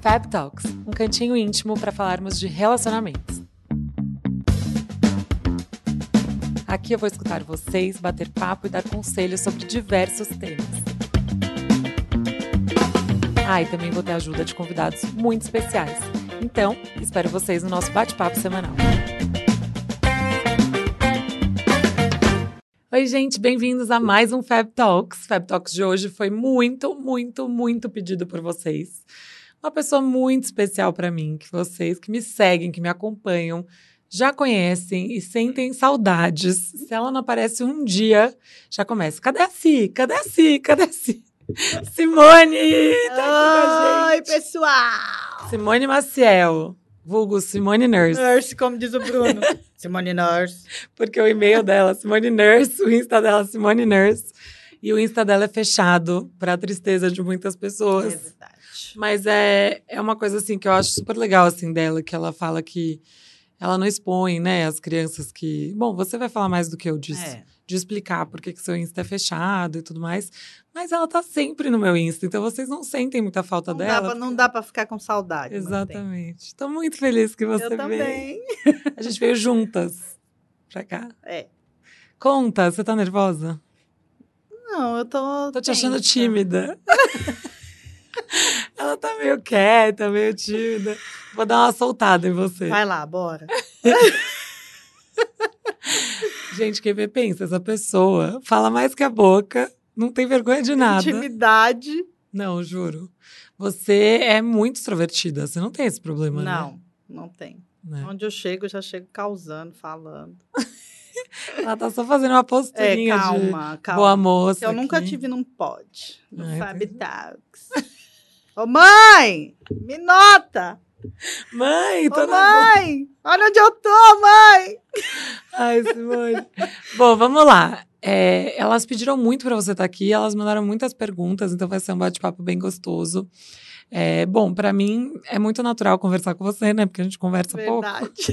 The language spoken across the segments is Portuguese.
Fab Talks, um cantinho íntimo para falarmos de relacionamentos. Aqui eu vou escutar vocês, bater papo e dar conselhos sobre diversos temas. E também vou ter a ajuda de convidados muito especiais. Então, espero vocês no nosso bate-papo semanal. Oi, gente, bem-vindos a mais um Fab Talks. Fab Talks de hoje foi muito pedido por vocês. Uma pessoa muito especial para mim, que vocês que me seguem, que me acompanham, já conhecem e sentem saudades. Se ela não aparece um dia, já começa. Cadê a Si? Cadê a Si? Cadê a Si? Simone! Tá Oi, pessoal! Simone Maciel, vulgo Simone Nurse. Nurse, como diz o Bruno. Simone Nurse. Porque o e-mail dela é Simone Nurse, o Insta dela é Simone Nurse. E o Insta dela é fechado, para tristeza de muitas pessoas. É verdade. Mas é uma coisa, assim, que eu acho super legal, assim, dela, que ela fala que ela não expõe, né, as crianças que... Bom, você vai falar mais do que eu disse, de explicar por que seu Insta é fechado e tudo mais. Mas ela tá sempre no meu Insta, então vocês não sentem muita falta dela. Não dá pra ficar com saudade. Exatamente. Estou muito feliz que você veio. Eu também. A gente veio juntas pra cá. É. Conta, você tá nervosa? Não, eu tô te achando tímida. Ela tá meio quieta, meio tímida. Vou dar uma soltada em você. Vai lá, bora. Gente, quem vê pensa, essa pessoa fala mais que a boca, não tem vergonha de nada. Intimidade. Não, juro. Você é muito extrovertida, você não tem esse problema, né? Não tem. Né? Onde eu chego já causando, falando. Ela tá só fazendo uma posturinha calma. boa moça. Eu aqui. Nunca tive num pod, no Fab entendi. Talks. Ô, mãe! Me nota! Mãe, tô mãe! Olha onde eu tô, mãe! Ai, Simone. Bom, vamos lá. Elas pediram muito para você estar aqui, elas mandaram muitas perguntas, então vai ser um bate-papo bem gostoso. Bom, para mim é muito natural conversar com você, né? Porque a gente conversa pouco.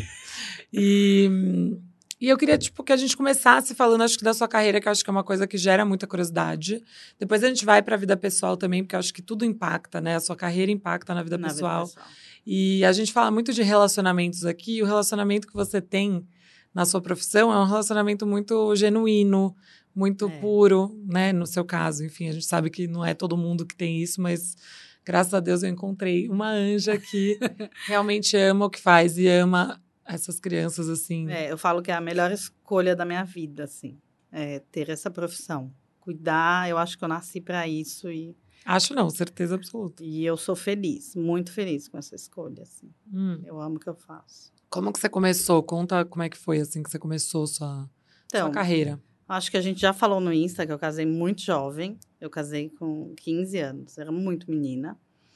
E eu queria, que a gente começasse falando, acho que da sua carreira, que eu acho que é uma coisa que gera muita curiosidade. Depois a gente vai para a vida pessoal também, porque eu acho que tudo impacta, né? A sua carreira impacta na vida pessoal. E a gente fala muito de relacionamentos aqui, e o relacionamento que você tem na sua profissão é um relacionamento muito genuíno, muito puro, né? No seu caso, enfim, a gente sabe que não é todo mundo que tem isso, mas graças a Deus eu encontrei uma anja que realmente ama o que faz e ama essas crianças, assim. Eu falo que é a melhor escolha da minha vida, assim, ter essa profissão. Cuidar, eu acho que eu nasci para isso e... Acho não, certeza absoluta. E eu sou feliz, muito feliz com essa escolha, assim. Eu amo o que eu faço. Como que você começou? Conta como é que foi, assim, que você começou sua carreira. Acho que a gente já falou no Insta que eu casei muito jovem. Eu casei com 15 anos, era muito menina.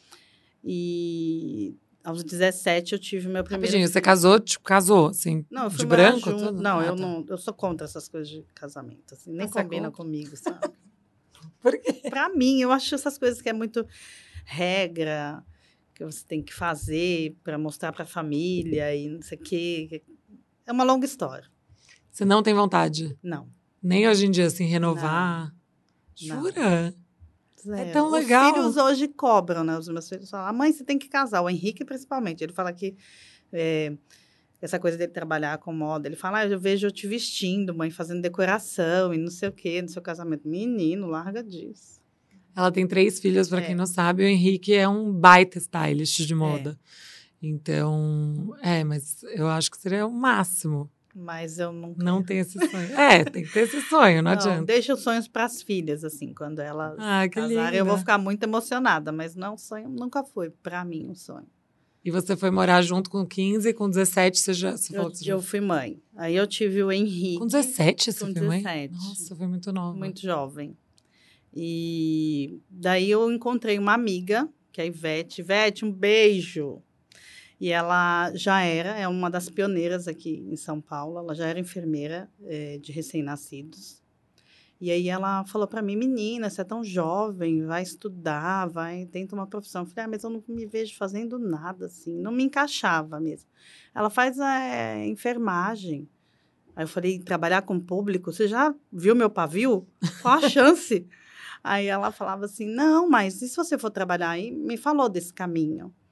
E aos 17 eu tive meu primeiro... Rapidinho, você casou, assim, não, eu fui de branco? Não, eu sou contra essas coisas de casamento, assim, nem combina comigo, sabe? Por quê? Pra mim, eu acho essas coisas que é muito regra, que você tem que fazer para mostrar pra família e não sei o quê. É uma longa história. Você não tem vontade? Não. Nem hoje em dia, assim, renovar? Não. Jura? É tão legal. Os filhos hoje cobram, né? Os meus filhos falam, mãe, você tem que casar. O Henrique, principalmente. Ele fala que essa coisa dele trabalhar com moda. Ele fala, eu vejo eu te vestindo, mãe, fazendo decoração e não sei o quê no seu casamento. Menino, larga disso. Ela tem 3 filhos, para quem não sabe. O Henrique é um baita stylist de moda. Então, mas eu acho que seria o máximo. Mas eu não Não tem esse sonho. Tem que ter esse sonho, não adianta. Deixa os sonhos para as filhas, assim, quando elas casarem. Eu vou ficar muito emocionada, mas não, sonho nunca foi, para mim, um sonho. E você foi morar junto com 15, com 17 eu fui mãe. Aí eu tive o Henrique. Com 17 você foi mãe? 17. Nossa, foi muito nova. Muito jovem. E daí eu encontrei uma amiga, que é a Ivete. Ivete, um beijo! E ela já é uma das pioneiras aqui em São Paulo. Ela já era enfermeira de recém-nascidos. E aí ela falou para mim, menina, você é tão jovem, vai estudar, tenta uma profissão. Eu falei, mas eu não me vejo fazendo nada, assim. Não me encaixava mesmo. Ela faz enfermagem. Aí eu falei, trabalhar com público? Você já viu meu pavio? Qual a chance? Aí ela falava assim, não, mas e se você for trabalhar aí? Me falou desse caminho.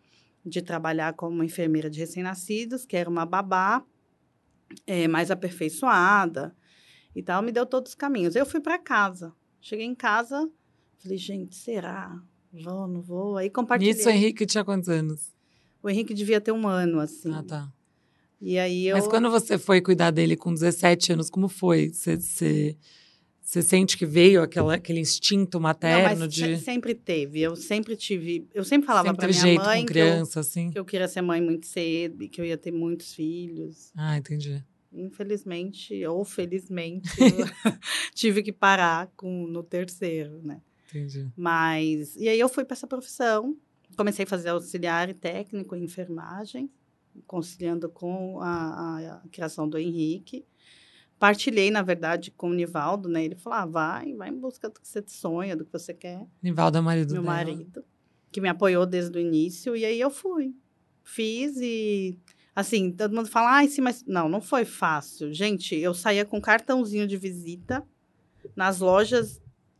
de trabalhar como enfermeira de recém-nascidos, que era uma babá mais aperfeiçoada e tal, me deu todos os caminhos. Eu fui para casa. Cheguei em casa, falei, gente, será? Vou, não vou? Aí compartilhei. Nisso, o Henrique tinha quantos anos? O Henrique devia ter 1 ano, assim. Ah, tá. E aí Mas quando você foi cuidar dele com 17 anos, como foi? Você sente que veio aquele instinto materno Não, mas de... sempre teve. Eu sempre tive... Eu sempre falava para minha jeito mãe com criança, assim? que eu queria ser mãe muito cedo e que eu ia ter muitos filhos. Ah, entendi. Infelizmente, ou felizmente, eu tive que parar no 3º, né? Entendi. Mas... E aí eu fui para essa profissão. Comecei a fazer auxiliar e técnico em enfermagem, conciliando com a criação do Henrique. Partilhei, na verdade, com o Nivaldo, né? Ele falou, vai em busca do que você sonha, do que você quer. Nivaldo é o marido Meu dela. marido, que me apoiou desde o início. E aí eu fui. Fiz e... Assim, todo mundo fala, sim, mas... Não foi fácil. Gente, eu saía com cartãozinho de visita nas lojas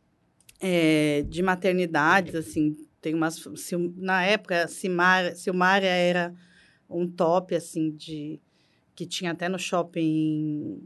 de maternidades, assim. Tem umas... Na época, Silmária era um top, assim, que tinha até no shopping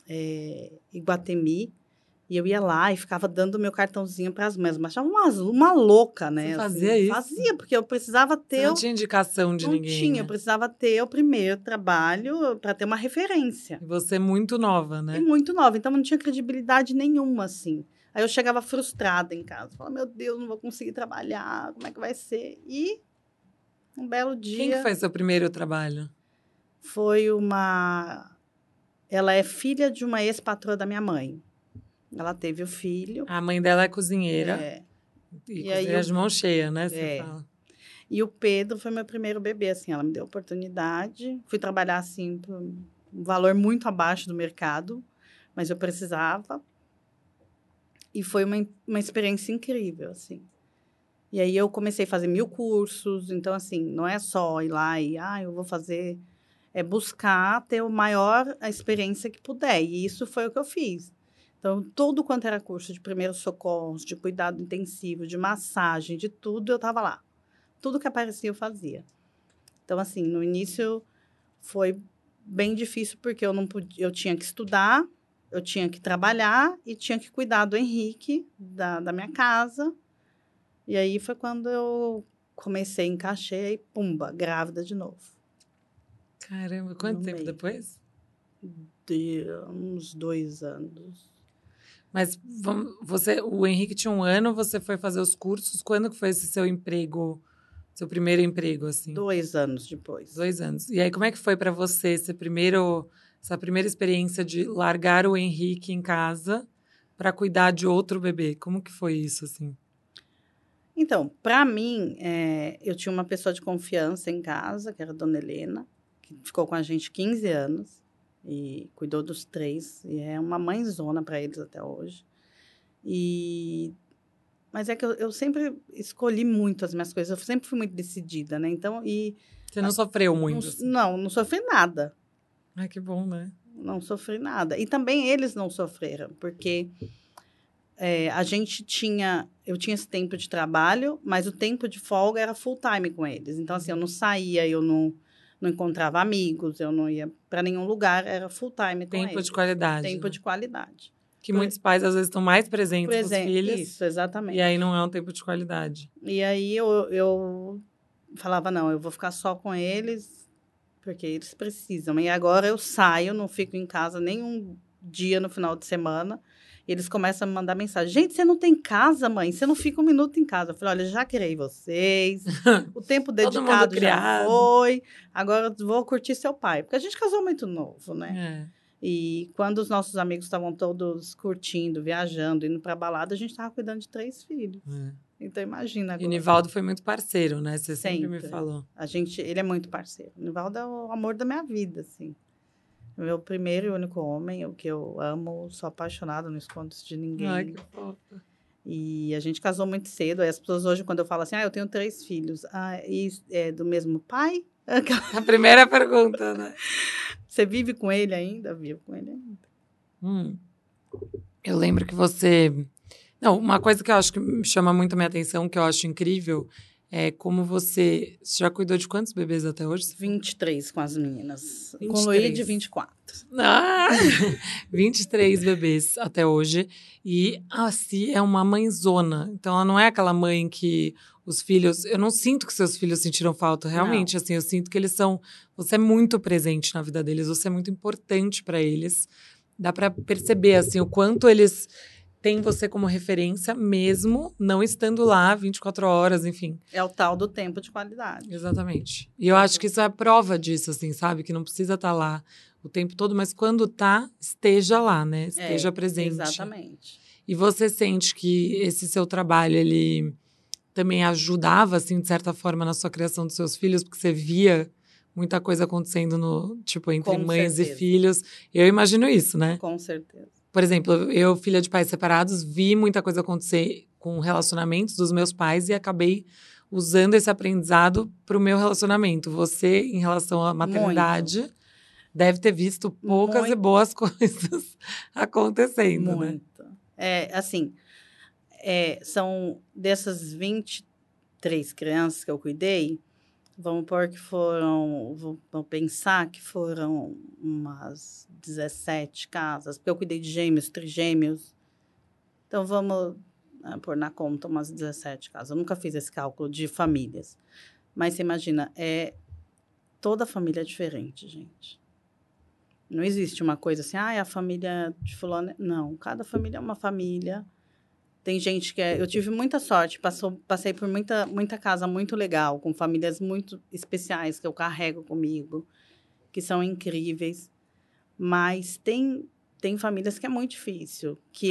Iguatemi. E eu ia lá e ficava dando meu cartãozinho para as mães. Mas achava uma louca, né? Você fazia isso? Fazia, porque eu precisava ter... Você não tinha indicação de ninguém, Não tinha, né? eu precisava ter o primeiro trabalho para ter uma referência. E você muito nova, né? E muito nova, então não tinha credibilidade nenhuma, assim. Aí eu chegava frustrada em casa. Falava, meu Deus, não vou conseguir trabalhar, como é que vai ser? E um belo dia... Quem que foi seu primeiro trabalho? Foi uma... Ela é filha de uma ex-patroa da minha mãe. Ela teve o filho. A mãe dela é cozinheira. E cozinheira de mão cheia, né? Você fala. E o Pedro foi meu primeiro bebê, assim. Ela me deu oportunidade. Fui trabalhar, assim, por um valor muito abaixo do mercado. Mas eu precisava. E foi uma experiência incrível, assim. E aí eu comecei a fazer 1000 cursos. Então, assim, não é só ir lá e... eu vou fazer... É buscar ter a experiência que puder. E isso foi o que eu fiz. Então, tudo quanto era curso de primeiros socorros, de cuidado intensivo, de massagem, de tudo, eu estava lá. Tudo que aparecia, eu fazia. Então, assim, no início foi bem difícil, porque eu tinha que estudar, eu tinha que trabalhar e tinha que cuidar do Henrique, da minha casa. E aí foi quando eu comecei, encaixei, e pumba, grávida de novo. Caramba, quanto tempo depois? De uns 2 anos. Mas o Henrique tinha 1 ano, você foi fazer os cursos. Quando que foi esse seu emprego, seu primeiro emprego, assim? 2 anos depois. 2 anos. E aí, como é que foi para você essa primeira experiência de largar o Henrique em casa para cuidar de outro bebê? Como que foi isso, assim? Então, para mim, eu tinha uma pessoa de confiança em casa, que era a dona Helena, que ficou com a gente 15 anos e cuidou dos 3. E é uma mãezona para eles até hoje. Mas é que eu sempre escolhi muito as minhas coisas. Eu sempre fui muito decidida, né? Então, Você não sofreu muito? Assim? Não sofri nada. Ai, que bom, né? Não sofri nada. E também eles não sofreram, porque... eu tinha esse tempo de trabalho, mas o tempo de folga era full time com eles. Então, assim, eu não saía, eu não encontrava amigos, eu não ia para nenhum lugar, era full time com eles. Tempo de qualidade. Tempo de qualidade. Que muitos pais, às vezes, estão mais presentes com os filhos. Isso, exatamente. E aí não é um tempo de qualidade. E aí eu falava, não, eu vou ficar só com eles, porque eles precisam. E agora eu saio, não fico em casa nenhum dia no final de semana. E eles começam a me mandar mensagem. Gente, você não tem casa, mãe? Você não fica 1 minuto em casa. Eu falei, olha, já criei vocês. O tempo dedicado já foi. Agora eu vou curtir seu pai. Porque a gente casou muito novo, né? E quando os nossos amigos estavam todos curtindo, viajando, indo pra balada, a gente estava cuidando de 3 filhos. Então, imagina agora. E o Nivaldo foi muito parceiro, né? Você sempre me falou. Ele é muito parceiro. O Nivaldo é o amor da minha vida, assim. Meu primeiro e único homem, o que eu amo, sou apaixonada, não escondo isso de ninguém. Ai, que fofa. E a gente casou muito cedo. Aí as pessoas hoje, quando eu falo assim, eu tenho 3 filhos. E é do mesmo pai? A primeira pergunta, né? Você vive com ele ainda? Vivo com ele ainda. Eu lembro que você... Não, uma coisa que eu acho que chama muito a minha atenção, que eu acho incrível, como você já cuidou de quantos bebês até hoje? 23 com as meninas. 23. Com o Luigi, 24. 23 bebês até hoje. E a Si é uma mãezona. Então, ela não é aquela mãe que os filhos... Eu não sinto que seus filhos sentiram falta, realmente. Assim, eu sinto que eles são... Você é muito presente na vida deles. Você é muito importante para eles. Dá para perceber, assim, o quanto eles... tem você como referência, mesmo não estando lá 24 horas, enfim. É o tal do tempo de qualidade. Exatamente. E eu acho que isso é a prova disso, assim, sabe? Que não precisa estar lá o tempo todo, mas quando tá, esteja lá, né? Esteja presente. Exatamente. E você sente que esse seu trabalho, ele também ajudava, assim, de certa forma, na sua criação dos seus filhos, porque você via muita coisa acontecendo entre Com mães certeza. e filhos. Eu imagino isso, né? Com certeza. Por exemplo, eu, filha de pais separados, vi muita coisa acontecer com relacionamentos dos meus pais e acabei usando esse aprendizado para o meu relacionamento. Você, em relação à maternidade, deve ter visto poucas e boas coisas acontecendo, né? Assim, são dessas 23 crianças que eu cuidei, vamos pensar que foram umas 17 casas, porque eu cuidei de gêmeos, trigêmeos. Então, vamos pôr na conta umas 17 casas. Eu nunca fiz esse cálculo de famílias. Mas você imagina, toda família é diferente, gente. Não existe uma coisa assim, a família de fulano... Não, cada família é uma família. Tem gente que eu tive muita sorte, passei por muita casa muito legal, com famílias muito especiais que eu carrego comigo, que são incríveis. Mas tem famílias que é muito difícil, que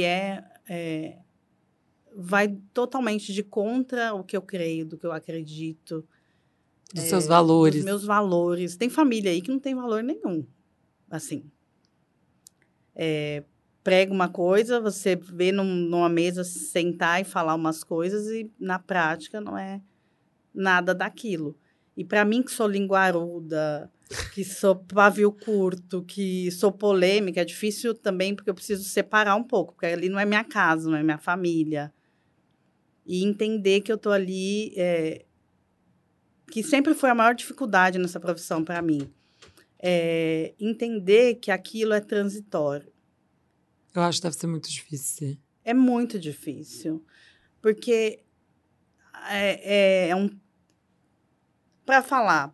vai totalmente de contra o que eu creio, do que eu acredito. Dos seus valores. Dos meus valores. Tem família aí que não tem valor nenhum. Assim, prega uma coisa, você vê numa mesa sentar e falar umas coisas e, na prática, não é nada daquilo. E, para mim, que sou linguaruda, que sou pavio curto, que sou polêmica, é difícil também, porque eu preciso separar um pouco, porque ali não é minha casa, não é minha família. E entender que eu estou ali... que sempre foi a maior dificuldade nessa profissão para mim. Entender que aquilo é transitório. Eu acho que deve ser muito difícil. É muito difícil, porque para falar,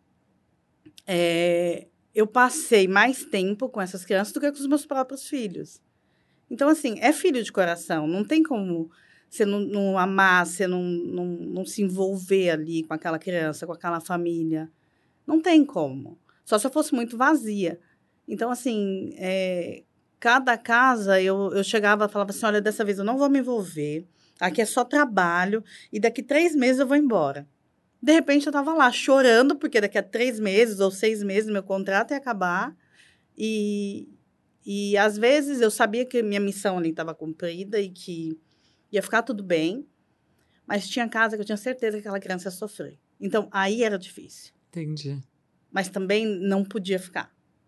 eu passei mais tempo com essas crianças do que com os meus próprios filhos. Então, assim, é filho de coração, não tem como você não amar, você não se envolver ali com aquela criança, com aquela família. Não tem como. Só se eu fosse muito vazia. Então, assim, cada casa, eu chegava e falava assim, olha, dessa vez eu não vou me envolver, aqui é só trabalho, e daqui 3 meses eu vou embora. De repente, eu estava lá chorando, porque daqui a 3 meses ou 6 meses meu contrato ia acabar, e às vezes, eu sabia que minha missão ali estava cumprida e que ia ficar tudo bem, mas tinha casa que eu tinha certeza que aquela criança ia sofrer. Então, aí era difícil. Entendi. Mas também não podia ficar.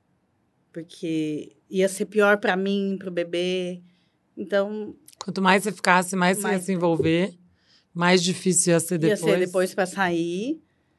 Porque ia ser pior para mim, para o bebê. Então... Quanto mais você ficasse, mais você ia se envolver, mais difícil ia ser depois. Ia ser depois para sair.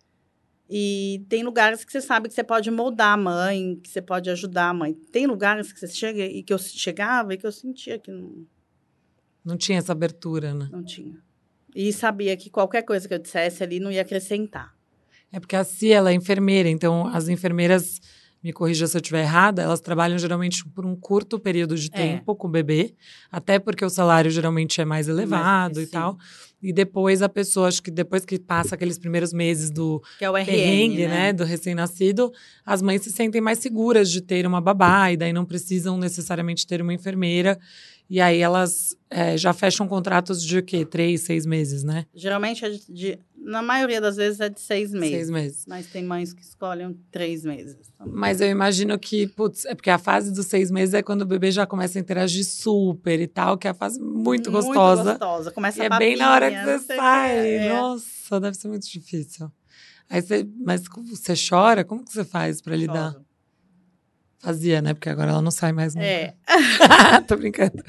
E tem lugares que você sabe que você pode moldar a mãe, que você pode ajudar a mãe. Tem lugares que você chega e que eu chegava e que eu sentia que não... Não tinha essa abertura, né? Não tinha. E sabia que qualquer coisa que eu dissesse ali não ia acrescentar. É porque a Cia, ela é enfermeira, então as enfermeiras, me corrija se eu estiver errada, elas trabalham geralmente por um curto período de tempo com o bebê, até porque o salário geralmente é mais elevado e tal. E depois a pessoa, acho que depois que passa aqueles primeiros meses do que é o RN, perrengue, né, do recém-nascido, as mães se sentem mais seguras de ter uma babá e daí não precisam necessariamente ter uma enfermeira. E aí elas já fecham contratos de quê? 3, 6 meses, né? Geralmente, na maioria das vezes, é de 6 meses. 6 meses. Mas tem mães que escolhem 3 meses. Mas eu imagino que, é porque a fase dos 6 meses é quando o bebê já começa a interagir super e tal, que é a fase muito gostosa. Muito gostosa. Começa a papinha, é bem na hora que você sai. Nossa, deve ser muito difícil. Aí mas você chora? Como que você faz pra lidar? Choro. Fazia, né? Porque agora ela não sai mais nunca. É. Tô brincando.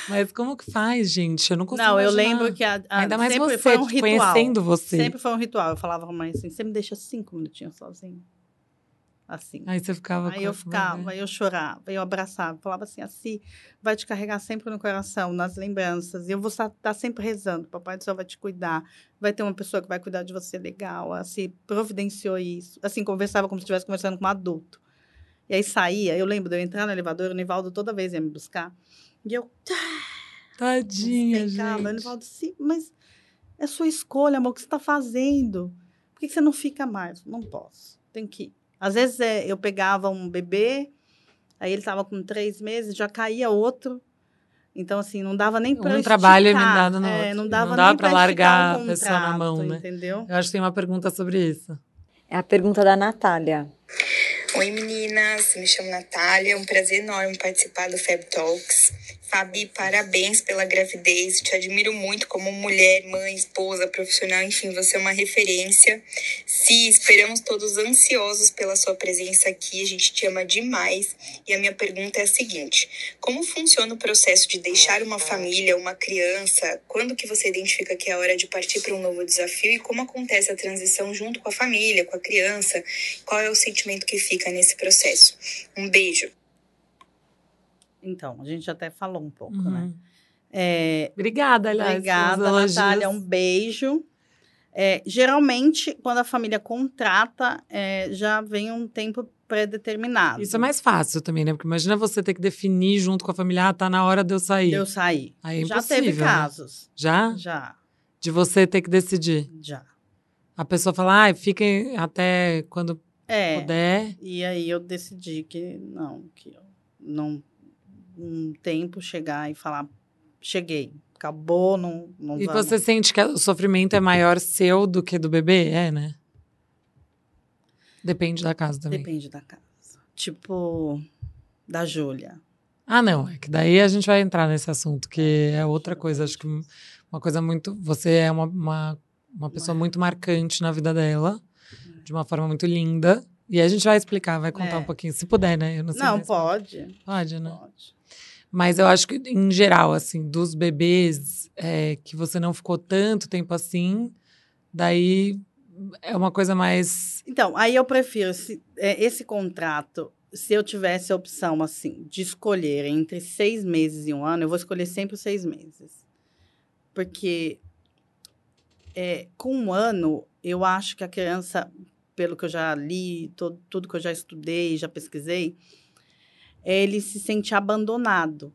Mas como que faz, gente? Eu não consigo Não, eu imaginar. lembro que Ainda mais sempre você, foi um ritual. conhecendo você. Sempre foi um ritual. Eu falava pra mãe assim, você me deixa 5 minutinhos sozinho. Assim. Aí você ficava Aí eu ficava, aí eu chorava, aí eu abraçava. Falava assim, vai te carregar sempre no coração, nas lembranças. E eu vou estar sempre rezando. Papai do Céu vai te cuidar. Vai ter uma pessoa que vai cuidar de você legal. Assim, providenciou isso. Assim, conversava como se estivesse conversando com um adulto. E aí saía, eu lembro de eu entrar no elevador, o Nivaldo toda vez ia me buscar. E eu... Tadinha, despencava. O gente. Nivaldo, sim, mas é sua escolha, amor, o que você está fazendo? Por que você não fica mais? Não posso, tem que ir. Às vezes eu pegava um bebê, aí ele estava com 3 meses, já caía outro. Então, assim, não dava nem para Um esticar. trabalho emendado no outro. Não dava dá nem para para esticar largar um a pessoa na mão, contrato, né? entendeu? Eu acho que tem uma pergunta sobre isso. É a pergunta da Natália. Oi, meninas. Me chamo Natália. É um prazer enorme participar do Fab Talks. Fabi, parabéns pela gravidez. Te admiro muito como mulher, mãe, esposa, profissional. Enfim, você é uma referência. Si, esperamos todos ansiosos pela sua presença aqui. A gente te ama demais. E a minha pergunta é a seguinte. Como funciona o processo de deixar uma família, uma criança? Quando que você identifica que é a hora de partir para um novo desafio? E como acontece a transição junto com a família, com a criança? Qual é o sentimento que fica nesse processo? Um beijo. Então, a gente até falou um pouco, né? Obrigada, aliás. Obrigada, Natália. Um beijo. Geralmente, quando a família contrata, já vem um tempo pré-determinado. Isso é mais fácil também, né? Porque imagina você ter que definir junto com a família, tá na hora de eu sair. De eu sair. Aí é já impossível, teve casos. Né? Já? Já. De você ter que decidir. Já. A pessoa fala, fiquem até quando puder. E aí eu decidi que eu não um tempo chegar e falar, cheguei, acabou, não E vamos. você sente que o sofrimento é maior seu do que do bebê? Né? Depende da casa também. Depende da casa. Tipo, da Júlia. Não, é que daí a gente vai entrar nesse assunto, que é outra coisa. Acho que uma coisa muito... Você é uma pessoa muito marcante na vida dela, de uma forma muito linda. E a gente vai explicar, vai contar um pouquinho, se puder, né? Eu não sei. Não, pode. Pode, né? Pode. Mas eu acho que, em geral, assim, dos bebês que você não ficou tanto tempo assim, daí é uma coisa mais... Então, aí eu prefiro esse contrato, se eu tivesse a opção, assim, de escolher entre 6 meses e 1 ano, eu vou escolher sempre os 6 meses. Porque com 1 ano, eu acho que a criança, pelo que eu já li, tudo que eu já estudei, já pesquisei, ele se sente abandonado.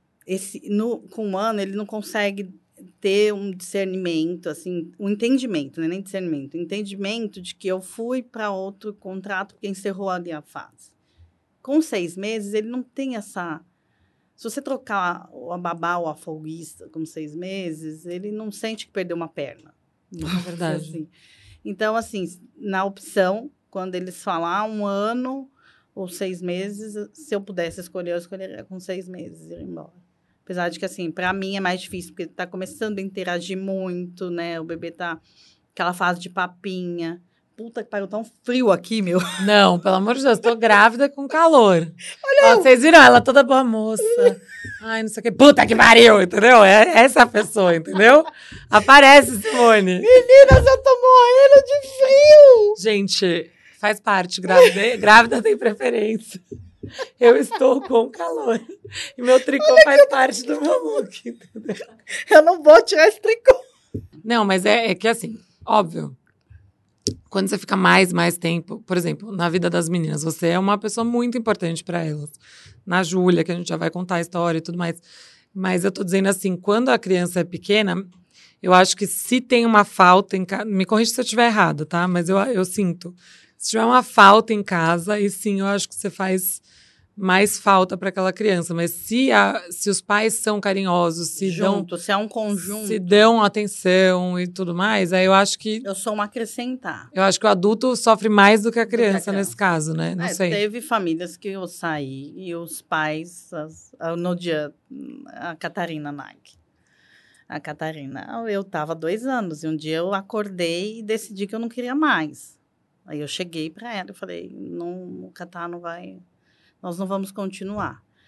Com 1 ano, ele não consegue ter um discernimento, assim, um entendimento, não é nem discernimento, entendimento de que eu fui para outro contrato porque encerrou ali a fase. Com 6 meses, ele não tem essa... Se você trocar a babá ou a folguista com 6 meses, ele não sente que perdeu uma perna. É verdade. Assim. Então, assim, na opção, quando eles falam 1 ano ou 6 meses, se eu pudesse escolher, eu escolheria com 6 meses ir embora. Apesar de que, assim, para mim é mais difícil, porque tá começando a interagir muito, né? O bebê tá aquela fase de papinha. Puta que pariu, tá um frio aqui, meu. Não, pelo amor de Deus, tô grávida com calor. Olha, vocês viram ela toda boa moça. Ai, não sei o que. Puta que pariu, entendeu? Essa pessoa, entendeu? Aparece, Simone. Meninas, eu tô morrendo de frio! Gente, faz parte, grávida tem preferência. Eu estou com calor. E meu tricô faz parte do meu look, entendeu? Eu não vou tirar esse tricô. Não, mas é que assim, óbvio, quando você fica mais tempo, por exemplo, na vida das meninas, você é uma pessoa muito importante para elas. Na Júlia, que a gente já vai contar a história e tudo mais. Mas eu tô dizendo assim, quando a criança é pequena, eu acho que se tem uma falta em casa... Me corrija se eu estiver errada, tá? Mas eu sinto. Se tiver uma falta em casa, e sim, eu acho que você faz mais falta para aquela criança. Mas se os pais são carinhosos, se é um conjunto, se dão atenção e tudo mais, aí eu acho que... Eu sou uma acrescentar. Eu acho que o adulto sofre mais do que a criança nesse caso, né? Não sei. Teve famílias que eu saí e os pais, no dia, a Catarina Nag. A Catarina, eu estava 2 anos e um dia eu acordei e decidi que eu não queria mais. Aí eu cheguei para ela e falei, o Catar não vai... Nós não vamos continuar.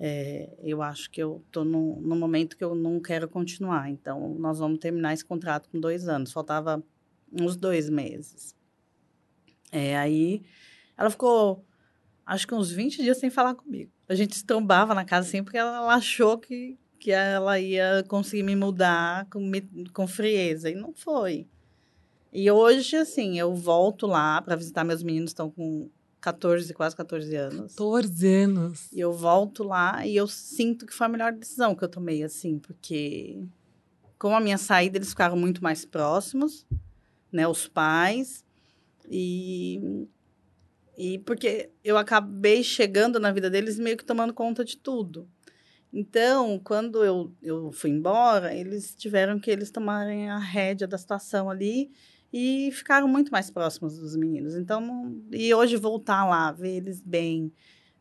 Eu acho que eu estou num momento que eu não quero continuar. Então, nós vamos terminar esse contrato com 2 anos. Faltava uns 2 meses. Aí, ela ficou, acho que uns 20 dias sem falar comigo. A gente se trombava na casa sempre porque ela achou que ela ia conseguir me mudar com frieza. E não foi. E hoje, assim, eu volto lá para visitar meus meninos, estão com 14, quase 14 anos. 14 anos. E eu volto lá e eu sinto que foi a melhor decisão que eu tomei, assim, porque com a minha saída eles ficaram muito mais próximos, né, os pais, e porque eu acabei chegando na vida deles meio que tomando conta de tudo. Então, quando eu fui embora, eles tiveram que eles tomarem a rédea da situação ali e ficaram muito mais próximos dos meninos. Então, e hoje voltar lá, ver eles bem.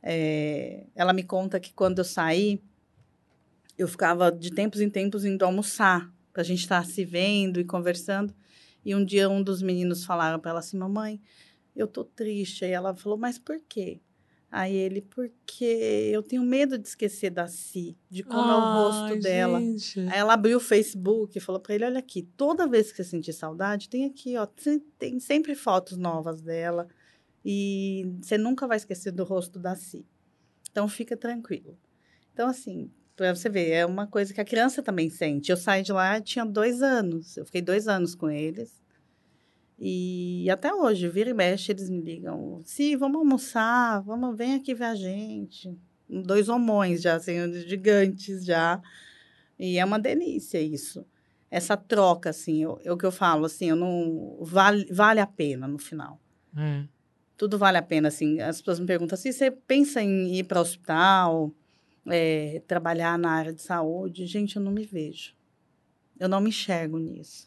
Ela me conta que quando eu saí, eu ficava de tempos em tempos indo almoçar, para a gente estar se vendo e conversando. E um dia um dos meninos falaram para ela assim, mamãe, eu tô triste. Aí ela falou, mas por quê? Aí ele, porque eu tenho medo de esquecer da Si, de como é o rosto dela. Gente. Aí ela abriu o Facebook e falou para ele, olha aqui, toda vez que você sentir saudade, tem aqui, ó, tem sempre fotos novas dela e você nunca vai esquecer do rosto da Si. Então, fica tranquilo. Então, assim, para você ver, é uma coisa que a criança também sente. Eu saí de lá, tinha 2 anos, eu fiquei 2 anos com eles. E até hoje, vira e mexe, eles me ligam. Sim, vamos almoçar, vem aqui ver a gente. 2 homões já, assim, gigantes já. E é uma delícia isso. Essa troca, assim, o que eu falo, assim, eu não... Vale a pena no final. Tudo vale a pena, assim. As pessoas me perguntam assim, você pensa em ir para o hospital, trabalhar na área de saúde? Gente, eu não me vejo. Eu não me enxergo nisso.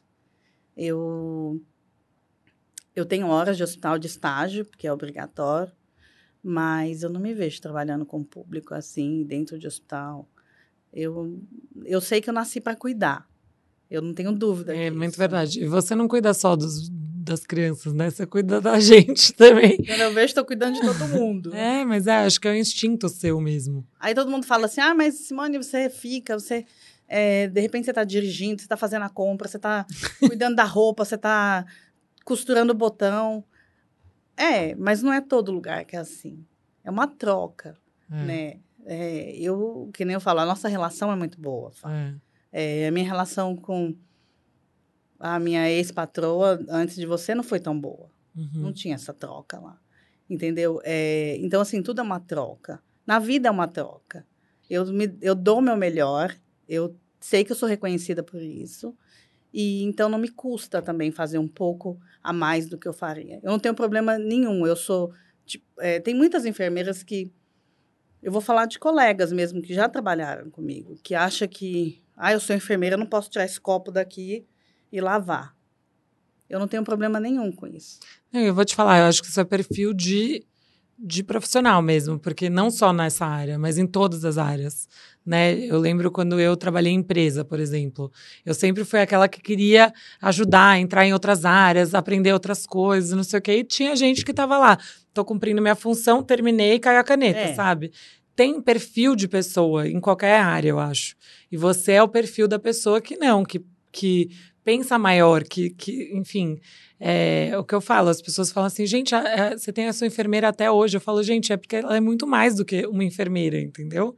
Eu tenho horas de hospital de estágio, porque é obrigatório, mas eu não me vejo trabalhando com o público assim, dentro de hospital. Eu sei que eu nasci para cuidar. Eu não tenho dúvida disso. É muito verdade. E você não cuida só das crianças, né? Você cuida da gente também. Quando eu vejo, estou cuidando de todo mundo. Mas acho que é um instinto seu mesmo. Aí todo mundo fala assim, mas Simone, você de repente você está dirigindo, você está fazendo a compra, você está cuidando da roupa, você está costurando o botão. Mas não é todo lugar que é assim. É uma troca, né? Que nem eu falo, a nossa relação é muito boa. A minha relação com a minha ex-patroa, antes de você, não foi tão boa. Não tinha essa troca lá. Entendeu? Então, assim, tudo é uma troca. Na vida é uma troca. Eu dou o meu melhor, eu sei que eu sou reconhecida por isso, e então não me custa também fazer um pouco a mais do que eu faria. Eu não tenho problema nenhum. Eu sou... tem muitas enfermeiras que... Eu vou falar de colegas mesmo que já trabalharam comigo, que acham que... eu sou enfermeira, eu não posso tirar esse copo daqui e lavar. Eu não tenho problema nenhum com isso. Eu vou te falar, eu acho que isso é perfil de profissional mesmo, porque não só nessa área, mas em todas as áreas, né? Eu lembro quando eu trabalhei em empresa, por exemplo, eu sempre fui aquela que queria ajudar, entrar em outras áreas, aprender outras coisas, não sei o quê, e tinha gente que estava lá, tô cumprindo minha função, terminei e caiu a caneta, sabe? Tem perfil de pessoa em qualquer área, eu acho. E você é o perfil da pessoa que não, que pensa maior, que enfim... o que eu falo, as pessoas falam assim, gente, você tem a sua enfermeira até hoje. Eu falo, gente, é porque ela é muito mais do que uma enfermeira, entendeu?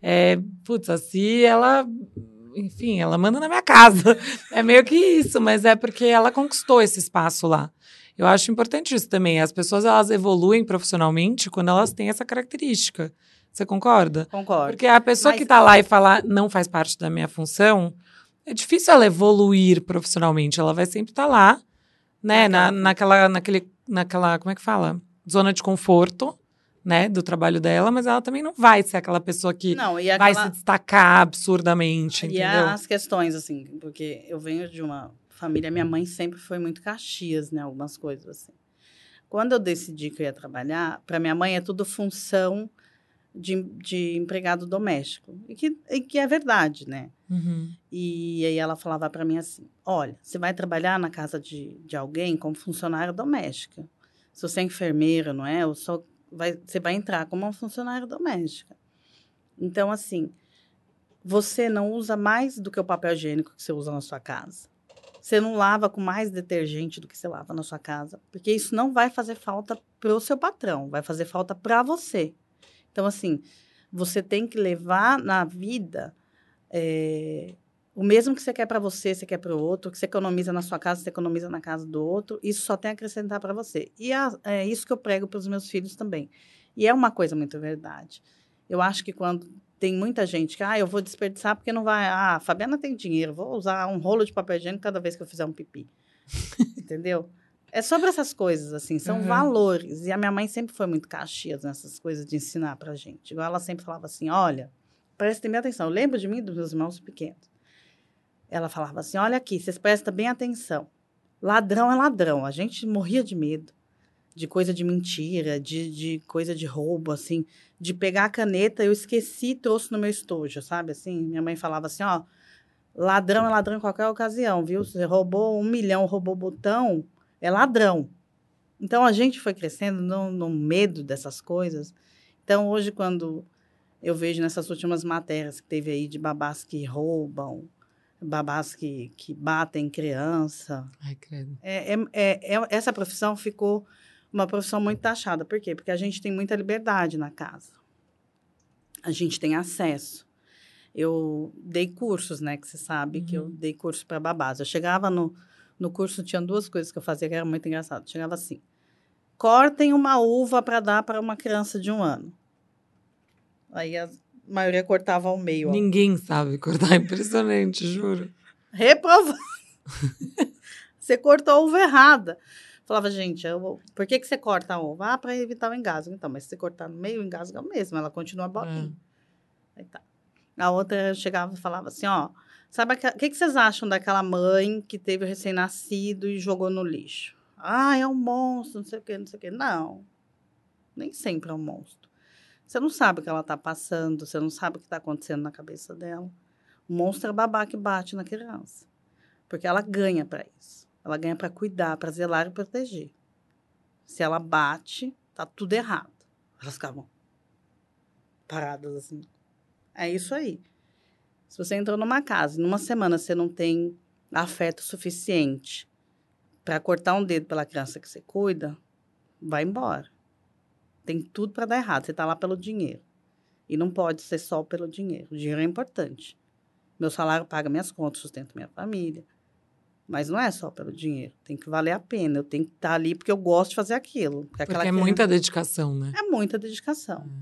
Assim, ela, enfim, ela manda na minha casa. É meio que isso, mas é porque ela conquistou esse espaço lá. Eu acho importante isso também. As pessoas, elas evoluem profissionalmente quando elas têm essa característica. Você concorda? Concordo. Porque a pessoa que está lá e fala, não faz parte da minha função, é difícil ela evoluir profissionalmente. Ela vai sempre estar lá, né, naquela, como é que fala? Zona de conforto, né, do trabalho dela, mas ela também não vai ser aquela pessoa que vai se destacar absurdamente, entendeu? As questões, assim, porque eu venho de uma família, minha mãe sempre foi muito Caxias, né, algumas coisas, assim. Quando eu decidi que eu ia trabalhar, para minha mãe é tudo função de empregado doméstico, e que é verdade, né? E aí ela falava para mim assim, olha, você vai trabalhar na casa de alguém como funcionária doméstica. Se você é enfermeira, não é? Você vai entrar como uma funcionária doméstica. Então, assim, você não usa mais do que o papel higiênico que você usa na sua casa. Você não lava com mais detergente do que você lava na sua casa. Porque isso não vai fazer falta para o seu patrão, vai fazer falta para você. Então, assim, você tem que levar na vida o mesmo que você quer para você, você quer para o outro, o que você economiza na sua casa, você economiza na casa do outro. Isso só tem a acrescentar para você. E é isso que eu prego para os meus filhos também. E é uma coisa muito verdade. Eu acho que quando tem muita gente que, eu vou desperdiçar porque não vai... a Fabiana tem dinheiro, vou usar um rolo de papel higiênico cada vez que eu fizer um pipi. Entendeu? É sobre essas coisas, assim, são valores. E a minha mãe sempre foi muito caxias nessas coisas de ensinar pra gente. Igual ela sempre falava assim, olha, prestem bem atenção. Eu lembro de mim e dos meus irmãos pequenos. Ela falava assim, olha aqui, vocês prestem bem atenção. Ladrão é ladrão. A gente morria de medo. De coisa de mentira, de coisa de roubo, assim, de pegar a caneta, eu esqueci e trouxe no meu estojo, sabe, assim, minha mãe falava assim, ladrão é ladrão em qualquer ocasião, viu, você roubou 1 milhão, roubou botão, é ladrão. Então, a gente foi crescendo no medo dessas coisas. Então, hoje, quando eu vejo nessas últimas matérias que teve aí de babás que roubam, babás que batem criança, Ai, credo. essa profissão ficou uma profissão muito taxada. Por quê? Porque a gente tem muita liberdade na casa. A gente tem acesso. Eu dei cursos, né? Que você sabe que eu dei curso para babás. Eu chegava no curso, tinha 2 coisas que eu fazia que era muito engraçado. Chegava assim, cortem uma uva para dar para uma criança de 1 ano. Aí a maioria cortava ao meio. Ninguém sabe cortar, impressionante, juro. Reprovado. Você cortou a uva errada. Falava, gente, por que você corta a uva? Para evitar o engasgo. Então, mas se você cortar no meio, o engasgo é o mesmo, ela continua bolinha. Aí tá. A outra chegava e falava assim, sabe o que vocês acham daquela mãe que teve o recém-nascido e jogou no lixo? É um monstro, não sei o quê, não sei o quê. Não, nem sempre é um monstro. Você não sabe o que ela está passando, você não sabe o que está acontecendo na cabeça dela. O monstro é a babá que bate na criança, porque ela ganha para isso. Ela ganha para cuidar, para zelar e proteger. Se ela bate, tá tudo errado. Elas ficavam paradas assim. É isso aí. Se você entrou numa casa, numa semana você não tem afeto suficiente para cortar um dedo pela criança que você cuida, vai embora. Tem tudo para dar errado. Você tá lá pelo dinheiro. E não pode ser só pelo dinheiro. O dinheiro é importante. Meu salário paga minhas contas, sustenta minha família. Mas não é só pelo dinheiro. Tem que valer a pena. Eu tenho que estar ali porque eu gosto de fazer aquilo. Porque é muita dedicação, né? É muita dedicação.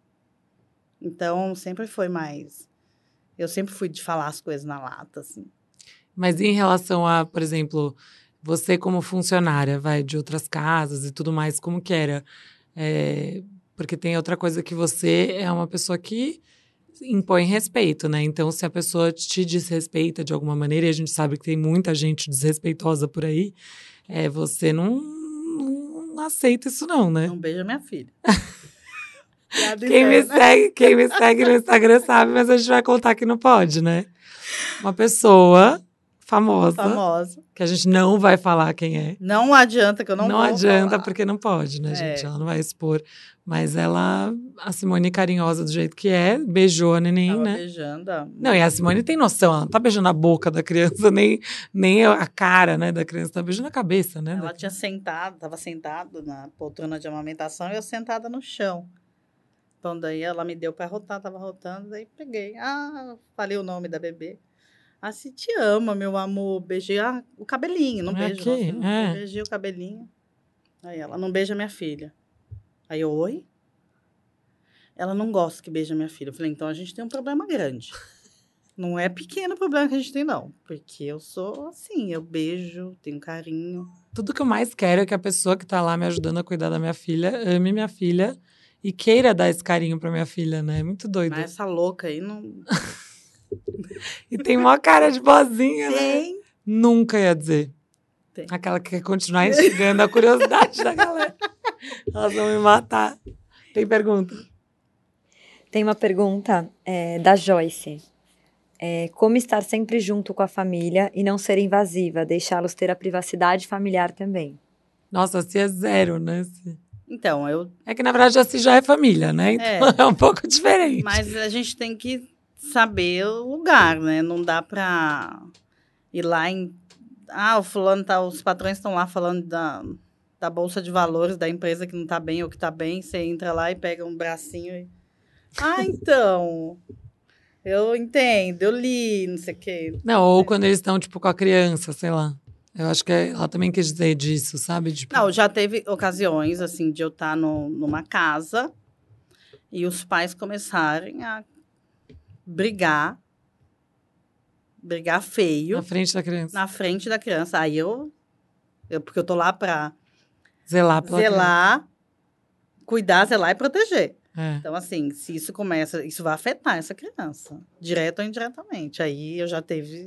Então, sempre foi mais... Eu sempre fui de falar as coisas na lata, assim. Mas em relação a, por exemplo, você como funcionária, de outras casas e tudo mais, como que era? Porque tem outra coisa que você é uma pessoa que impõe respeito, né? Então, se a pessoa te desrespeita de alguma maneira, e a gente sabe que tem muita gente desrespeitosa por aí, você não aceita isso não, né? Não beija minha filha. Quem me segue no Instagram sabe, mas a gente vai contar que não pode, né? Uma pessoa famosa, que a gente não vai falar quem é. Não adianta que eu não vou adianta, falar. Porque não pode, né, gente? Ela não vai expor. Mas a Simone carinhosa do jeito que é, beijou a neném, né? Beijando. Não, e a Simone tem noção, ela não tá beijando a boca da criança, nem a cara, né, da criança, tá beijando a cabeça, né? Ela tava sentada na poltrona de amamentação e eu sentada no chão. Então, daí ela me deu para rotar, tava rotando, daí peguei. Falei o nome da bebê. Se te ama, meu amor. Beijei o cabelinho, não beijo. Eu beijei o cabelinho. Aí ela, não beija minha filha. Aí eu, oi? Ela não gosta que beija minha filha. Eu falei, então a gente tem um problema grande. Não é pequeno o problema que a gente tem, não. Porque eu sou assim, eu beijo, tenho carinho. Tudo que eu mais quero é que a pessoa que tá lá me ajudando a cuidar da minha filha ame minha filha e queira dar esse carinho pra minha filha, né? É muito doido. Mas essa louca aí não... E tem uma cara de boazinha, tem. Né? Nunca ia dizer. Tem. Aquela que quer continuar instigando a curiosidade da galera. Elas vão me matar. Tem pergunta? Tem uma pergunta da Joyce. Como estar sempre junto com a família e não ser invasiva, deixá-los ter a privacidade familiar também? Nossa, se é 0, né? Então, É que, na verdade, assim já é família, né? Então é um pouco diferente. Mas a gente tem que saber o lugar, né? Não dá pra ir lá em... o fulano tá... Os patrões estão lá falando da bolsa de valores da empresa que não tá bem ou que tá bem. Você entra lá e pega um bracinho e... então... Eu entendo, eu li, não sei o quê. Não, ou quando eles estão, tipo, com a criança, sei lá. Eu acho que ela também quis dizer disso, sabe? Tipo... Não, já teve ocasiões, assim, de eu estar numa casa e os pais começarem a brigar feio. Na frente da criança. Na frente da criança. Aí porque eu tô lá pra zelar pela criança. Cuidar, zelar e proteger. É. Então, assim, se isso vai afetar essa criança, direto ou indiretamente. Aí eu já teve,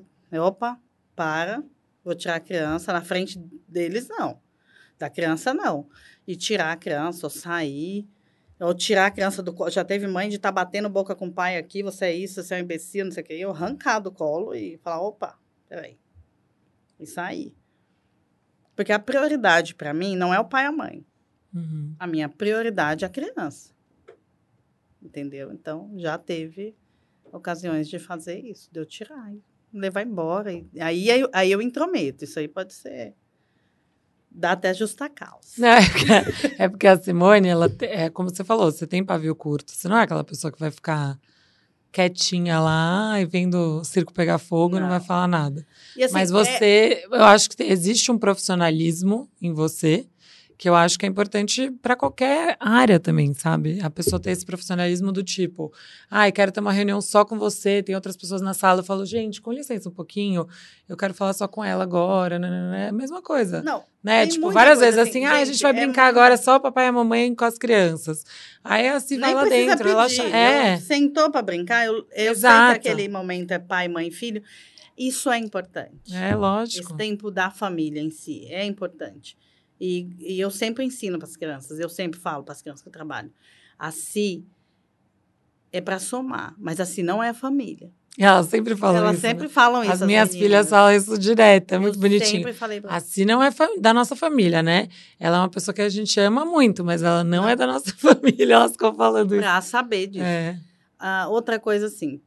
vou tirar a criança, na frente deles, não. Da criança, não. E tirar a criança, ou sair, ou tirar a criança do colo. Já teve mãe de estar batendo boca com o pai aqui, você é isso, você é um imbecil, não sei o quê. Eu arrancar do colo e falar, peraí. E sair. Porque a prioridade, para mim, não é o pai e a mãe. Uhum. A minha prioridade é a criança. Entendeu? Então, já teve ocasiões de fazer isso, de eu tirar e levar embora. Aí eu intrometo. Isso aí pode ser... Dá até justa causa. É porque a Simone, ela é como você falou, você tem pavio curto. Você não é aquela pessoa que vai ficar quietinha lá e vendo o circo pegar fogo e não vai falar nada. E assim, mas eu acho que existe um profissionalismo em você que eu acho que é importante para qualquer área também, sabe? A pessoa ter esse profissionalismo do tipo, quero ter uma reunião só com você, tem outras pessoas na sala, eu falo, gente, com licença um pouquinho, eu quero falar só com ela agora, é a mesma coisa. Não, né? Tipo, várias vezes assim, a gente vai brincar agora só o papai e a mamãe com as crianças. Aí a Cia vai lá dentro, ela sentou para brincar, eu sei que aquele momento é pai, mãe, filho, isso é importante. É lógico. Esse tempo da família em si é importante. E eu sempre ensino para as crianças, eu sempre falo para as crianças que eu trabalho. Assim é para somar, mas assim não é a família. Elas sempre falam isso. Elas sempre falam isso. As minhas filhas falam isso direto, é muito bonitinho. Eu sempre falei pra assim não é da nossa família, né? Ela é uma pessoa que a gente ama muito, mas ela não é da nossa família. Elas ficam falando isso. Pra saber disso. Outra coisa, assim,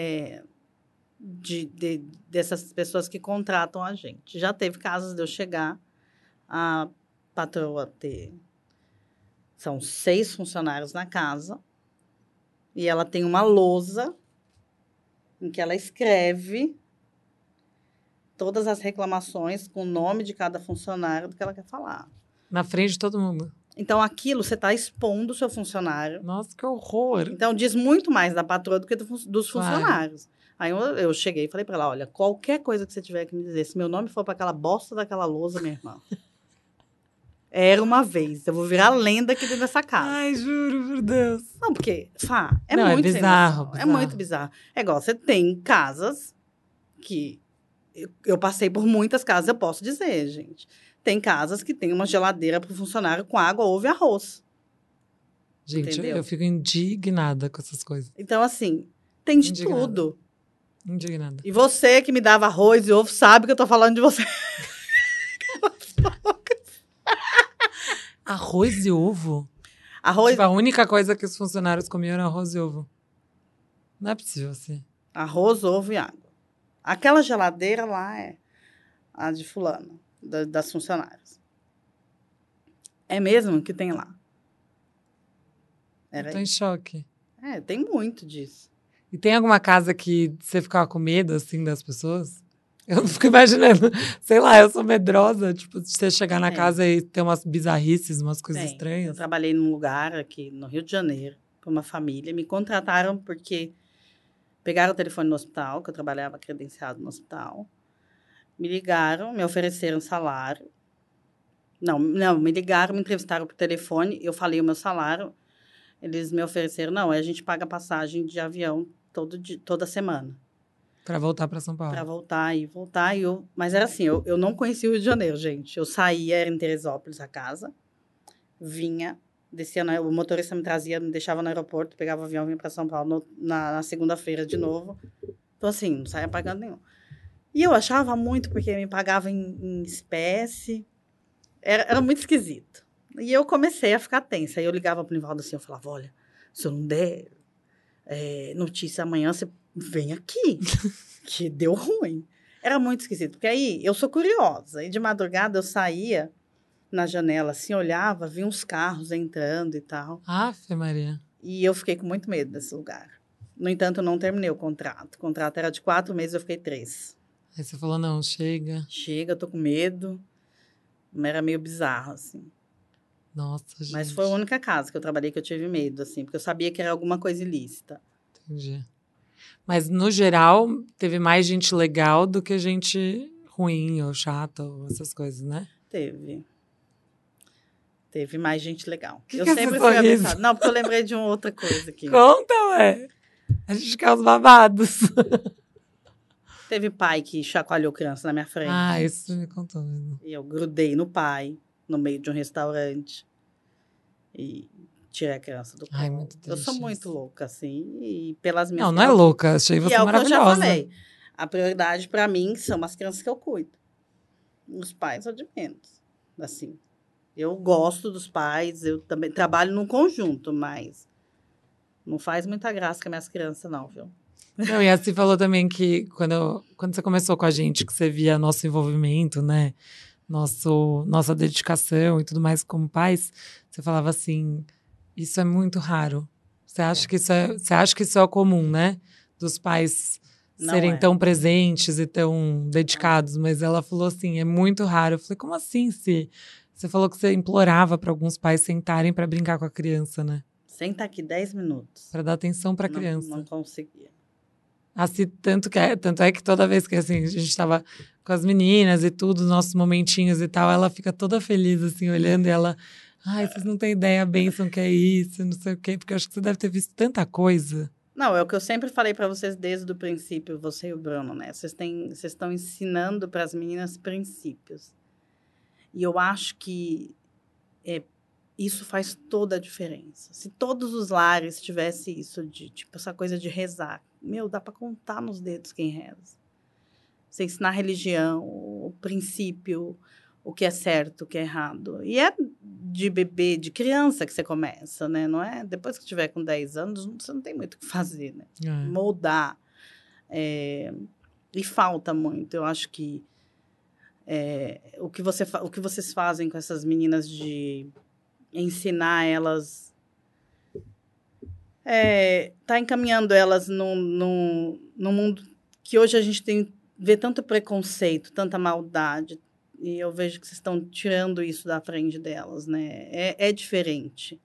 dessas pessoas que contratam a gente. Já teve casos de eu chegar, a patroa são 6 funcionários na casa e ela tem uma lousa em que ela escreve todas as reclamações com o nome de cada funcionário do que ela quer falar. Na frente de todo mundo. Então, aquilo você está expondo o seu funcionário. Nossa, que horror! Então, diz muito mais da patroa do que dos funcionários. Aí eu cheguei e falei para ela, olha, qualquer coisa que você tiver que me dizer, se meu nome for para aquela bosta daquela lousa, minha irmã... Era uma vez. Eu vou virar lenda aqui dentro dessa casa. Ai, juro, por Deus. Não, porque, muito bizarro. É muito bizarro. É igual, você tem casas que... Eu passei por muitas casas, eu posso dizer, gente. Tem casas que tem uma geladeira para o funcionário com água, ovo e arroz. Gente, entendeu? Eu fico indignada com essas coisas. Então, assim, tem de tudo. Indignada. E você que me dava arroz e ovo sabe que eu tô falando de você. Arroz e ovo? Tipo, a única coisa que os funcionários comiam era arroz e ovo. Não é possível assim. Arroz, ovo e água. Aquela geladeira lá é a de fulano, das funcionárias. É mesmo que tem lá. Eu tô em choque. Tem muito disso. E tem alguma casa que você ficava com medo, assim, das pessoas? Eu fico imaginando, sei lá, eu sou medrosa, tipo, de você chegar na casa e ter umas bizarrices, umas coisas estranhas. Eu trabalhei num lugar aqui no Rio de Janeiro, com uma família. Me contrataram porque pegaram o telefone no hospital, que eu trabalhava credenciado no hospital. Me ligaram, me ofereceram salário. Não, me ligaram, me entrevistaram por telefone. Eu falei o meu salário. Eles me ofereceram, não, a gente paga passagem de avião toda semana. Para voltar para São Paulo. Para voltar. Mas era assim, eu não conhecia o Rio de Janeiro, gente. Eu saía, era em Teresópolis a casa, vinha, descia, o motorista me trazia, me deixava no aeroporto, pegava o avião, vinha para São Paulo na segunda-feira de novo. Então, assim, não saía pagando nenhum. E eu achava muito, porque me pagava em espécie. Era muito esquisito. E eu comecei a ficar tensa. Aí eu ligava pro Nivaldo assim, eu falava, olha, se eu não der notícia amanhã, você vem aqui, que deu ruim. Era muito esquisito, porque aí eu sou curiosa. E de madrugada eu saía na janela, assim, olhava, via uns carros entrando e tal. Afe, Maria. E eu fiquei com muito medo desse lugar. No entanto, eu não terminei o contrato. O contrato era de 4 meses, eu fiquei 3. Aí você falou, não, chega. Chega, eu tô com medo. Era meio bizarro, assim. Nossa, gente. Mas foi a única casa que eu trabalhei que eu tive medo, assim, porque eu sabia que era alguma coisa ilícita. Entendi. Mas, no geral, teve mais gente legal do que gente ruim ou chata ou essas coisas, né? Teve mais gente legal. Que eu que sempre você fui sorriso? abençoada. Não, porque eu lembrei de uma outra coisa aqui. Conta, ué. A gente quer os babados. Teve pai que chacoalhou criança na minha frente. Ah, isso você me contou mesmo. E eu grudei no pai, no meio de um restaurante. E tirei a criança do colo. Ai, muito Eu sou triste muito isso. louca, assim. E pelas minhas... Não é louca. Achei você E é o que eu já maravilhosa. falei. A prioridade para mim são as crianças que eu cuido. Os pais são de menos. Assim, eu gosto dos pais, eu também trabalho num conjunto, mas não faz muita graça com as minhas crianças, não, viu? Não, e assim falou também que quando você começou com a gente, que você via nosso envolvimento, né? Nossa dedicação e tudo mais como pais, você falava assim, isso é muito raro. Você acha que isso é o comum, né? Dos pais Não serem é. tão presentes e tão dedicados, mas ela falou assim, é muito raro. Eu falei, como assim, Se? Você falou que você implorava para alguns pais sentarem para brincar com a criança, né? Senta aqui 10 minutos. Para dar atenção para a criança. Não conseguia. Assim, tanto é que toda vez que assim, a gente estava com as meninas e tudo, nossos momentinhos e tal, ela fica toda feliz, assim, olhando, e ela... Ai, vocês não têm ideia a bênção que é isso, não sei o quê, porque eu acho que você deve ter visto tanta coisa. Não, é o que eu sempre falei para vocês desde o princípio, você e o Bruno, né? Vocês estão ensinando para as meninas princípios. E eu acho que isso faz toda a diferença. Se todos os lares tivessem isso, tipo, essa coisa de rezar. Meu, dá para contar nos dedos quem reza. Você ensinar a religião, o princípio, o que é certo, o que é errado. E é de bebê, de criança que você começa, né? Não é? Depois que tiver com 10 anos, você não tem muito o que fazer, né? Moldar. E falta muito. Eu acho que o que vocês fazem com essas meninas de ensinar elas, tá encaminhando elas num mundo que hoje a gente vê tanto preconceito, tanta maldade, e eu vejo que vocês estão tirando isso da frente delas, né? É diferente.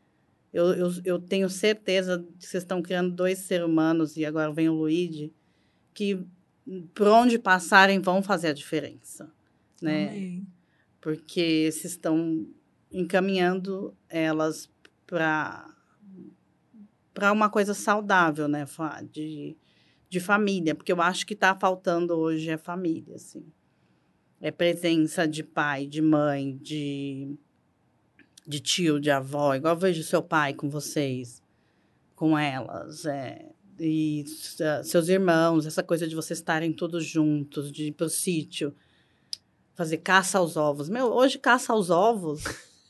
Eu tenho certeza que vocês estão criando 2 seres humanos, e agora vem o Luigi, que por onde passarem vão fazer a diferença, né? Amém. Porque vocês estão encaminhando elas para uma coisa saudável, né? De família, porque eu acho que está faltando hoje é família, assim. É presença de pai, de mãe, de tio, de avó, igual eu vejo seu pai com vocês, com elas, e seus irmãos, essa coisa de vocês estarem todos juntos, de ir pro sítio, fazer caça aos ovos. Meu, hoje caça aos ovos...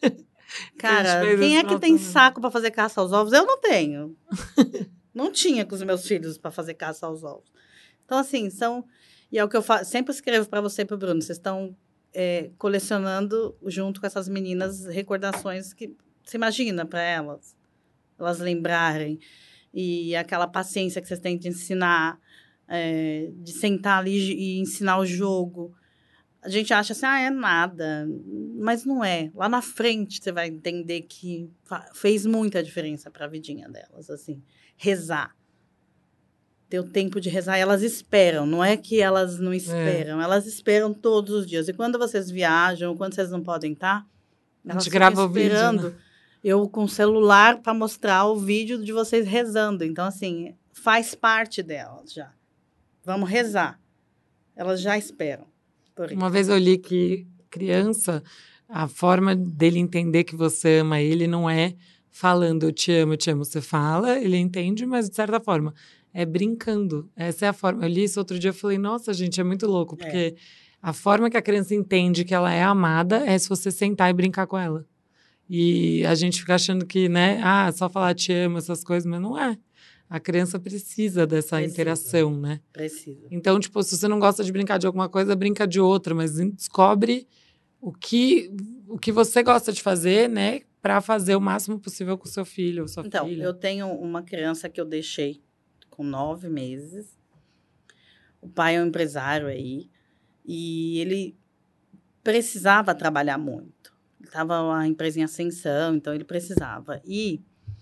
Cara, quem é que tem saco para fazer caça aos ovos? Eu não tenho. Não tinha com os meus filhos para fazer caça aos ovos. Então, assim, e é o que eu sempre escrevo para você e para o Bruno. Vocês estão colecionando, junto com essas meninas, recordações que você imagina para elas lembrarem. E aquela paciência que vocês têm de ensinar, de sentar ali e ensinar o jogo. A gente acha assim, é nada, mas não é. Lá na frente você vai entender que fez muita diferença para a vidinha delas, assim. Rezar. Ter o tempo de rezar, elas esperam, não é que elas não esperam, elas esperam todos os dias. E quando vocês viajam, quando vocês não podem estar, elas ficam esperando. Vídeo, né? Eu com o celular para mostrar o vídeo de vocês rezando. Então, assim, faz parte delas já. Vamos rezar. Elas já esperam. Uma vez eu li que criança, a forma dele entender que você ama ele não é falando eu te amo. Você fala, ele entende, mas de certa forma é brincando. Essa é a forma. Eu li isso outro dia e falei, nossa, gente, é muito louco, porque a forma que a criança entende que ela é amada é se você sentar e brincar com ela. E a gente fica achando que, né, só falar te amo, essas coisas, mas não é. A criança precisa dessa interação, né? Precisa. Então, tipo, se você não gosta de brincar de alguma coisa, brinca de outra, mas descobre o que você gosta de fazer, né, para fazer o máximo possível com o seu filho ou sua filha. Então, eu tenho uma criança que eu deixei com 9 meses. O pai é um empresário aí e ele precisava trabalhar muito. Estava a empresa em ascensão, então ele precisava. E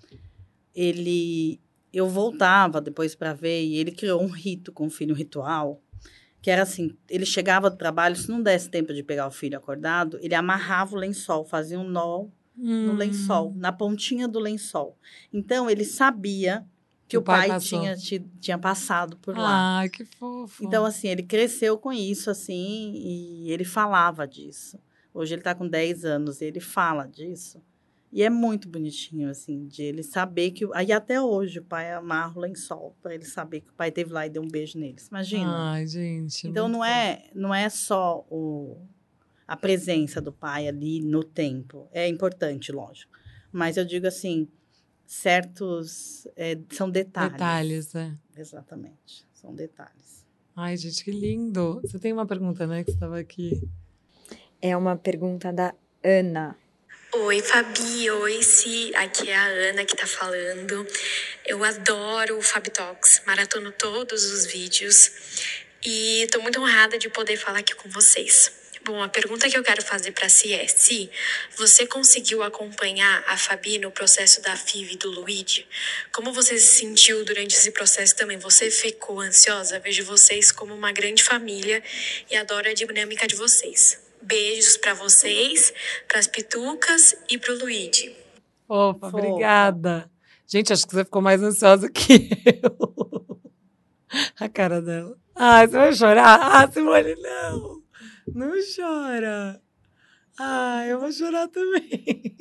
eu voltava depois para ver e ele criou um rito com o filho, um ritual, que era assim, ele chegava do trabalho, se não desse tempo de pegar o filho acordado, ele amarrava o lençol, fazia um nó no lençol, na pontinha do lençol. Então, ele sabia que o pai tinha passado por lá. Ah, que fofo. Então, assim, ele cresceu com isso, assim, e ele falava disso. Hoje ele está com 10 anos e ele fala disso. E é muito bonitinho, assim, de ele saber que... Aí até hoje o pai amarra o lençol para ele saber que o pai esteve lá e deu um beijo neles. Imagina. Ai, gente. Então, não é só a presença do pai ali no tempo. É importante, lógico. Mas eu digo assim, certos... são detalhes. Detalhes, Exatamente. São detalhes. Ai, gente, que lindo. Você tem uma pergunta, né, que você estava aqui. É uma pergunta da Ana. Oi, Fabi. Oi, Si. Aqui é a Ana que tá falando. Eu adoro o Fabi Talks. Maratono todos os vídeos. E tô muito honrada de poder falar aqui com vocês. Bom, a pergunta que eu quero fazer para Si é: Si, você conseguiu acompanhar a Fabi no processo da FIV e do Luigi? Como você se sentiu durante esse processo também? Você ficou ansiosa? Vejo vocês como uma grande família e adoro a dinâmica de vocês. Beijos para vocês, para as pitucas e para o Luigi. Opa, obrigada. Gente, acho que você ficou mais ansiosa que eu. A cara dela. Ai, você vai chorar? Simone, não. Não chora. Ai, eu vou chorar também.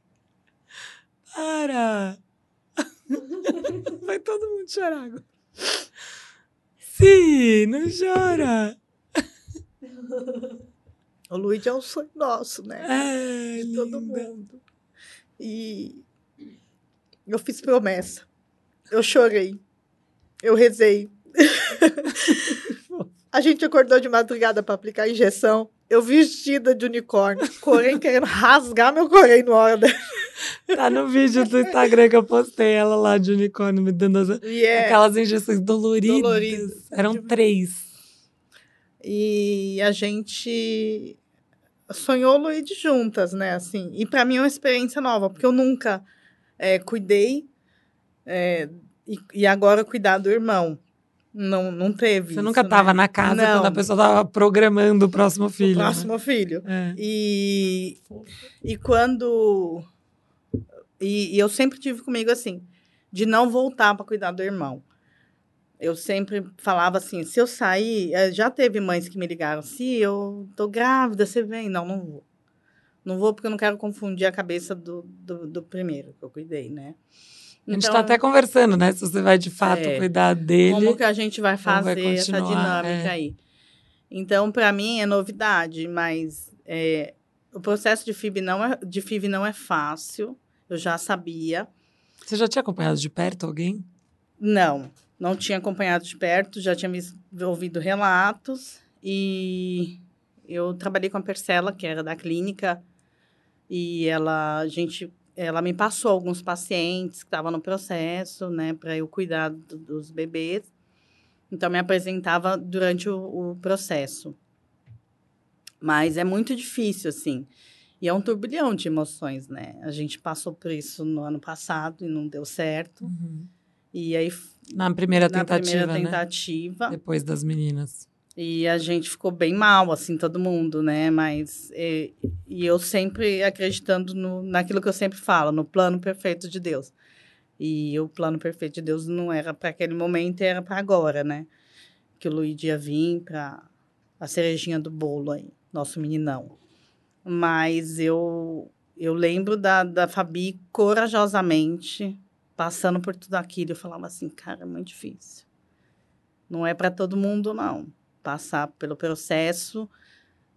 Para. Vai todo mundo chorar agora. Sim, não chora. O Luigi é um sonho nosso, né? É, de todo mundo. E eu fiz promessa. Eu chorei. Eu rezei. A gente acordou de madrugada para aplicar a injeção. Eu vestida de unicórnio, corém querendo rasgar meu corém no hora dela. Tá no vídeo do Instagram que eu postei ela lá de unicórnio me dando aquelas injeções doloridas. Eram 3. E a gente sonhou o Luigi juntas, né? Assim, e para mim é uma experiência nova, porque eu nunca cuidei e agora cuidar do irmão. Não teve. Você nunca estava na casa quando a pessoa estava programando o próximo filho. O próximo filho. É. E quando... E eu sempre tive comigo assim, de não voltar para cuidar do irmão. Eu sempre falava assim, se eu sair... Já teve mães que me ligaram, se eu tô grávida, você vem? Não vou. Não vou porque eu não quero confundir a cabeça do primeiro que eu cuidei, né? A gente está até conversando, né? Se você vai, de fato, cuidar dele. Como que a gente vai fazer essa dinâmica aí? Então, para mim, é novidade, mas o processo de FIV não é fácil. Eu já sabia. Você já tinha acompanhado de perto alguém? Não tinha acompanhado de perto. Já tinha ouvido relatos. E eu trabalhei com a Percela, que era da clínica. E ela me passou alguns pacientes que estavam no processo, né, para eu cuidar dos bebês. Então, me apresentava durante o processo. Mas é muito difícil, assim. E é um turbilhão de emoções, né? A gente passou por isso no ano passado e não deu certo. Uhum. E aí... Na primeira tentativa, né? Depois das meninas. E a gente ficou bem mal, assim, todo mundo, né? Mas... E eu sempre acreditando naquilo que eu sempre falo, no plano perfeito de Deus. E o plano perfeito de Deus não era para aquele momento, era para agora, né? Que o Luigi ia vir para a cerejinha do bolo aí, nosso meninão. Mas eu lembro da Fabi corajosamente passando por tudo aquilo. Eu falava assim, cara, é muito difícil. Não é para todo mundo, não. Passar pelo processo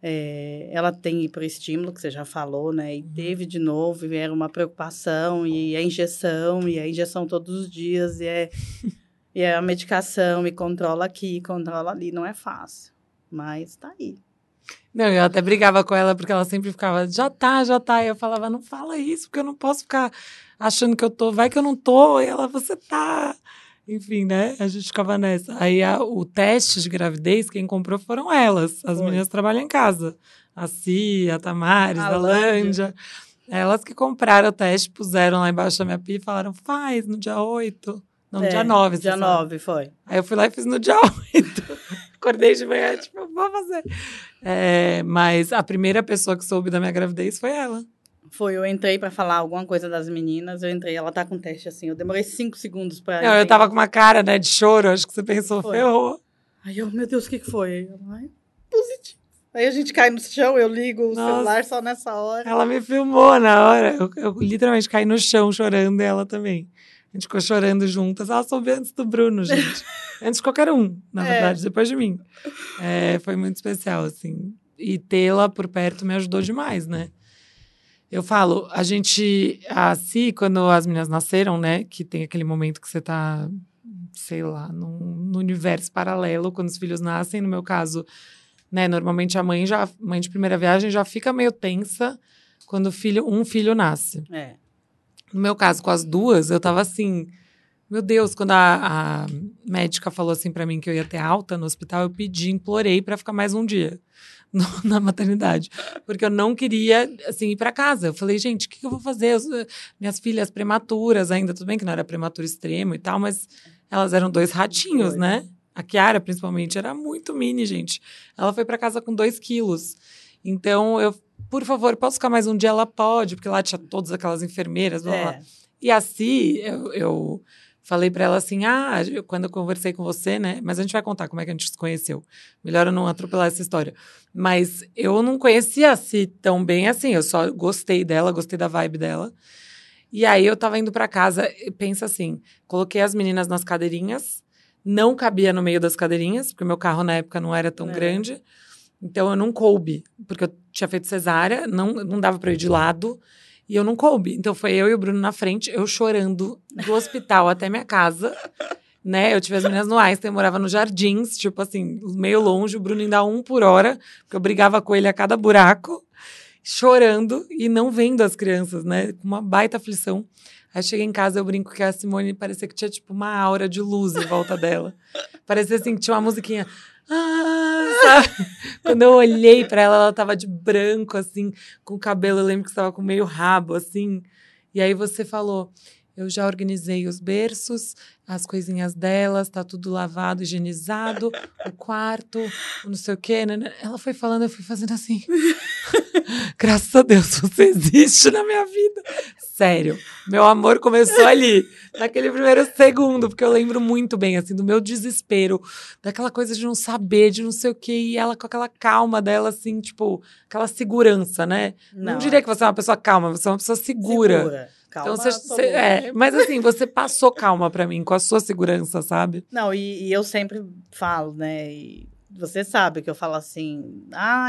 Ela tem hiperestímulo, que você já falou, né? E teve de novo, e era uma preocupação, e a injeção todos os dias, e a medicação, e controla aqui, controla ali. Não é fácil, mas tá aí. Não, eu até brigava com ela, porque ela sempre ficava, já tá. E eu falava, não fala isso, porque eu não posso ficar achando que eu tô, vai que eu não tô. E ela, você tá. Enfim, né? A gente ficava nessa. Aí o teste de gravidez, quem comprou foram elas. As meninas trabalham em casa. A Cia, a Tamares, a Lândia. Elas que compraram o teste, puseram lá embaixo da minha pia e falaram, faz no dia 8. Não, no dia 9. Dia 9, foi. Aí eu fui lá e fiz no dia 8. Acordei de manhã, tipo, vou fazer. Mas a primeira pessoa que soube da minha gravidez foi ela. Eu entrei pra falar alguma coisa das meninas, ela tá com teste assim, eu demorei 5 segundos pra... Não, eu tava com uma cara, né, de choro, acho que você pensou, ferrou. Aí eu, meu Deus, o que foi? Ai, positivo. Aí a gente cai no chão, eu ligo o celular só nessa hora. Ela me filmou na hora, eu literalmente caí no chão chorando, e ela também. A gente ficou chorando juntas. Ela soube antes do Bruno, gente. Antes de qualquer um, na verdade, depois de mim. Foi muito especial, assim. E tê-la por perto me ajudou demais, né? Eu falo, assim, quando as meninas nasceram, né? Que tem aquele momento que você tá, sei lá, no universo paralelo, quando os filhos nascem. No meu caso, né? Normalmente a mãe de primeira viagem já fica meio tensa quando um filho nasce. No meu caso, com as duas, eu tava assim... Meu Deus, quando a médica falou assim pra mim que eu ia ter alta no hospital, eu implorei pra ficar mais um dia na maternidade. Porque eu não queria, assim, ir pra casa. Eu falei, gente, o que eu vou fazer? Minhas filhas prematuras ainda, tudo bem que não era prematuro extremo e tal, mas elas eram 2 ratinhos, né? A Kiara, principalmente, era muito mini, gente. Ela foi pra casa com 2 quilos. Então, por favor, posso ficar mais um dia? Ela pode, porque lá tinha todas aquelas enfermeiras, blá, blá. E assim, eu falei pra ela assim, quando eu conversei com você, né? Mas a gente vai contar como é que a gente se conheceu. Melhor eu não atropelar essa história. Mas eu não conhecia a Si tão bem assim, eu só gostei dela, gostei da vibe dela. E aí eu tava indo pra casa, pensa assim, coloquei as meninas nas cadeirinhas, não cabia no meio das cadeirinhas, porque o meu carro na época não era tão grande. Então, eu não coube, porque eu tinha feito cesárea, não dava pra eu ir de lado, e eu não coube. Então, foi eu e o Bruno na frente, eu chorando do hospital até minha casa, né? Eu tive as meninas no Einstein, eu morava nos Jardins, tipo assim, meio longe, o Bruno indo a 1 por hora, porque eu brigava com ele a cada buraco, chorando e não vendo as crianças, né? Com uma baita aflição. Aí cheguei em casa, eu brinco que a Simone parecia que tinha, tipo, uma aura de luz em volta dela. Parecia assim, que tinha uma musiquinha... sabe? Quando eu olhei pra ela, ela tava de branco, assim, com o cabelo, eu lembro que estava com meio rabo, assim. E aí você falou, eu já organizei os berços, as coisinhas delas, tá tudo lavado, higienizado, o quarto, não sei o quê. Né? Ela foi falando, eu fui fazendo assim. Graças a Deus, você existe na minha vida. Sério, meu amor começou ali, naquele primeiro segundo, porque eu lembro muito bem, assim, do meu desespero, daquela coisa de não saber, de não sei o quê, e ela com aquela calma dela, assim, tipo, aquela segurança, né? Não diria que você é uma pessoa calma, você é uma pessoa segura. Calma, então, mas assim, você passou calma pra mim, com a sua segurança, sabe? Não, e eu sempre falo, né, e você sabe que eu falo assim,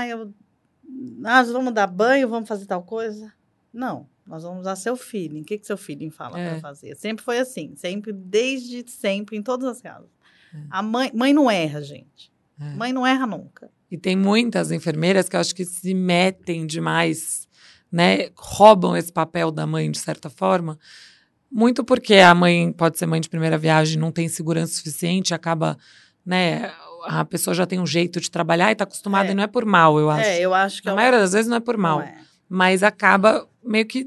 nós vamos dar banho, vamos fazer tal coisa? Não. Nós vamos usar seu feeling. O que seu feeling fala para fazer? Sempre foi assim. Sempre, desde sempre, em todas as casas. A mãe não erra, gente. Mãe não erra nunca. E tem muitas enfermeiras que eu acho que se metem demais, né? Roubam esse papel da mãe, de certa forma. Muito porque a mãe pode ser mãe de primeira viagem, não tem segurança suficiente, acaba, né? A pessoa já tem um jeito de trabalhar e está acostumada, e não é por mal, eu acho. Eu acho que... A maioria das vezes não é por mal. Mas acaba meio que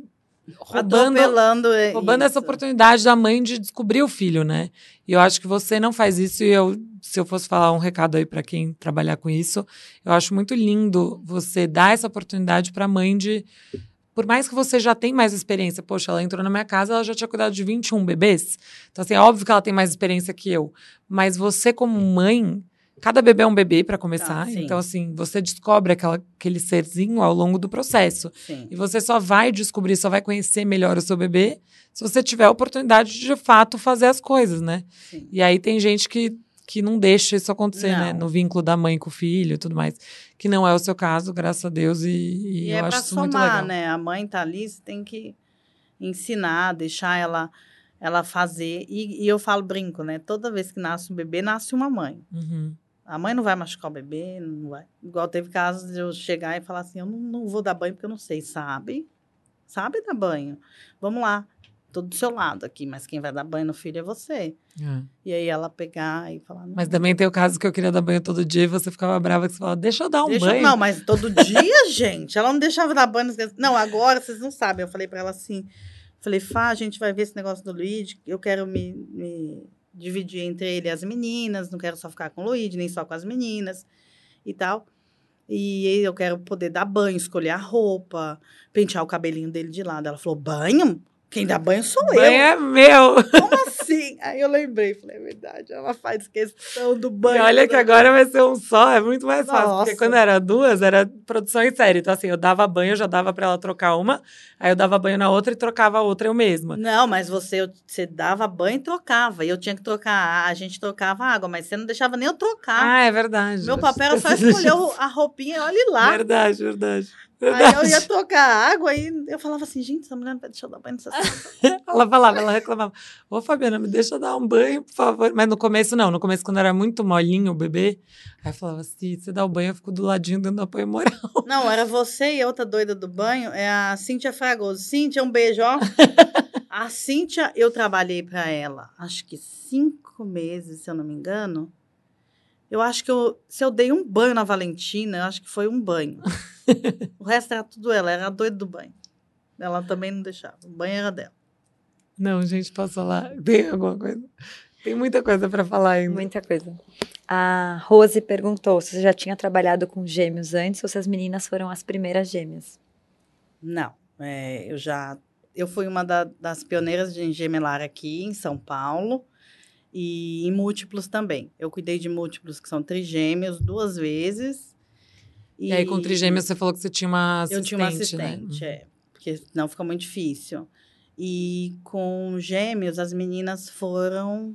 roubando essa oportunidade da mãe de descobrir o filho, né? E eu acho que você não faz isso, e se eu fosse falar um recado aí para quem trabalhar com isso, eu acho muito lindo você dar essa oportunidade para a mãe de... Por mais que você já tenha mais experiência, poxa, ela entrou na minha casa, ela já tinha cuidado de 21 bebês. Então, assim, é óbvio que ela tem mais experiência que eu. Mas você, como mãe... Cada bebê é um bebê, para começar. Então, assim, você descobre aquele serzinho ao longo do processo. Sim. E você só vai descobrir, só vai conhecer melhor o seu bebê se você tiver a oportunidade de fato, fazer as coisas, né? Sim. E aí tem gente que que não deixa isso acontecer, Não. né? No vínculo da mãe com o filho e tudo mais. Que não é o seu caso, graças a Deus, e eu acho isso muito legal. Né? A mãe tá ali, você tem que ensinar, deixar ela fazer. E eu brinco, né? Toda vez que nasce um bebê, nasce uma mãe. Uhum. A mãe não vai machucar o bebê, não vai. Igual teve casos de eu chegar e falar assim, eu não vou dar banho porque eu não sei, sabe? Sabe dar banho. Vamos lá, tô do seu lado aqui, mas quem vai dar banho no filho é você. É. E aí ela pegar e falar... Mas também tem o caso que eu queria dar banho todo dia e você ficava brava que você falava, deixa eu dar um banho. Não, mas todo dia, gente. Ela não deixava dar banho. Não, agora vocês não sabem. Eu falei pra ela assim, falei, Fá, a gente vai ver esse negócio do Luigi, eu quero me dividir entre ele e as meninas, não quero só ficar com o Luigi, nem só com as meninas e tal. E eu quero poder dar banho, escolher a roupa, pentear o cabelinho dele de lado. Ela falou, banho? Quem dá banho sou Banho eu. é meu. Como assim? Aí eu lembrei, falei, é verdade, ela faz questão do banho. E olha que agora vai ser um só, é muito mais fácil. Nossa. Porque quando era duas, era produção em série. Então, assim, eu dava banho, eu já dava pra ela trocar uma, aí eu dava banho na outra e trocava a outra eu mesma. Não, mas você dava banho e trocava. E eu tinha que trocar, a gente trocava a água, mas você não deixava nem eu trocar. Ah, é verdade. Meu papel era só escolher a roupinha, olhe lá. Verdade, verdade. Aí eu ia trocar a água e eu falava assim, gente, essa mulher não vai deixar eu dar banho nessa situação. Ela falava, ela reclamava. Ô, Fabiana, me deixa dar um banho, por favor. Mas no começo, não. No começo, quando era muito molinho o bebê, aí eu falava assim, você dá o banho, eu fico do ladinho dando apoio moral. Não, era você e outra doida do banho, é a Cíntia Fragoso. Cíntia, um beijo, ó. A Cíntia, eu trabalhei pra ela, acho que 5 meses, se eu não me engano. Eu acho que se eu dei um banho na Valentina, eu acho que foi um banho. O resto era tudo ela, era a doida do banho. Ela também não deixava, o banho era dela. Não, gente, posso falar? Tem alguma coisa? Tem muita coisa pra falar ainda. Muita coisa. A Rose perguntou se você já tinha trabalhado com gêmeos antes ou se as meninas foram as primeiras gêmeas. Não, eu fui uma das pioneiras em gemelar aqui em São Paulo e em múltiplos também. Eu cuidei de múltiplos que são trigêmeos 2 vezes. E aí, com trigêmeos, você falou que você tinha uma assistente, eu tinha uma assistente, né? porque senão fica muito difícil. E com gêmeos, as meninas foram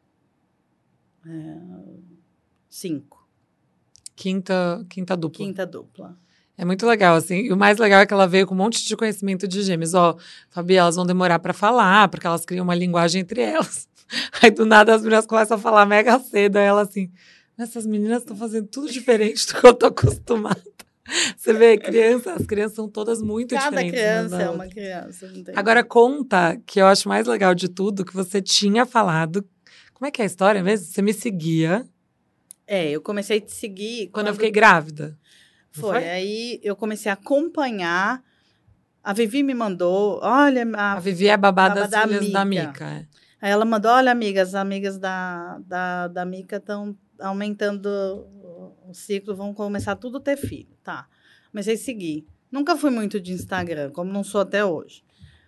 5. Quinta dupla. Quinta dupla. É muito legal, assim. E o mais legal é que ela veio com um monte de conhecimento de gêmeos. Ó, Fabi, elas vão demorar pra falar, porque elas criam uma linguagem entre elas. Aí, do nada, as meninas começam a falar mega cedo. Aí ela assim, essas meninas estão fazendo tudo diferente do que eu tô acostumada. Você vê, as crianças são todas muito diferentes. Cada criança é uma criança. Não tem. Agora, conta, que eu acho mais legal de tudo, que você tinha falado... Como é que é a história mesmo? Você me seguia... Eu comecei a te seguir... Quando eu fiquei grávida. Foi, aí eu comecei a acompanhar. A Vivi me mandou, olha... A Vivi é a babá das filhas da Mica. Aí ela mandou, olha, amigas, as amigas da Mica estão aumentando o ciclo, vão começar tudo a ter filho. Tá, comecei a seguir. Nunca fui muito de Instagram, como não sou até hoje.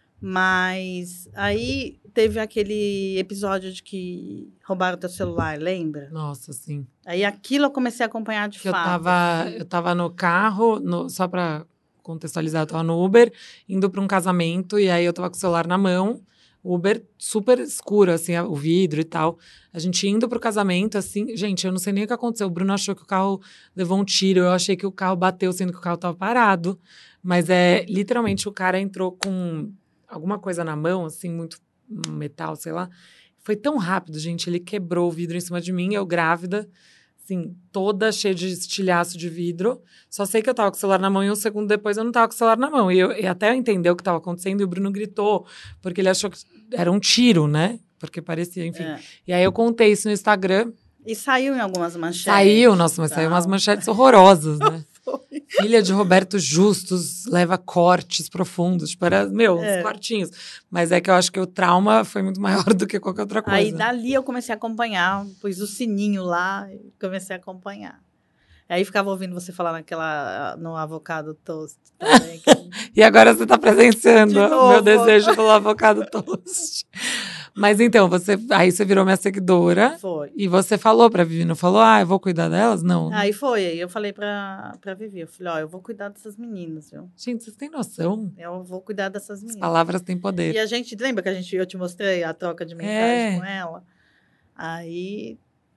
Mas aí teve aquele episódio de que roubaram teu celular, lembra? Nossa, sim. Aí aquilo eu comecei a acompanhar de fato. Eu tava no carro, só pra contextualizar, eu tava no Uber, indo pra um casamento, e aí eu tava com o celular na mão, Uber super escuro, assim, o vidro e tal. A gente indo pro casamento, assim, gente, eu não sei nem o que aconteceu. O Bruno achou que o carro levou um tiro, eu achei que o carro bateu, sendo que o carro tava parado. Mas literalmente, o cara entrou com alguma coisa na mão, assim, muito metal, sei lá. Foi tão rápido, gente, ele quebrou o vidro em cima de mim, eu grávida, assim, toda cheia de estilhaço de vidro. Só sei que eu tava com o celular na mão e um segundo depois eu não tava com o celular na mão. E até eu entender o que tava acontecendo, e o Bruno gritou, porque ele achou que era um tiro, né? Porque parecia, enfim. E aí eu contei isso no Instagram. E saiu em algumas manchetes. Saiu, nossa, mas saiu umas manchetes horrorosas, né? Filha de Roberto Justus leva cortes profundos. Tipo, era, uns cortinhos. Mas é que eu acho que o trauma foi muito maior do que qualquer outra coisa. Aí, dali, eu comecei a acompanhar. Pus o sininho lá e comecei a acompanhar. Aí, ficava ouvindo você falar no avocado toast. Também, E agora você está presenciando o meu desejo pelo avocado toast. Mas então, aí você virou minha seguidora. Foi. E você falou pra Vivi, não falou? Eu vou cuidar delas? Não. Aí foi. Aí eu falei pra Vivi, eu falei, eu vou cuidar dessas meninas, viu? Gente, vocês têm noção? Eu vou cuidar dessas meninas. As palavras têm poder. E a gente, lembra que eu te mostrei a troca de mensagem com ela? Aí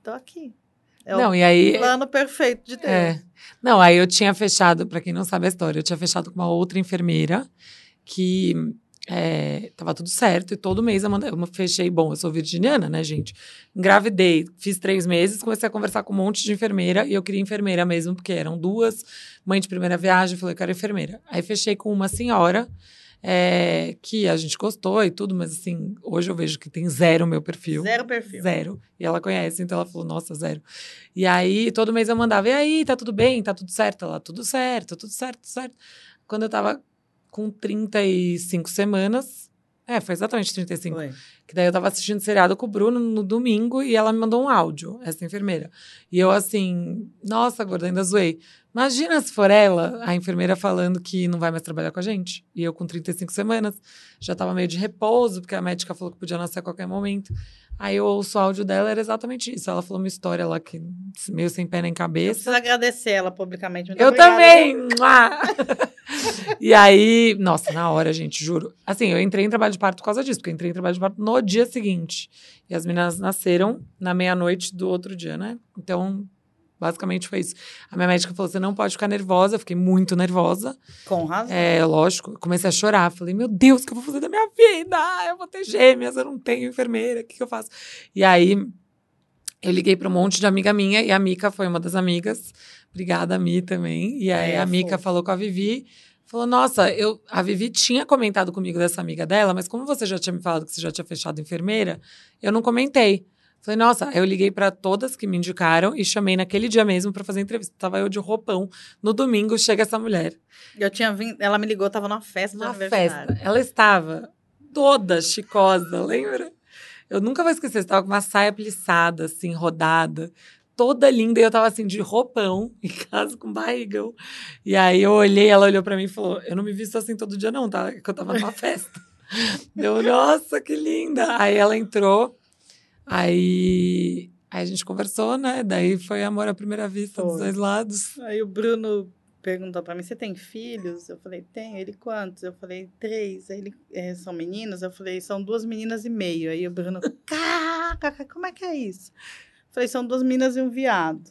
tô aqui. É Não, o e aí... plano perfeito de Deus. Não, aí eu tinha fechado, pra quem não sabe a história, eu tinha fechado com uma outra enfermeira que tava tudo certo e todo mês eu fechei, bom, eu sou virginiana, né, gente? Engravidei, fiz 3 meses, comecei a conversar com um monte de enfermeira e eu queria enfermeira mesmo, porque eram 2, mãe de primeira viagem, eu falei, eu quero enfermeira. Aí fechei com uma senhora que a gente gostou e tudo, mas assim, hoje eu vejo que tem 0 meu perfil. 0 perfil. 0. E ela conhece, então ela falou, nossa, 0. E aí, todo mês eu mandava, e aí, tá tudo bem? Tá tudo certo? Ela, tudo certo, tudo certo, tudo certo. Quando eu tava com 35 semanas, foi exatamente 35. Foi. Que daí eu tava assistindo seriado com o Bruno no domingo e ela me mandou um áudio, essa enfermeira. E eu assim, nossa, gorda, ainda zoei. Imagina se for ela, a enfermeira falando que não vai mais trabalhar com a gente. E eu com 35 semanas, já tava meio de repouso, porque a médica falou que podia nascer a qualquer momento. Aí eu ouço o áudio dela, era exatamente isso. Ela falou uma história lá que meio sem pé nem Eu cabeça. preciso agradecer ela publicamente. Muito eu obrigada. também! E aí, nossa, na hora, gente, juro. Assim, eu entrei em trabalho de parto por causa disso, porque eu entrei em trabalho de parto no dia seguinte. E as meninas nasceram na meia-noite do outro dia, né? Então, basicamente foi isso. A minha médica falou, você não pode ficar nervosa. Eu fiquei muito nervosa. Com razão. Lógico. Comecei a chorar. Falei, meu Deus, o que eu vou fazer da minha vida? Eu vou ter gêmeas, eu não tenho enfermeira, o que eu faço? E aí, eu liguei para um monte de amiga minha, e a Mica foi uma das amigas. Obrigada, Mi, também. E aí, a Mica falou com a Vivi, falou, nossa, a Vivi tinha comentado comigo dessa amiga dela, mas como você já tinha me falado que você já tinha fechado enfermeira, eu não comentei. Falei, nossa, aí eu liguei para todas que me indicaram e chamei naquele dia mesmo para fazer entrevista. Tava eu de roupão. No domingo, chega essa mulher. Eu tinha vindo, ela me ligou, tava numa festa de aniversário. Festa. Ela estava toda chicosa, lembra? Eu nunca vou esquecer, você tava com uma saia plissada, assim, rodada, toda linda, e eu tava assim, de roupão, em casa, com barrigão. E aí eu olhei, ela olhou pra mim e falou, eu não me visto assim todo dia não, tá? Que eu tava numa festa. Deu, nossa, que linda! Aí ela entrou, aí a gente conversou, né? Daí foi amor à primeira vista dos 2 lados. Aí o Bruno perguntou pra mim, você tem filhos? Eu falei, tenho. Ele, quantos? Eu falei, 3. Aí ele, são meninos? Eu falei, são 2 meninas e meio. Aí o Bruno, como é que é isso? Eu falei, são 2 meninas e um viado.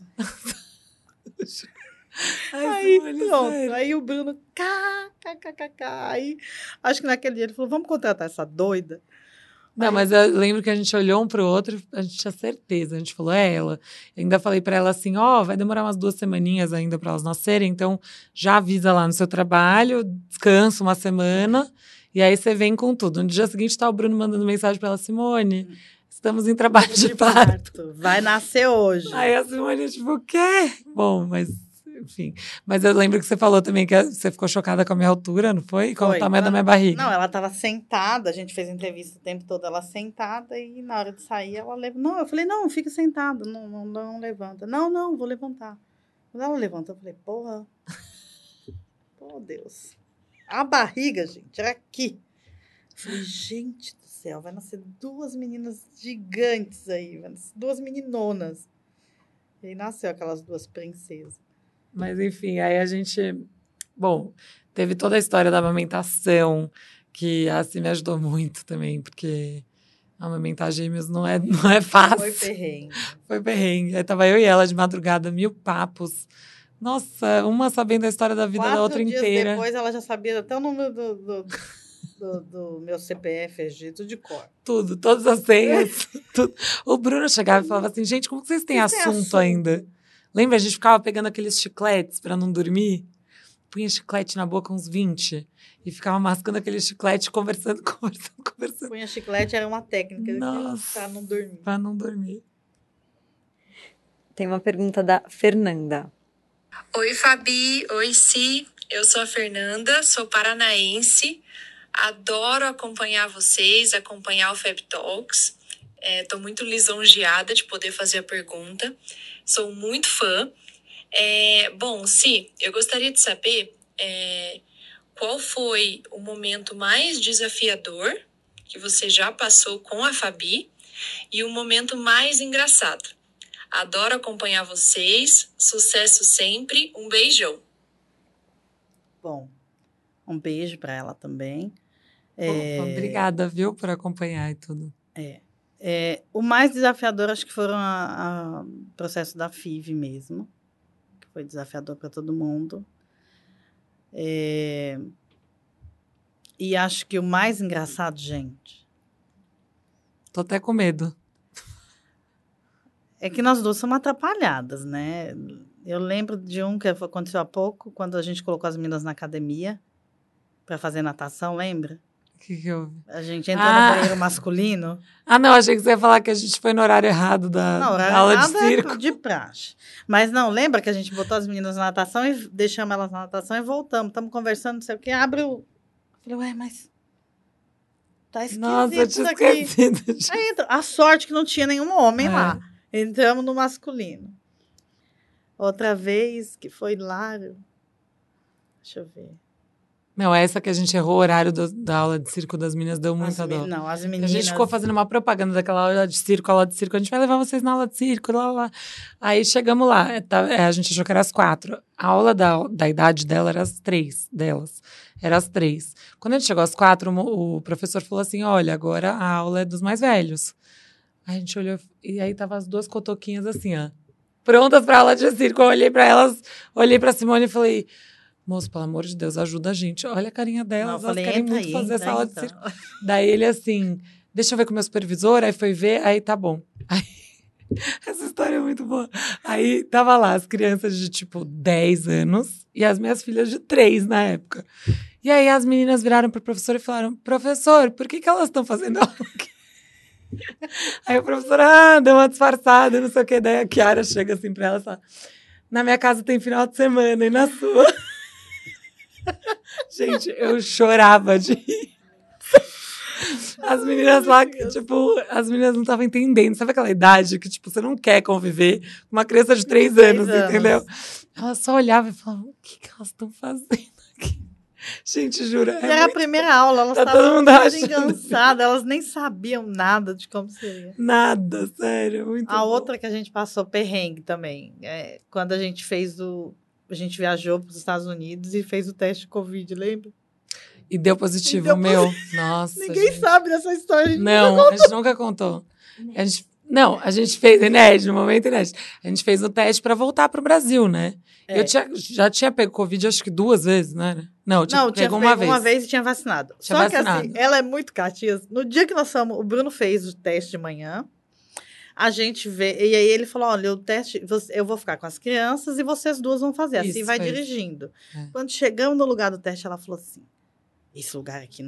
Aí pronto. Sério. Aí o Bruno, Aí, acho que naquele dia ele falou, vamos contratar essa doida? Não, mas eu lembro que a gente olhou um pro outro, a gente tinha certeza. A gente falou, ela. Eu ainda falei pra ela assim, vai demorar umas 2 semaninhas ainda pra elas nascerem, então já avisa lá no seu trabalho, descansa uma semana, e aí você vem com tudo. No dia seguinte tá o Bruno mandando mensagem pra ela, Simone, estamos em trabalho de parto. Vai nascer hoje. Aí a Simone, tipo, o quê? Bom, mas... Enfim, mas eu lembro que você falou também que você ficou chocada com a minha altura, não foi? Com o tamanho da minha barriga. Não, ela estava sentada, a gente fez entrevista o tempo todo, ela sentada, e na hora de sair, ela levantou. Não, eu falei, não, fica sentada, não levanta. Não, vou levantar. Quando ela levantou, eu falei, porra, Deus. A barriga, gente, era aqui. Eu falei, gente do céu, vai nascer 2 meninas gigantes aí, vai nascer 2 meninonas. E aí nasceu aquelas 2 princesas. Mas, enfim, aí a gente... Bom, teve toda a história da amamentação, que assim me ajudou muito também, porque amamentar gêmeos não é fácil. Foi perrengue. Foi perrengue. Aí tava eu e ela de madrugada, 1000 papos. Nossa, uma sabendo a história da vida da outra inteira. 4 dias depois, ela já sabia até o número do meu CPF, RG, tudo de cor. Tudo, todas as senhas, tudo. O Bruno chegava e falava assim, gente, como que vocês têm assunto ainda? Lembra? A gente ficava pegando aqueles chicletes para não dormir? Punha chiclete na boca, uns 20. E ficava mascando aquele chiclete, conversando. Punha chiclete, era uma técnica para não dormir. Para não dormir. Tem uma pergunta da Fernanda. Oi, Fabi. Oi, Si. Eu sou a Fernanda, sou paranaense. Adoro acompanhar vocês, acompanhar o Fab Talks. Estou muito lisonjeada de poder fazer a pergunta. Sou muito fã. Bom, Si, eu gostaria de saber qual foi o momento mais desafiador que você já passou com a Fabi e o momento mais engraçado. Adoro acompanhar vocês. Sucesso sempre. Um beijão. Bom, um beijo para ela também. Obrigada, viu, por acompanhar e tudo. O mais desafiador, acho que foram o processo da FIV mesmo, que foi desafiador para todo mundo. E acho que o mais engraçado, gente... Tô até com medo. É que nós duas somos atrapalhadas, né? Eu lembro de um que aconteceu há pouco, quando a gente colocou as meninas na academia para fazer natação, lembra? O que houve? A gente entrou no banheiro masculino. Não, achei que você ia falar que a gente foi no horário errado da aula de circo. De praxe. Mas não, lembra que a gente botou as meninas na natação e deixamos elas na natação e voltamos. Estamos conversando, não sei o quê, abre o... Falei, ué, mas... Tá esquisito. Nossa, eu tinha esquecido. Aí entra. A sorte que não tinha nenhum homem lá. Entramos no masculino. Outra vez, que foi hilário. Deixa eu ver. Não, essa que a gente errou o horário da aula de circo das meninas deu muita dor. Não, as meninas... A gente ficou fazendo uma propaganda daquela aula de circo, a gente vai levar vocês na aula de circo, lá. Aí chegamos lá, a gente achou que era às 4. A aula da idade dela era às 3, delas. Era às 3. Quando a gente chegou às 4, o professor falou assim, olha, agora a aula é dos mais velhos. Aí a gente olhou, e aí tava as duas cotoquinhas assim, ó, prontas pra aula de circo. Eu olhei pra elas, olhei pra Simone e falei... Moço, pelo amor de Deus, ajuda a gente. Olha a carinha delas, elas querem muito fazer essa aula de circo. Daí ele assim, deixa eu ver com o meu supervisor, aí foi ver, aí tá bom. Aí, essa história é muito boa. Aí tava lá as crianças de tipo 10 anos e as minhas filhas de 3 na época. E aí as meninas viraram pro professor e falaram, professor, por que elas estão fazendo aula aqui? Aí o professor, deu uma disfarçada, não sei o quê. Daí a Kiara chega assim pra ela e fala, na minha casa tem final de semana e na sua... Gente, eu chorava de rir. As meninas lá, tipo, as meninas não estavam entendendo. Sabe aquela idade que, tipo, você não quer conviver com uma criança de 3 anos, entendeu? Elas só olhavam e falavam, o que elas estão fazendo aqui? Gente, jura. Era a primeira aula, elas estavam engançadas, elas nem sabiam nada de como seria. Nada, sério, muito bom. Outra que a gente passou perrengue também, quando a gente fez A gente viajou para os Estados Unidos e fez o teste de Covid, lembra? E deu positivo, meu. Nossa, ninguém sabe dessa história. A gente nunca contou. A gente fez inédito, no momento inédito. A gente fez o teste para voltar para o Brasil, né? Eu já tinha pego Covid, acho que 2 vezes, né? Não, pegou uma vez. Uma vez e tinha vacinado. Que assim, ela é muito catia. No dia que nós fomos, o Bruno fez o teste de manhã. A gente vê, e aí ele falou, olha, o teste, eu vou ficar com as crianças e vocês duas vão fazer, assim vai dirigindo. Quando chegamos no lugar do teste, ela falou assim, esse lugar aqui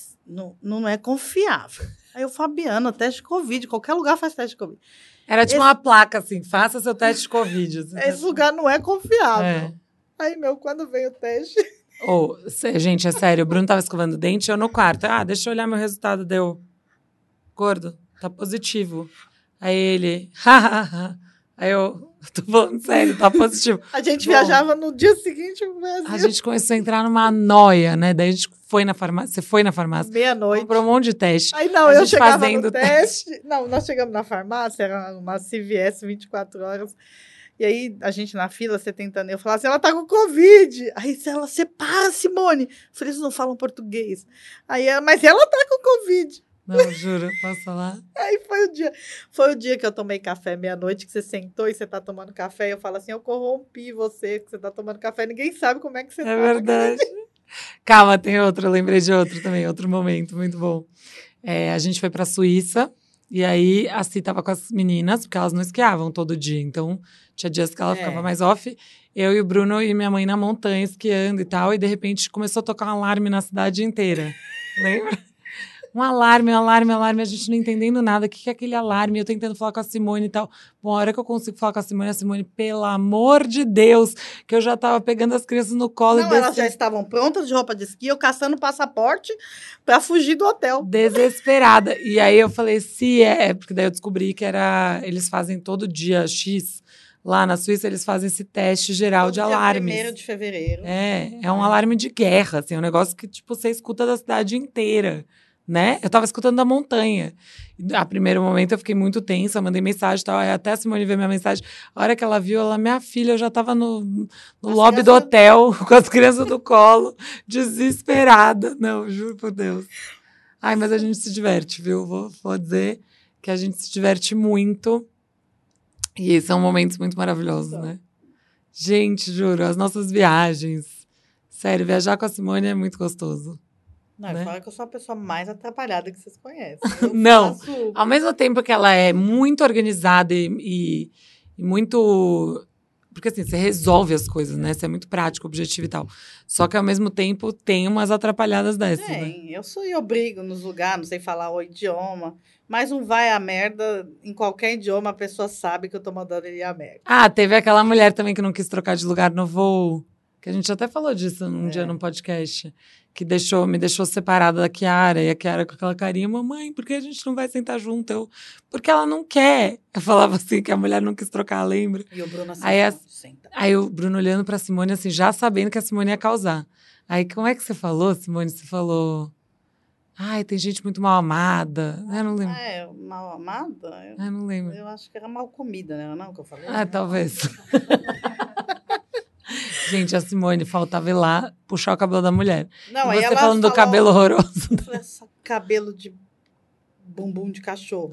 não é confiável. Aí o Fabiano, teste de Covid, qualquer lugar faz teste de Covid. Era tipo uma placa assim, faça seu teste de Covid. Esse lugar não é confiável. Aí, quando veio o teste... Gente, é sério, o Bruno tava escovando o dente, eu no quarto, deixa eu olhar meu resultado, deu, gordo, tá positivo. Aí ele, Aí eu, tô falando sério, tá positivo. A gente viajava no dia seguinte pro Brasil. A gente começou a entrar numa noia, né? Daí a gente foi na farmácia, você foi na farmácia. Meia-noite. Comprou um monte de teste. Aí eu chegava no teste. Não, nós chegamos na farmácia, era uma CVS 24 horas. E aí, a gente na fila, você tentando, eu falava assim, ela tá com Covid. Aí ela, separa, Simone. Eu falei, eles não falam português. Aí ela, mas ela tá com Covid. Não, juro, posso falar? Aí foi o dia que eu tomei café meia-noite, que você sentou e você tá tomando café, e eu falo assim, eu corrompi você, que você tá tomando café, ninguém sabe como é que você tá. É verdade. Calma, tem outro, eu lembrei de outro também, outro momento, muito bom. A gente foi pra Suíça, e aí a Ci tava com as meninas, porque elas não esquiavam todo dia, então tinha dias que ela ficava mais off. Eu e o Bruno e minha mãe na montanha esquiando e tal, e de repente começou a tocar um alarme na cidade inteira. Lembra? Um alarme, a gente não entendendo nada. O que é aquele alarme? Eu tentando falar com a Simone e tal. Bom, a hora que eu consigo falar com a Simone, pelo amor de Deus, que eu já tava pegando as crianças no colo. Não, elas já estavam prontas de roupa de esqui, eu caçando passaporte pra fugir do hotel. Desesperada. E aí eu falei, porque daí eu descobri que eles fazem todo dia X. Lá na Suíça, eles fazem esse teste geral de alarmes. 1º de fevereiro. É um alarme de guerra, assim, um negócio que, tipo, você escuta da cidade inteira. Né? Eu tava escutando da montanha. A primeiro momento eu fiquei muito tensa, mandei mensagem e tal. Aí até a Simone veio minha mensagem. A hora que ela viu, minha filha, eu já tava no lobby do hotel, com as crianças do colo, desesperada. Não, juro por Deus. Mas a gente se diverte, viu? Vou dizer que a gente se diverte muito. E são momentos muito maravilhosos, né? Gente, juro, as nossas viagens. Sério, viajar com a Simone é muito gostoso. Não, né? fala que eu sou a pessoa mais atrapalhada que vocês conhecem. Não, ao mesmo tempo que ela é muito organizada e muito... Porque assim, você resolve as coisas, né? Você é muito prático, objetivo e tal. Só que ao mesmo tempo tem umas atrapalhadas dessas, né? Eu brigo nos lugares, não sei falar o idioma. Mas um vai a merda, em qualquer idioma a pessoa sabe que eu tô mandando ele ir a merda. Ah, teve aquela mulher também que não quis trocar de lugar no voo. Que a gente até falou disso num dia num podcast. Que me deixou separada da Kiara. E a Kiara com aquela carinha, mamãe, por que a gente não vai sentar junto? Porque ela não quer. Eu falava assim, que a mulher não quis trocar, lembra? E o Bruno assim, senta. Aí o Bruno olhando pra Simone, assim, já sabendo que a Simone ia causar. Aí, como é que você falou, Simone? Você falou... Ai, tem gente muito mal amada. Eu não lembro. Mal amada? Eu não lembro. Eu acho que era mal comida, né? Não, que eu falei. Ah, talvez. Gente, a Simone faltava ir lá puxar o cabelo da mulher. Não, e aí você falando do cabelo horroroso. Esse cabelo de bumbum de cachorro.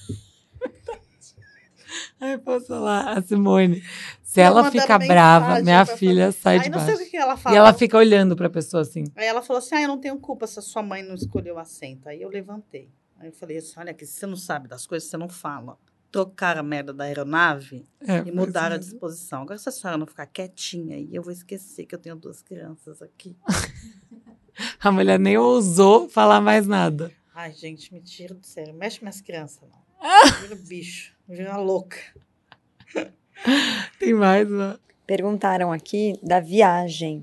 Aí posso falar, a Simone. Se ela fica brava, minha filha sai de baixo. Não sei o que ela fala. E ela fica olhando pra pessoa assim. Aí ela falou assim, eu não tenho culpa se a sua mãe não escolheu o assento. Aí eu levantei. Aí eu falei assim, olha aqui, se você não sabe das coisas, você não fala. Trocaram a merda da aeronave e mudaram a disposição. Agora, se a senhora não ficar quietinha aí, eu vou esquecer que eu tenho 2 crianças aqui. A mulher nem ousou falar mais nada. Ai, gente, me tira do sério. Mexe minhas crianças, não. Vira bicho, vira louca. Tem mais, né? Perguntaram aqui da viagem.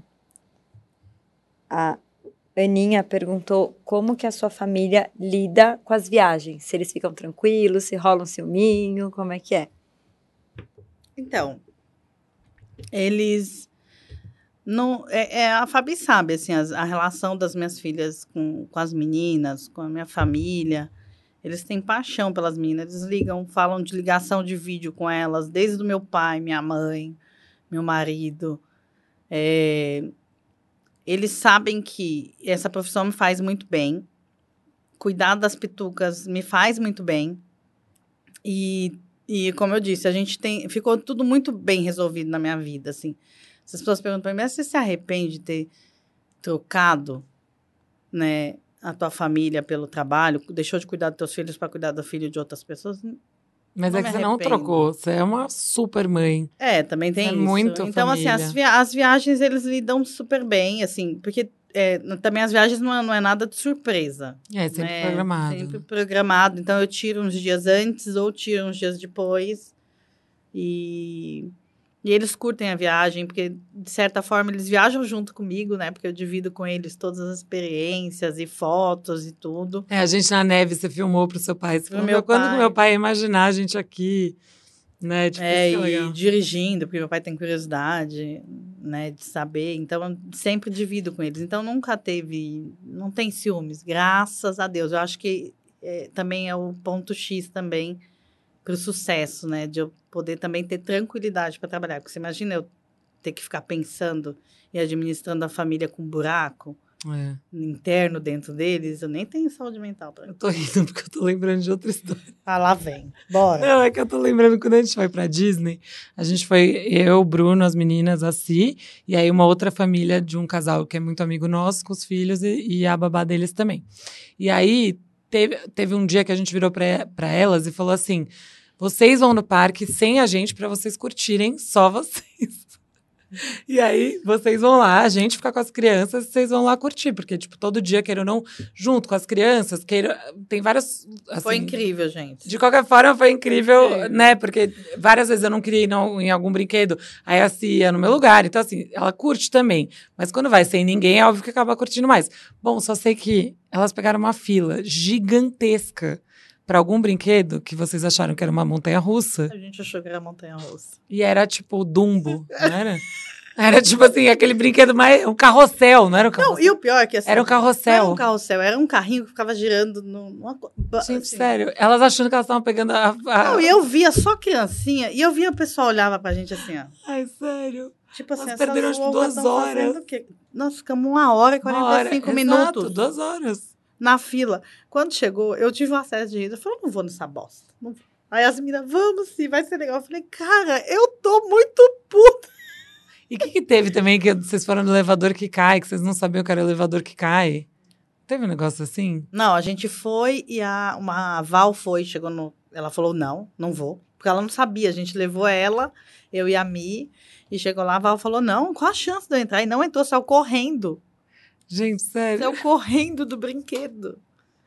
A Aninha perguntou como que a sua família lida com as viagens. Se eles ficam tranquilos, se rola um ciúminho, como é que é? Então, eles... não a Fabi sabe, assim, a relação das minhas filhas com as meninas, com a minha família. Eles têm paixão pelas meninas. Eles ligam, falam de ligação de vídeo com elas, desde o meu pai, minha mãe, meu marido. Eles sabem que essa profissão me faz muito bem. Cuidar das pitucas me faz muito bem. E como eu disse, ficou tudo muito bem resolvido na minha vida, assim. As pessoas perguntam para mim, mas você se arrepende de ter trocado, né, a tua família pelo trabalho? Deixou de cuidar dos teus filhos para cuidar do filho de outras pessoas? Mas é que você não trocou. Você é uma super mãe. Também tem isso. Muito então, família. assim, as viagens, eles lidam super bem, assim, porque também as viagens não é nada de surpresa. Sempre programado. Sempre programado. Então, eu tiro uns dias antes ou tiro uns dias depois. E eles curtem a viagem, porque, de certa forma, eles viajam junto comigo, né? Porque eu divido com eles todas as experiências e fotos e tudo. A gente na neve, você filmou pro seu pai. Você falou, quando que meu pai ia imaginar a gente aqui, né? Tipo, e dirigindo, porque meu pai tem curiosidade, né? De saber. Então, eu sempre divido com eles. Então, não tem ciúmes, graças a Deus. Eu acho que também é o ponto X também para o sucesso, né? De eu poder também ter tranquilidade para trabalhar. Porque você imagina eu ter que ficar pensando e administrando a família com buraco interno dentro deles. Eu nem tenho saúde mental para isso. Eu tô rindo porque eu tô lembrando de outra história. Ah, lá vem. Bora. Não, é que eu tô lembrando quando a gente foi pra Disney. A gente foi, eu, Bruno, as meninas, a Si, e aí uma outra família de um casal que é muito amigo nosso, com os filhos e a babá deles também. E aí teve um dia que a gente virou pra elas e falou assim: vocês vão no parque sem a gente pra vocês curtirem, só vocês. E aí, vocês vão lá, a gente fica com as crianças, vocês vão lá curtir, porque, tipo, todo dia, queira ou não, junto com as crianças, tem várias... Assim, foi incrível, gente. De qualquer forma, foi incrível, né? Porque várias vezes eu não queria ir em algum brinquedo, aí a Cia ia no meu lugar, então, assim, ela curte também. Mas quando vai sem ninguém, é óbvio que acaba curtindo mais. Bom, só sei que elas pegaram uma fila gigantesca para algum brinquedo que vocês acharam que era uma montanha-russa. A gente achou que era montanha-russa. E era tipo Dumbo, não era? Era tipo assim, aquele brinquedo mais... Um carrossel, não era um carrossel? Não, e o pior é que assim... Era um carrossel. Não era um carrossel, era um carrinho que ficava girando numa... Gente, assim. sério. Elas achando que elas estavam pegando Não, e eu via só criancinha, e eu via o pessoal olhava pra gente assim, ó. Ai, sério? Tipo assim, nós perderam 2 horas. Nós ficamos 1 hora e 45 minutos. Exato, 2 horas. na fila. Quando chegou, eu tive um acesso de riso. Eu falei, não vou nessa bosta. Não vou. Aí as meninas, vamos sim, vai ser legal. Eu falei, cara, eu tô muito puta. E o que teve também que vocês foram no elevador que cai, que vocês não sabiam que era o elevador que cai? Teve um negócio assim? Não, a gente foi e uma Val foi, chegou no... Ela falou, não vou. Porque ela não sabia, a gente levou ela, eu e a Mi, e chegou lá, a Val falou, não, qual a chance de eu entrar? E não entrou, saiu correndo. Gente, sério? Saiu correndo do brinquedo.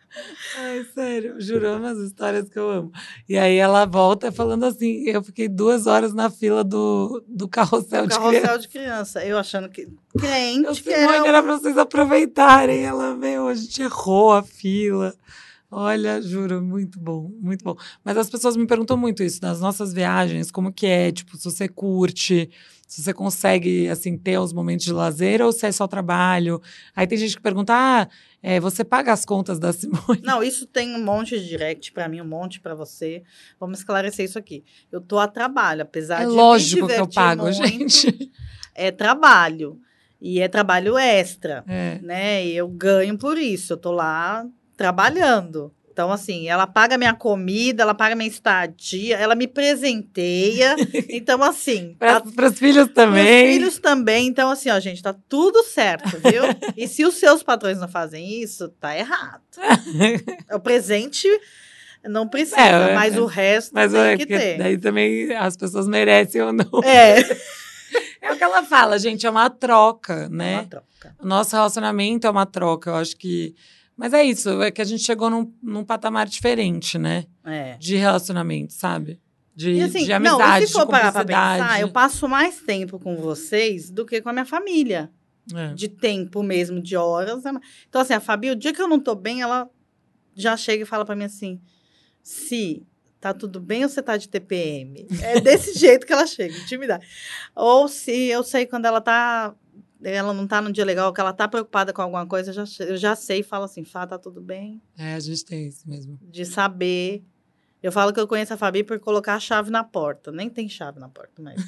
Ai, sério, juro, é umas histórias que eu amo. E aí ela volta falando assim, eu fiquei 2 horas na fila do carrossel de criança. Carrossel de criança. Eu achando que crente que era pra vocês aproveitarem. Ela, a gente errou a fila. Olha, juro, muito bom, muito bom. Mas as pessoas me perguntam muito isso, das nossas viagens, como que é, tipo, se você curte, se você consegue, assim, ter os momentos de lazer ou se é só trabalho. Aí tem gente que pergunta, você paga as contas da Simone? Não, isso tem um monte de direct pra mim, um monte pra você. Vamos esclarecer isso aqui. Eu tô a trabalho, apesar de lógico me que eu pago, muito, gente. É trabalho. E é trabalho extra, né? E eu ganho por isso. Eu tô lá trabalhando. Então, assim, ela paga minha comida, ela paga minha estadia, ela me presenteia. Então, assim... Para os filhos também. Para os filhos também. Então, assim, ó, gente, tá tudo certo, viu? E se os seus patrões não fazem isso, tá errado. O presente não precisa, mas o resto tem que ter. Daí também as pessoas merecem ou não. É o que ela fala, gente, é uma troca, né? É uma troca. O nosso relacionamento é uma troca, eu acho que... Mas é isso, é que a gente chegou num patamar diferente, né? De relacionamento, sabe? De amizade, não, e se for de parar pra cumplicidade. pensar, eu passo mais tempo com vocês do que com a minha família. De tempo mesmo, de horas. Então, assim, a Fabi, o dia que eu não tô bem, ela já chega e fala pra mim assim, se tá tudo bem ou você tá de TPM? É desse jeito que ela chega, intimidade. Ou se eu sei quando ela não tá num dia legal, que ela tá preocupada com alguma coisa, eu já sei e falo assim, Fá, tá tudo bem? A gente tem isso mesmo. De saber. Eu falo que eu conheço a Fabi por colocar a chave na porta. Nem tem chave na porta, mas...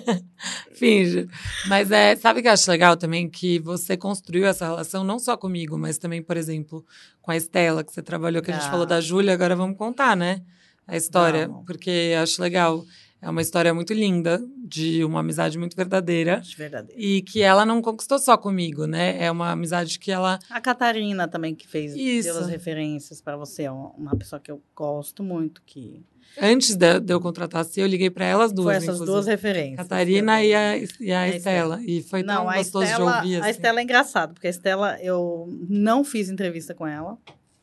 Finge. Mas sabe o que eu acho legal também? Que você construiu essa relação não só comigo, mas também, por exemplo, com a Estela, que você trabalhou, que a gente falou da Júlia, agora vamos contar, né? A história, porque eu acho legal. É uma história muito linda, de uma amizade muito verdadeira. Verdadeira. E que ela não conquistou só comigo, né? É uma amizade que ela... A Catarina também, que deu as referências para você. É uma pessoa que eu gosto muito. Antes de eu contratar a Cia, eu liguei para elas duas, foi essas duas referências. Catarina e a Estela. E foi tão gostoso de ouvir. A Estela é engraçada, porque a Estela, eu não fiz entrevista com ela.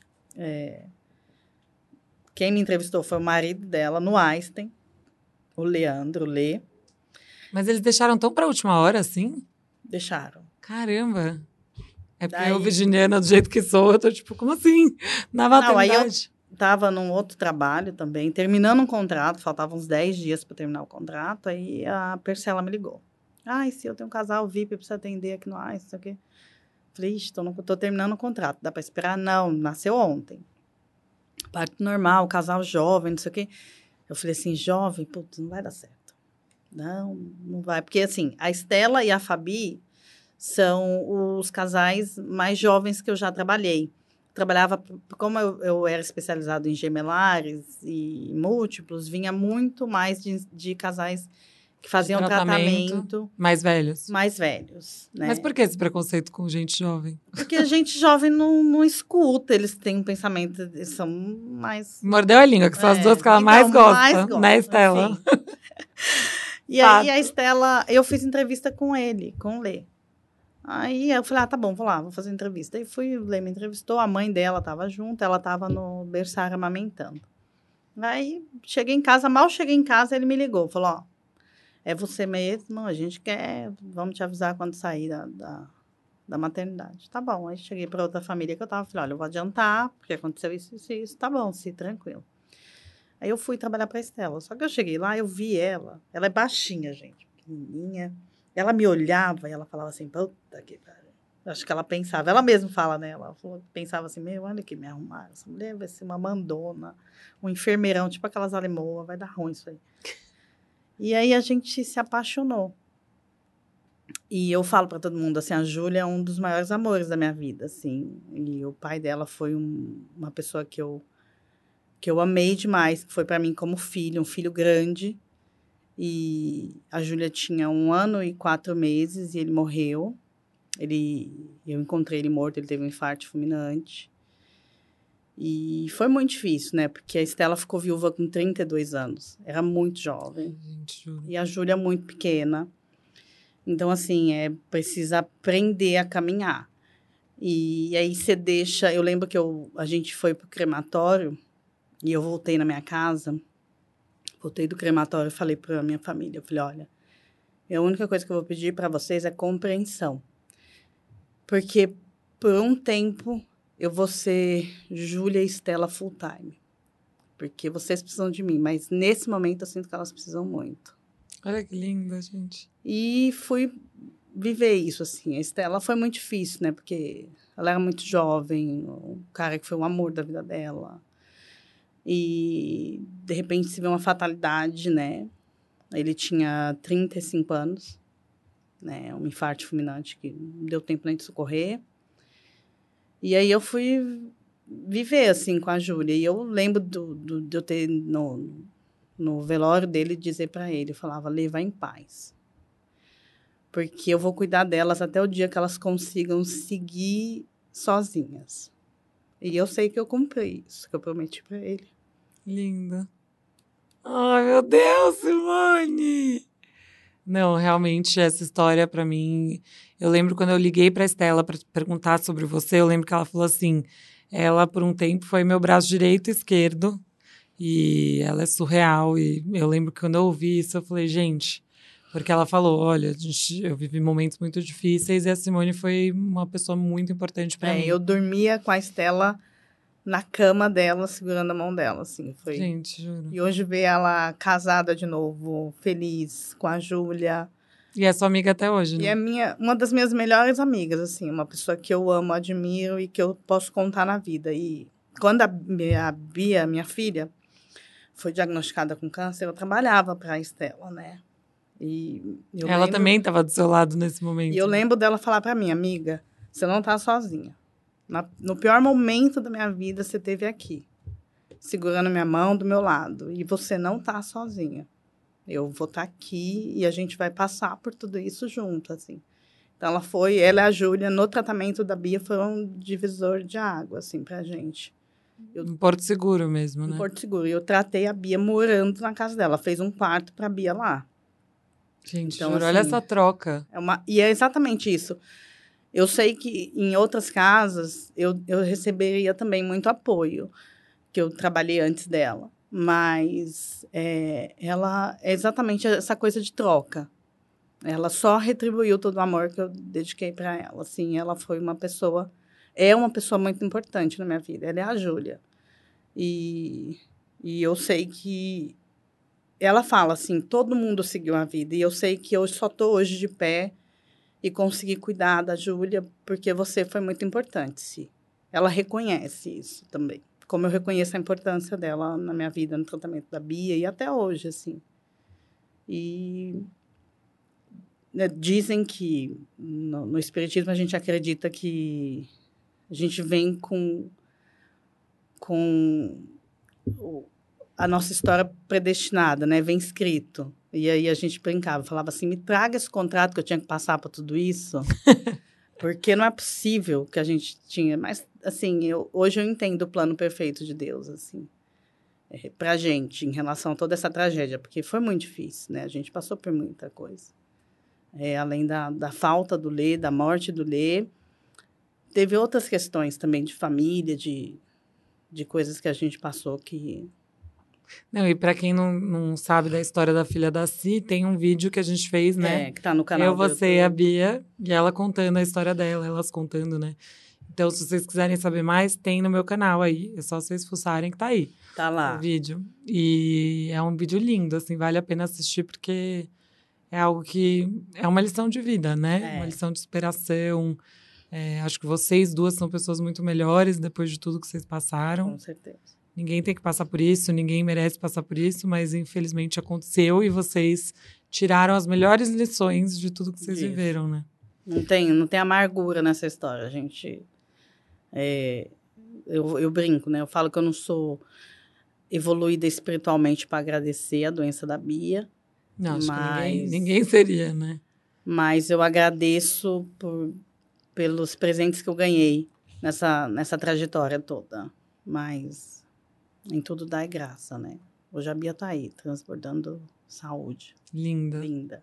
Quem me entrevistou foi o marido dela, no Einstein. O Leandro, Lê. Mas eles deixaram tão pra última hora, assim? Deixaram. Caramba! É porque eu, virginiana, do jeito que sou, eu tô tipo, como assim? Na maternidade. Não, aí eu tava num outro trabalho também, terminando um contrato, faltavam uns 10 dias para terminar o contrato, aí a Persela me ligou. Se eu tenho um casal VIP, eu preciso atender aqui no Einstein, não sei o quê. Falei, tô terminando o contrato, dá para esperar? Não, nasceu ontem. Parto normal, casal jovem, não sei o quê. Eu falei assim, jovem, putz, não vai dar certo. Não vai. Porque, assim, a Estela e a Fabi são os casais mais jovens que eu já trabalhei. Trabalhava, como eu era especializado em gemelares e múltiplos, vinha muito mais de casais que faziam tratamento. Mais velhos. Mais velhos, né? Mas por que esse preconceito com gente jovem? Porque a gente jovem não escuta, eles têm um pensamento, eles são mais... Mordeu a língua, que são as duas que ela mais gosta, né, Estela? E aí a Estela, eu fiz entrevista com ele, com o Lê. Aí eu falei, tá bom, vou fazer entrevista. Aí o Lê me entrevistou, a mãe dela estava junto, ela estava no berçário amamentando. Aí mal cheguei em casa, ele me ligou, falou, é você mesmo, a gente vamos te avisar quando sair da maternidade. Tá bom, aí cheguei para outra família que eu tava, falei, olha, eu vou adiantar, porque aconteceu isso, tá bom, tranquilo. Aí eu fui trabalhar para a Estela, só que eu cheguei lá, eu vi ela é baixinha, gente, pequenininha, ela me olhava e ela falava assim, puta que pariu. Acho que ela pensava, ela mesma fala, né, ela pensava assim, olha que me arrumaram, essa mulher vai ser uma mandona, um enfermeirão, tipo aquelas alemoas, vai dar ruim isso aí. E aí a gente se apaixonou. E eu falo para todo mundo, assim, a Júlia é um dos maiores amores da minha vida, assim. E o pai dela foi uma pessoa que eu amei demais, que foi para mim como filho, um filho grande. E a Júlia tinha 1 ano e 4 meses e ele morreu. Eu encontrei ele morto, ele teve um infarto fulminante. E foi muito difícil, né? Porque a Estela ficou viúva com 32 anos. Era muito jovem. E a Júlia muito pequena. Então, assim, precisa aprender a caminhar. E aí você deixa... Eu lembro que a gente foi pro crematório e eu voltei na minha casa. Voltei do crematório e falei para a minha família. Eu falei, olha, a única coisa que eu vou pedir para vocês é compreensão. Porque por um tempo eu vou ser Júlia e Estela full time. Porque vocês precisam de mim. Mas nesse momento eu sinto que elas precisam muito. Olha que linda, gente. E fui viver isso, assim. A Estela foi muito difícil, né? Porque ela era muito jovem, o cara que foi o amor da vida dela. E, de repente, se vê uma fatalidade, né? Ele tinha 35 anos, né? Um infarto fulminante que não deu tempo nem de socorrer. E aí eu fui viver, assim, com a Júlia. E eu lembro de eu ter... No velório dele, dizer para ele, eu falava, Lê, vai em paz. Porque eu vou cuidar delas até o dia que elas consigam seguir sozinhas. E eu sei que eu cumpri isso, que eu prometi para ele. Linda. Ai, meu Deus, Simone! Não, realmente, essa história, para mim... Eu lembro quando eu liguei para a Estela para perguntar sobre você, eu lembro que ela falou assim, ela, por um tempo, foi meu braço direito e esquerdo, e ela é surreal, e eu lembro que quando eu ouvi isso, eu falei, gente... Porque ela falou, olha, eu vivi momentos muito difíceis e a Simone foi uma pessoa muito importante para mim. Eu dormia com a Estela na cama dela, segurando a mão dela, assim. Foi. Gente, juro. E hoje ver ela casada de novo, feliz, com a Júlia. E é sua amiga até hoje, né? E é uma das minhas melhores amigas, assim. Uma pessoa que eu amo, admiro e que eu posso contar na vida. E quando a Bia, minha filha, foi diagnosticada com câncer, eu trabalhava para a Estela, né? E ela também estava do seu lado nesse momento. E eu lembro dela falar para mim, amiga, você não tá sozinha. No pior momento da minha vida, você esteve aqui, segurando minha mão do meu lado. E você não tá sozinha. Eu vou estar aqui e a gente vai passar por tudo isso junto, assim. Então, ela e a Júlia, no tratamento da Bia, foram um divisor de água, assim, pra gente. Em Porto Seguro mesmo, né? Em Porto Seguro. E eu tratei a Bia morando na casa dela. Fez um quarto pra Bia lá. Gente, então, juro, assim, olha essa troca. E é exatamente isso. Eu sei que em outras casas eu receberia também muito apoio, que eu trabalhei antes dela. Mas ela é exatamente essa coisa de troca. Ela só retribuiu todo o amor que eu dediquei para ela. Assim, ela foi é uma pessoa muito importante na minha vida. Ela é a Júlia. E eu sei que ela fala assim, todo mundo seguiu a vida. E eu sei que eu só estou hoje de pé e consegui cuidar da Júlia porque você foi muito importante, sim. Ela reconhece isso também. Como eu reconheço a importância dela na minha vida, no tratamento da Bia e até hoje, assim. E dizem que no espiritismo a gente acredita que a gente vem com a nossa história predestinada, né? Vem escrito. E aí a gente brincava, falava assim, me traga esse contrato que eu tinha que passar por tudo isso, porque não é possível que a gente tinha. Mas, assim, hoje eu entendo o plano perfeito de Deus, assim, pra gente, em relação a toda essa tragédia, porque foi muito difícil, né? A gente passou por muita coisa. Além da falta do Lê, da morte do Lê, teve outras questões também de família, de coisas que a gente passou que... Não, e para quem não sabe da história da filha da Si, tem um vídeo que a gente fez, né? Que tá no canal. Eu, você e a Bia, e ela contando a história dela, elas contando, né? Então, se vocês quiserem saber mais, tem no meu canal aí. É só vocês fuçarem que tá aí. Tá lá. O vídeo. E é um vídeo lindo, assim, vale a pena assistir, porque é algo que... É uma lição de vida, né? Uma lição de superação. Acho que vocês duas são pessoas muito melhores depois de tudo que vocês passaram. Com certeza. Ninguém tem que passar por isso, ninguém merece passar por isso, mas infelizmente aconteceu e vocês tiraram as melhores lições de tudo que vocês Isso. viveram, né? Não tem amargura nessa história, gente. Eu brinco, né? Eu falo que eu não sou evoluída espiritualmente para agradecer a doença da Bia. Não, acho que ninguém seria, né? Mas eu agradeço pelos presentes que eu ganhei nessa trajetória toda. Mas em tudo dá graça, né? Hoje a Bia tá aí, transbordando saúde. Linda.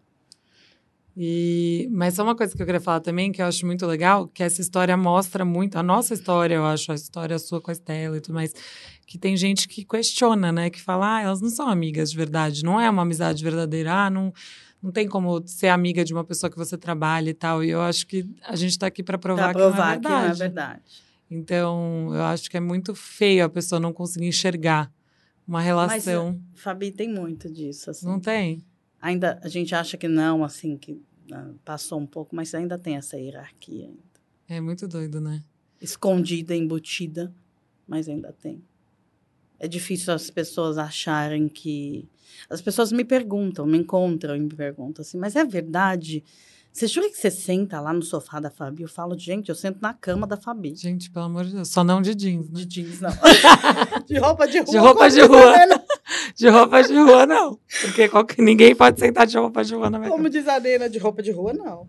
Mas só uma coisa que eu queria falar também, que eu acho muito legal, que essa história mostra muito, a nossa história, eu acho, a história sua com a Estela e tudo mais, que tem gente que questiona, né? Que fala, elas não são amigas de verdade, não é uma amizade verdadeira, não tem como ser amiga de uma pessoa que você trabalha e tal. E eu acho que a gente tá aqui para provar que não é verdade. Então, eu acho que é muito feio a pessoa não conseguir enxergar uma relação. Mas, Fabi, tem muito disso, assim. Não tem? Ainda a gente acha que não, assim, que passou um pouco, mas ainda tem essa hierarquia. Ainda. É muito doido, né? Escondida, embutida, mas ainda tem. É difícil as pessoas acharem que... As pessoas me perguntam, me encontram e me perguntam assim, mas é verdade? Você jura que você senta lá no sofá da Fabi? Eu falo, gente, eu sento na cama da Fabi. Gente, pelo amor de Deus, só não de jeans, né? De jeans, não. De roupa de rua. De roupa de rua. De roupa de rua, não. Porque ninguém pode sentar de roupa de rua na minha Como cama. diz a Nena, de roupa de rua, não.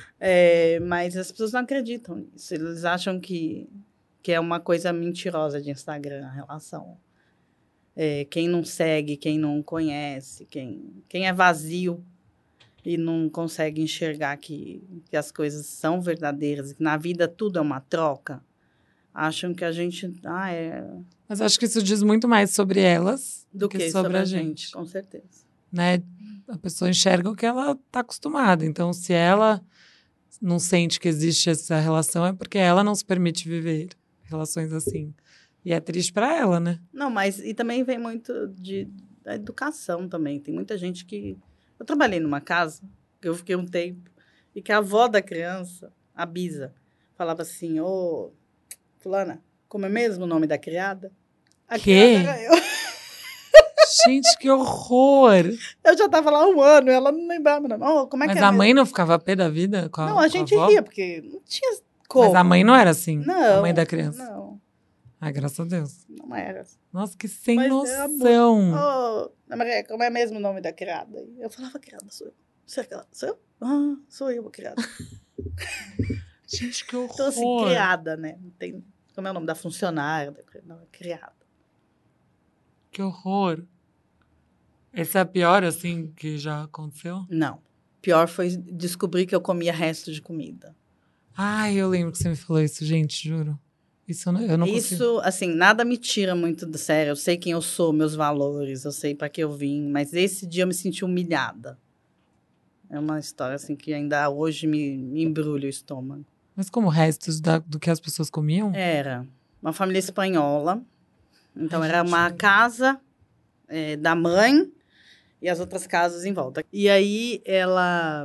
Mas as pessoas não acreditam nisso. Eles acham que é uma coisa mentirosa de Instagram, a relação. Quem não segue, quem não conhece, quem é vazio e não consegue enxergar que as coisas são verdadeiras, que na vida tudo é uma troca, acham que a gente... Mas acho que isso diz muito mais sobre elas do que sobre a gente. Com certeza. Né? A pessoa enxerga o que ela está acostumada. Então, se ela não sente que existe essa relação, é porque ela não se permite viver relações assim. E é triste para ela, né? Não, mas e também vem muito da educação também. Tem muita gente que... Eu trabalhei numa casa, que eu fiquei um tempo, e que a avó da criança, a Bisa, falava assim, fulana, como é mesmo o nome da criada? A criada era eu. Gente, que horror! Eu já estava lá há um ano, ela não lembrava. Não. Como é Mas que é a mesmo? mãe não ficava pé da vida com a Não, a gente ria, porque não tinha como. Mas a mãe não era assim? Não. A mãe da criança? Não. Ai, graças a Deus. Não era. Nossa, que sem Mas noção. Maria, como é mesmo o nome da criada? Eu falava, criada, sou eu. Sou eu? Sou eu a criada. Gente, que horror. Então, assim, criada, né? Não tem, como é o nome da funcionária? Não, criada. Que horror. Essa é a pior, assim, que já aconteceu? Não. Pior foi descobrir que eu comia resto de comida. Ai, eu lembro que você me falou isso, gente, juro. Isso eu não consigo. Isso, assim, nada me tira muito do sério. Eu sei quem eu sou, meus valores, eu sei para que eu vim. Mas esse dia eu me senti humilhada. É uma história, assim, que ainda hoje me embrulha o estômago. Mas como restos do que as pessoas comiam? Era uma família espanhola. Então, era uma casa da mãe e as outras casas em volta. E aí, ela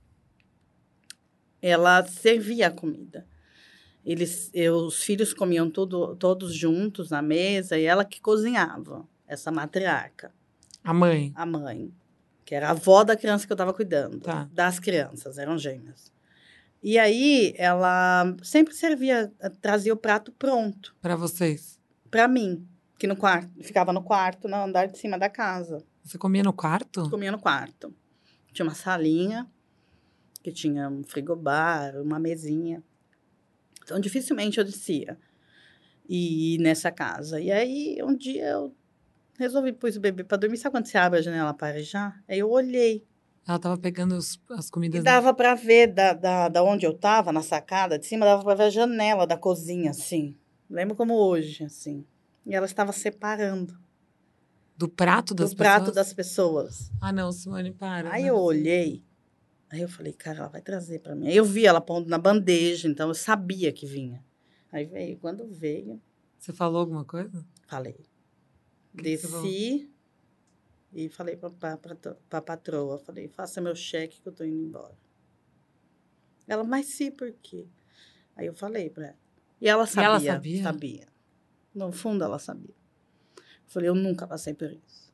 servia a comida. Os filhos comiam todos juntos na mesa e ela que cozinhava, essa matriarca. A mãe? A mãe, que era a avó da criança que eu estava cuidando. Tá. Das crianças, eram gêmeas. E aí, ela sempre trazia o prato pronto. Para vocês? Para mim, que ficava no quarto, no andar de cima da casa. Você comia no quarto? Comia no quarto. Tinha uma salinha, que tinha um frigobar, uma mesinha. Então, dificilmente eu descia e ir nessa casa. E aí, um dia, eu resolvi pôr o bebê para dormir. Sabe quando você abre a janela para arejar? Aí eu olhei. Ela estava pegando as comidas... E dava para ver, da onde eu estava, na sacada de cima, dava para ver a janela da cozinha, assim. Lembro como hoje, assim. E ela estava separando. Do prato das pessoas? Do prato das pessoas. Ah, não, Simone, para. Aí eu olhei... Aí eu falei, cara, ela vai trazer para mim. Aí eu vi ela pondo na bandeja, então eu sabia que vinha. Aí veio, quando veio... Você falou alguma coisa? Falei. Que Desci e falei para a patroa, falei, faça meu cheque que eu tô indo embora. Ela, mas sim, por quê? Aí eu falei para ela. E ela sabia. E ela sabia? Sabia. No fundo, ela sabia. Eu falei, eu nunca passei por isso.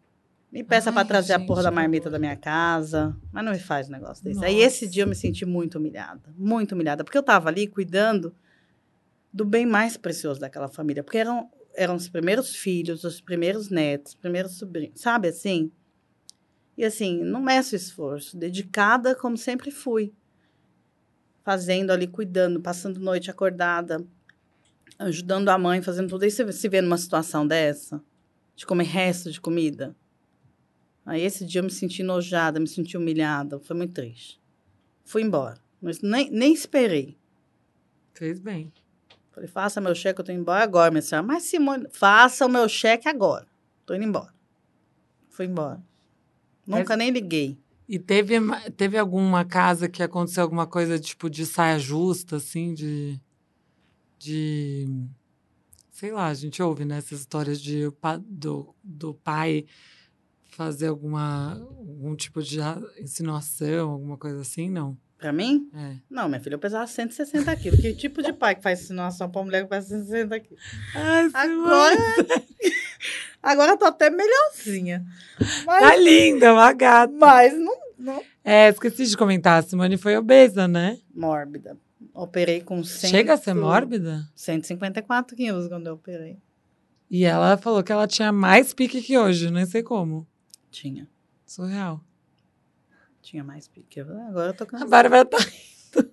Me peça para trazer a porra da gente, marmita da minha casa, mas não me faz um negócio desse. Aí, Nossa. esse dia, eu me senti muito humilhada, porque eu tava ali cuidando do bem mais precioso daquela família, porque eram os primeiros filhos, os primeiros netos, os primeiros sobrinhos, sabe assim? E assim, não meço esforço, dedicada como sempre fui. Fazendo ali, cuidando, passando noite acordada, ajudando a mãe, fazendo tudo. Aí você se vê numa situação dessa, de comer resto de comida. Aí esse dia eu me senti enojada, me senti humilhada, foi muito triste. Fui embora, mas nem esperei. Fez bem. Falei, faça meu cheque, eu tô indo embora agora, minha senhora. Mas, Simone, faça o meu cheque agora. Tô indo embora. Fui embora. Nunca nem liguei. E teve alguma casa que aconteceu alguma coisa, tipo, de saia justa, assim, de sei lá, a gente ouve, né, essas histórias do pai fazer algum tipo de insinuação, alguma coisa assim, não? Pra mim? É. Não, minha filha, eu pesava 160 quilos. Que tipo de pai que faz insinuação pra mulher que faz 160 quilos? Ai, Agora eu tô até melhorzinha. Mas, tá linda, uma gata. mas não. É, esqueci de comentar, a Simone foi obesa, né? Mórbida. Operei com 100... Chega a ser mórbida? 154 quilos quando eu operei. E ela falou que ela tinha mais pique que hoje, nem sei como. Tinha. Surreal. Tinha mais pique. Agora eu tô A cansada. Bárbara tá rindo.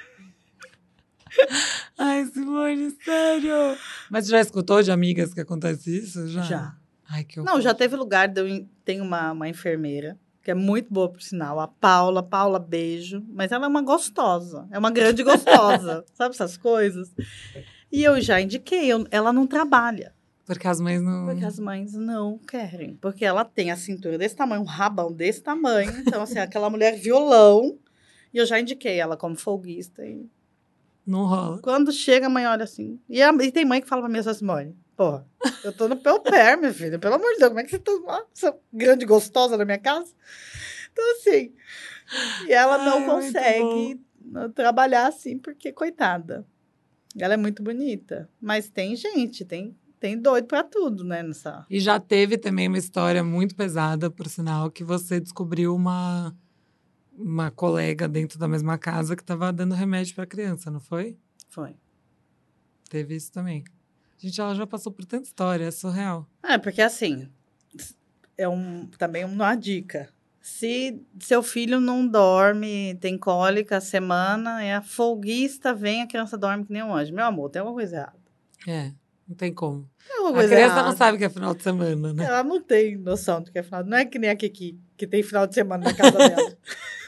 Ai, Simone, sério. Mas você já escutou de amigas que acontece isso? Já. Ai, que Não, já teve lugar, tem uma enfermeira, que é muito boa, por sinal, a Paula. Paula, beijo. Mas ela é uma gostosa, é uma grande gostosa, sabe essas coisas? E eu já indiquei, ela não trabalha. Porque as mães não... Porque as mães não querem. Porque ela tem a cintura desse tamanho, um rabão desse tamanho. Então, assim, aquela mulher violão. E eu já indiquei ela como folguista. E Não rola. quando chega, a mãe olha assim. E tem mãe que fala pra mim, assim, Simone, porra, eu tô no meu pé, minha filha. Pelo amor de Deus, como é que você tá essa grande gostosa na minha casa? Então, assim. E ela não consegue trabalhar assim, porque, coitada. Ela é muito bonita. Mas tem gente, tem doido pra tudo, né? E já teve também uma história muito pesada, por sinal, que você descobriu uma colega dentro da mesma casa que estava dando remédio para criança, não foi? Foi. Teve isso também. Gente, ela já passou por tanta história, é surreal. É, porque assim, também uma dica. Se seu filho não dorme, tem cólica a semana, é a folguista, vem, a criança dorme que nem um anjo. Meu amor, tem alguma coisa errada. É, não tem como. Tem alguma A coisa criança errada. não sabe que é final de semana, né? Ela não tem noção do que é final. Não é que nem a Kiki, que tem final de semana na casa dela.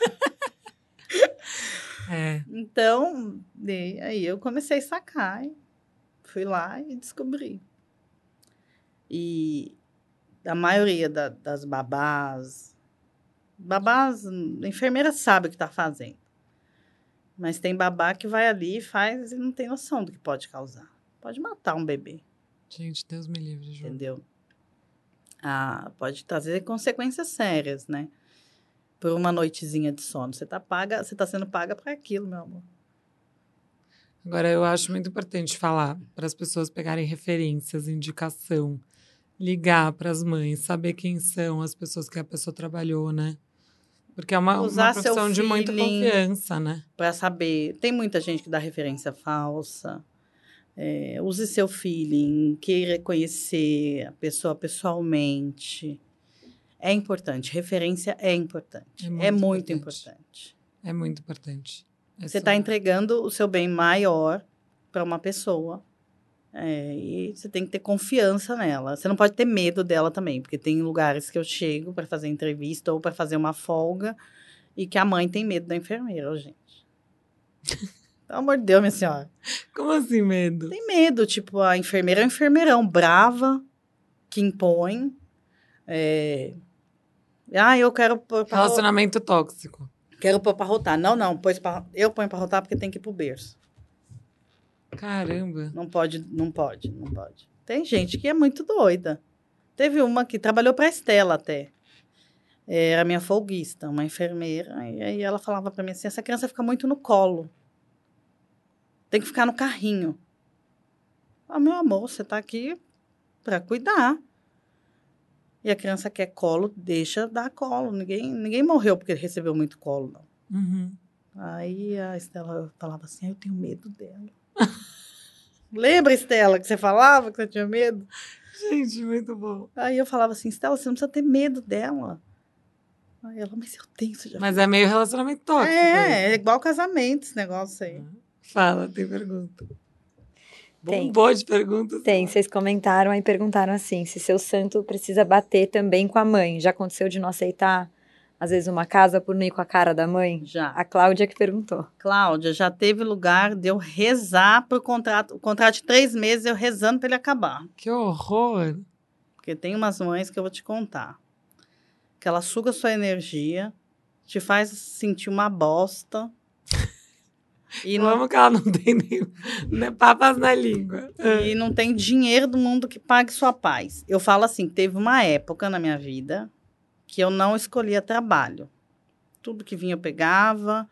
É. Então, aí eu comecei a sacar. Fui lá e descobri. E a maioria das babás, a enfermeira sabe o que está fazendo. Mas tem babá que vai ali e faz e não tem noção do que pode causar. Pode matar um bebê. Gente, Deus me livre, Ju. Entendeu? Pode trazer consequências sérias, né? Por uma noitezinha de sono. Você tá sendo paga para aquilo, meu amor. Agora, eu acho muito importante falar para as pessoas pegarem referências, indicação, ligar para as mães, saber quem são as pessoas que a pessoa trabalhou, né? Porque é uma profissão de muita confiança, né? Para saber. Tem muita gente que dá referência falsa. Use seu feeling, queira conhecer a pessoa pessoalmente. É importante. Referência é importante. É muito importante. É muito importante. Você está entregando o seu bem maior para uma pessoa. E você tem que ter confiança nela. Você não pode ter medo dela também, porque tem lugares que eu chego para fazer entrevista ou para fazer uma folga e que a mãe tem medo da enfermeira, gente. Pelo amor de Deus, minha senhora. Como assim, medo? Tem medo, tipo, a enfermeira é um enfermeirão, brava, que impõe. Eu quero pôr pra Relacionamento tóxico. Quero pôr pra rotar. Não, eu ponho pra rotar porque tem que ir pro berço. Caramba. Não pode. Tem gente que é muito doida. Teve uma que trabalhou pra Estela até. Era minha folguista, uma enfermeira. E aí ela falava pra mim assim, essa criança fica muito no colo. Tem que ficar no carrinho. Meu amor, você tá aqui pra cuidar. E a criança quer colo, deixa dar colo. Ninguém morreu porque recebeu muito colo, não. Uhum. Aí a Estela falava assim, eu tenho medo dela. Lembra, Estela, que você falava que você tinha medo? Gente, muito bom. Aí eu falava assim, Estela, você não precisa ter medo dela. Aí ela, mas eu tenho, você já Mas é meio relacionamento tóxico. É igual casamento esse negócio aí. Fala, tem pergunta. Tem. Bombou de perguntas. Tem, vocês comentaram aí, perguntaram assim, se seu santo precisa bater também com a mãe. Já aconteceu de não aceitar, às vezes, uma casa por não ir com a cara da mãe? Já. A Cláudia que perguntou. Cláudia, já teve lugar de eu rezar por contrato. O contrato de 3 meses, eu rezando para ele acabar. Que horror. Porque tem umas mães que eu vou te contar. Que ela suga sua energia, te faz sentir uma bosta. E não amo que ela não tem nem papas na língua. E não tem dinheiro do mundo que pague sua paz. Eu falo assim, teve uma época na minha vida que eu não escolhia trabalho. Tudo que vinha eu pegava,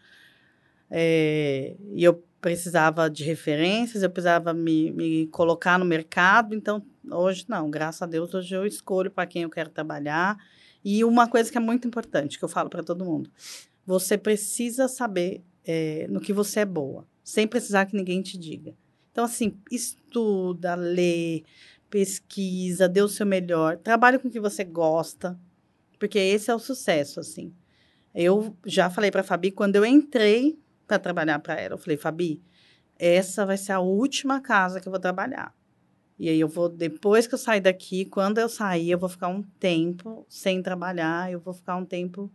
e eu precisava de referências, eu precisava me colocar no mercado. Então, hoje não, graças a Deus, hoje eu escolho para quem eu quero trabalhar. E uma coisa que é muito importante, que eu falo para todo mundo, você precisa saber no que você é boa, sem precisar que ninguém te diga. Então, assim, estuda, lê, pesquisa, dê o seu melhor, trabalhe com o que você gosta, porque esse é o sucesso, assim. Eu já falei para a Fabi, quando eu entrei para trabalhar para ela, eu falei, Fabi, essa vai ser a última casa que eu vou trabalhar. E aí depois que eu sair daqui, quando eu sair, eu vou ficar um tempo sem trabalhar, eu vou ficar um tempo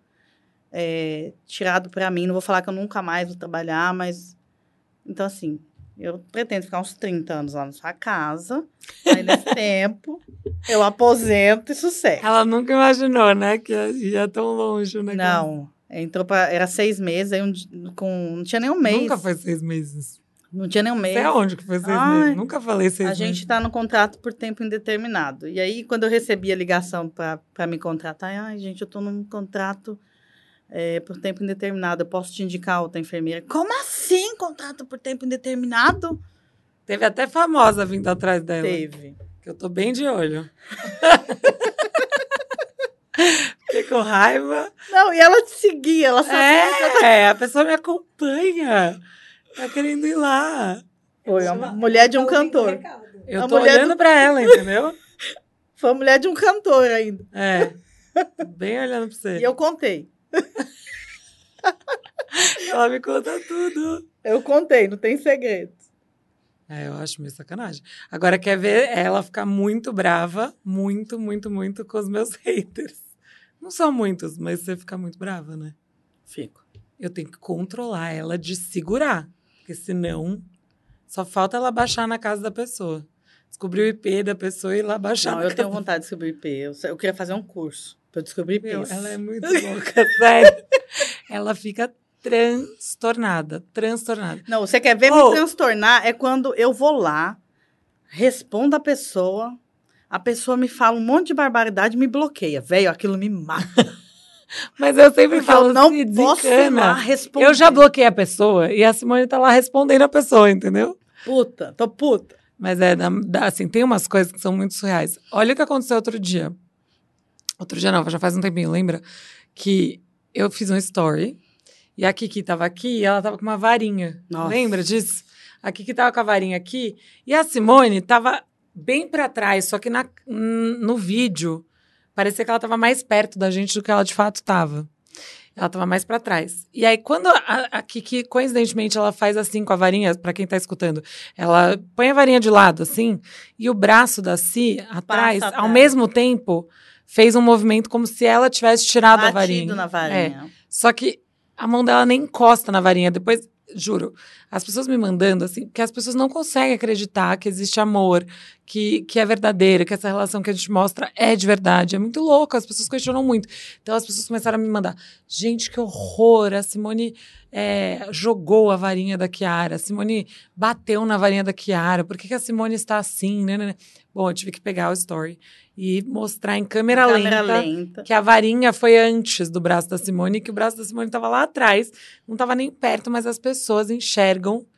tirado para mim, não vou falar que eu nunca mais vou trabalhar, mas... Então, assim, eu pretendo ficar uns 30 anos lá na sua casa, aí nesse tempo eu aposento e sucesso. Ela nunca imaginou, né, que ia tão longe o negócio. Não, era 6 meses, aí não tinha nem um mês. Nunca foi 6 meses. Não tinha nem um mês. Sei aonde que foi 6 meses. Nunca falei 6 meses. A gente está no contrato por tempo indeterminado. E aí, quando eu recebi a ligação para me contratar, ai, gente, eu estou num contrato por tempo indeterminado. Eu posso te indicar outra enfermeira. Como assim, contrato por tempo indeterminado? Teve até famosa vindo atrás dela. Teve. Que eu tô bem de olho. Fiquei com raiva. Não, e ela te seguia, ela sabia. A pessoa me acompanha. Tá querendo ir lá. Foi a mulher de um cantor. Eu tô olhando pra ela, entendeu? Foi a mulher de um cantor ainda. Tô bem olhando pra você. E eu contei. Ela me conta tudo. Eu contei, não tem segredo. Eu acho meio sacanagem. Agora, quer ver ela ficar muito brava, muito, muito, muito com os meus haters. Não são muitos, mas você fica muito brava, né? Fico. Eu tenho que controlar ela de segurar. Porque senão, só falta ela baixar na casa da pessoa. Descobrir o IP da pessoa e ir lá baixar. Não, eu tenho vontade de descobrir IP. Eu queria fazer um curso para descobrir IP. Ela é muito louca, sério. Ela fica transtornada. Não, você quer ver me transtornar? É quando eu vou lá, respondo a pessoa me fala um monte de barbaridade e me bloqueia. Velho, aquilo me mata. Mas eu sempre falo, eu não posso ir lá responder. Eu já bloqueei a pessoa e a Simone tá lá respondendo a pessoa, entendeu? Tô puta. Mas assim, tem umas coisas que são muito surreais. Olha o que aconteceu outro dia. Outro dia não, já faz um tempinho, lembra? Que eu fiz um story e a Kiki tava aqui e ela tava com uma varinha. Nossa. Lembra disso? A Kiki tava com a varinha aqui e a Simone tava bem pra trás, só que no vídeo parecia que ela tava mais perto da gente do que ela de fato tava. Ela tava mais pra trás. E aí, quando a Kiki, coincidentemente, ela faz assim com a varinha, pra quem tá escutando, ela põe a varinha de lado, assim, e o braço da Si, atrás, ao mesmo tempo, fez um movimento como se ela tivesse tirado a varinha. Batido na varinha. Só que a mão dela nem encosta na varinha. Depois, juro, as pessoas me mandando, assim, que as pessoas não conseguem acreditar que existe amor, que é verdadeiro, que essa relação que a gente mostra é de verdade. É muito louco, as pessoas questionam muito. Então, as pessoas começaram a me mandar. Gente, que horror! A Simone jogou a varinha da Chiara. A Simone bateu na varinha da Chiara. Por que a Simone está assim? Né? Bom, eu tive que pegar o story e mostrar em câmera lenta que a varinha foi antes do braço da Simone, que o braço da Simone estava lá atrás, não estava nem perto, mas as pessoas enxergam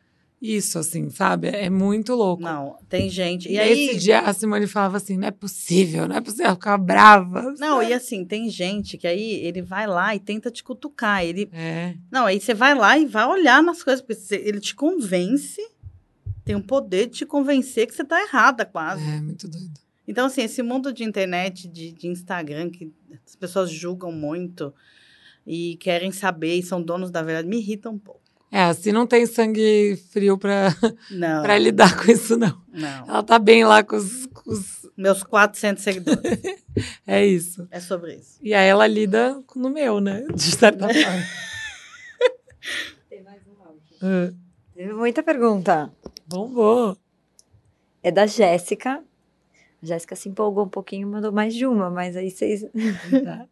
isso, assim, sabe? É muito louco. Não, tem gente... E aí, esse dia, a Simone falava assim, não é possível. Ela ficava brava. Não, e assim, tem gente que aí ele vai lá e tenta te cutucar. É. Não, aí você vai lá e vai olhar nas coisas, porque ele te convence, tem o poder de te convencer que você tá errada quase. É, muito doido. Então, assim, esse mundo de internet, de Instagram, que as pessoas julgam muito e querem saber e são donos da verdade, me irrita um pouco. Assim não tem sangue frio pra Não, lidar com isso, não. não. Ela tá bem lá com os... Meus 400 seguidores. É isso. É sobre isso. E aí ela lida no meu, né? De certa forma. Tem mais um áudio. Teve muita pergunta. Bombou. É da Jéssica. A Jéssica se empolgou um pouquinho, mandou mais de uma, mas aí vocês... Tá.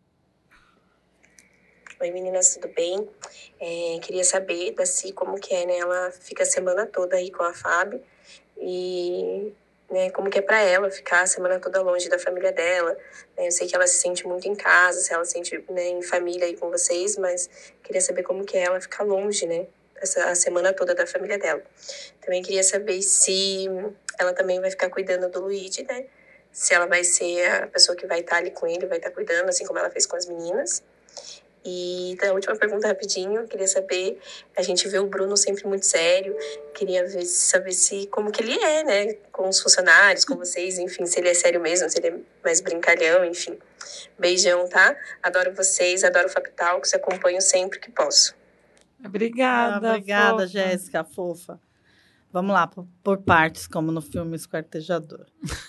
Oi, meninas, tudo bem? Queria saber da Si como que é, né? Ela fica a semana toda aí com a Fábio e, né, como que é pra ela ficar a semana toda longe da família dela. Eu sei que ela se sente muito em casa, se ela se sente, né, em família aí com vocês, mas queria saber como que é ela ficar longe, né? A semana toda da família dela. Também queria saber se ela também vai ficar cuidando do Luigi, né? Se ela vai ser a pessoa que vai estar ali com ele, vai estar cuidando, assim como ela fez com as meninas. E a última pergunta rapidinho, queria saber, a gente vê o Bruno sempre muito sério, queria saber como que ele é, né, com os funcionários, com vocês, enfim, se ele é sério mesmo, se ele é mais brincalhão, enfim. Beijão, tá? Adoro vocês, adoro o Fab Talks, acompanho sempre que posso. Obrigada, Obrigada, fofa. Jéssica, fofa. Vamos lá, por partes, como no filme Esquartejador.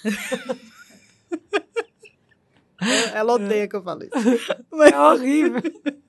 Ela odeia que eu falo isso. É horrível.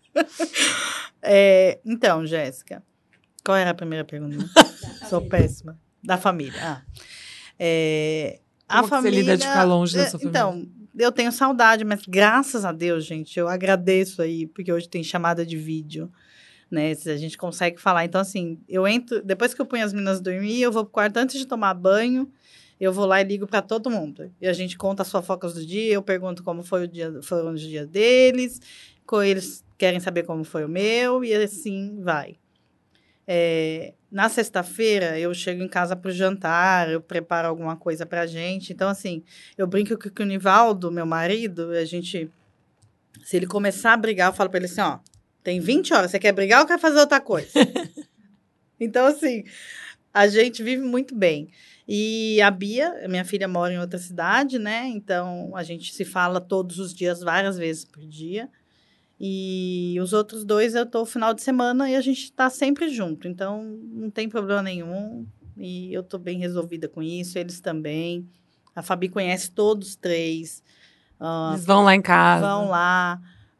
Então, Jéssica, qual era a primeira pergunta? Sou péssima. Da família. Como que você lida de ficar longe da sua família? Então, eu tenho saudade, mas graças a Deus, gente, eu agradeço aí, porque hoje tem chamada de vídeo, né? Se a gente consegue falar. Então, assim, eu entro, depois que eu ponho as meninas dormir, eu vou pro quarto antes de tomar banho. Eu vou lá e ligo para todo mundo. E a gente conta as fofocas do dia, eu pergunto como foram os dias deles, eles querem saber como foi o meu, e assim vai. Na sexta-feira, eu chego em casa para o jantar, eu preparo alguma coisa para a gente. Então, assim, eu brinco que o Nivaldo, meu marido, se ele começar a brigar, eu falo para ele assim, ó, tem 20 horas, você quer brigar ou quer fazer outra coisa? Então, assim, a gente vive muito bem. E a Bia, minha filha, mora em outra cidade, né? Então, a gente se fala todos os dias, várias vezes por dia. E os outros dois, eu tô no final de semana e a gente tá sempre junto. Então, não tem problema nenhum. E eu tô bem resolvida com isso, eles também. A Fabi conhece todos os três. Eles vão lá em casa. Vão lá.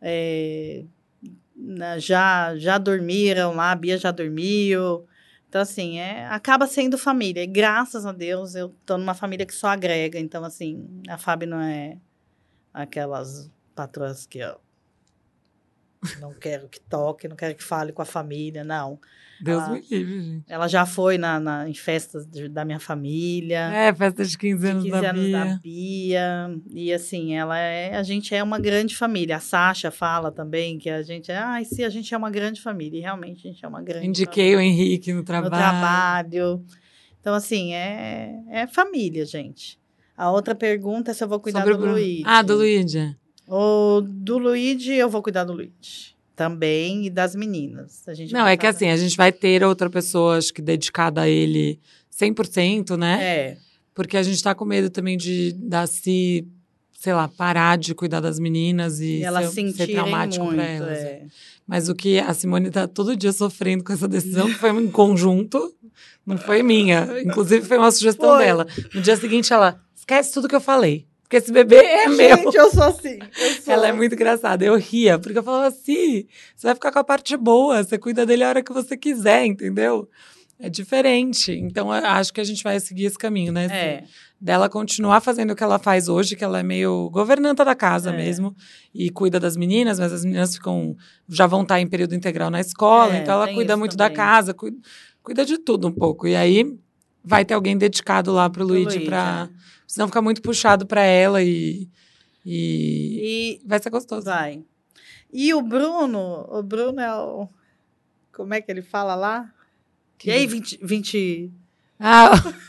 Já dormiram lá, a Bia já dormiu. Então, assim, acaba sendo família. E, graças a Deus, eu tô numa família que só agrega. Então, assim, a Fábio não é aquelas patroas que eu não quero que toque, não quero que fale com a família, não. Deus me livre, gente. Ela já foi em festas da minha família. Festa de 15 anos, da Bia. E, assim, a gente é uma grande família. A Sasha fala também que a gente a gente é uma grande família. E, realmente, a gente é uma grande Indiquei família. o Henrique no trabalho. Então, assim, é família, gente. A outra pergunta é se eu vou cuidar do Luigi. Do Luigi. Do Luigi, eu vou cuidar do Luigi. Também, e das meninas. Não, é que assim, a gente vai ter outra pessoa, acho que dedicada a ele 100%, né? Porque a gente tá com medo também de Si, sei lá, parar de cuidar das meninas e ser traumático para elas. Mas o que a Simone tá todo dia sofrendo com essa decisão, que foi em conjunto, não foi minha. Inclusive, foi uma sugestão dela. No dia seguinte, ela, esquece tudo que eu falei. Porque esse bebê é meu. Gente, eu sou assim. Ela é muito engraçada. Eu ria, porque eu falava assim, você vai ficar com a parte boa, você cuida dele a hora que você quiser, entendeu? É diferente. Então, eu acho que a gente vai seguir esse caminho, né? Dela continuar fazendo o que ela faz hoje, que ela é meio governanta da casa mesmo, e cuida das meninas, mas as meninas já vão estar em período integral na escola, então ela cuida muito da casa, cuida de tudo um pouco. E aí, vai ter alguém dedicado lá pro Luigi, senão fica muito puxado para ela e vai ser gostoso. Vai. E o Bruno é o... Como é que ele fala lá? E aí, 20... Ah...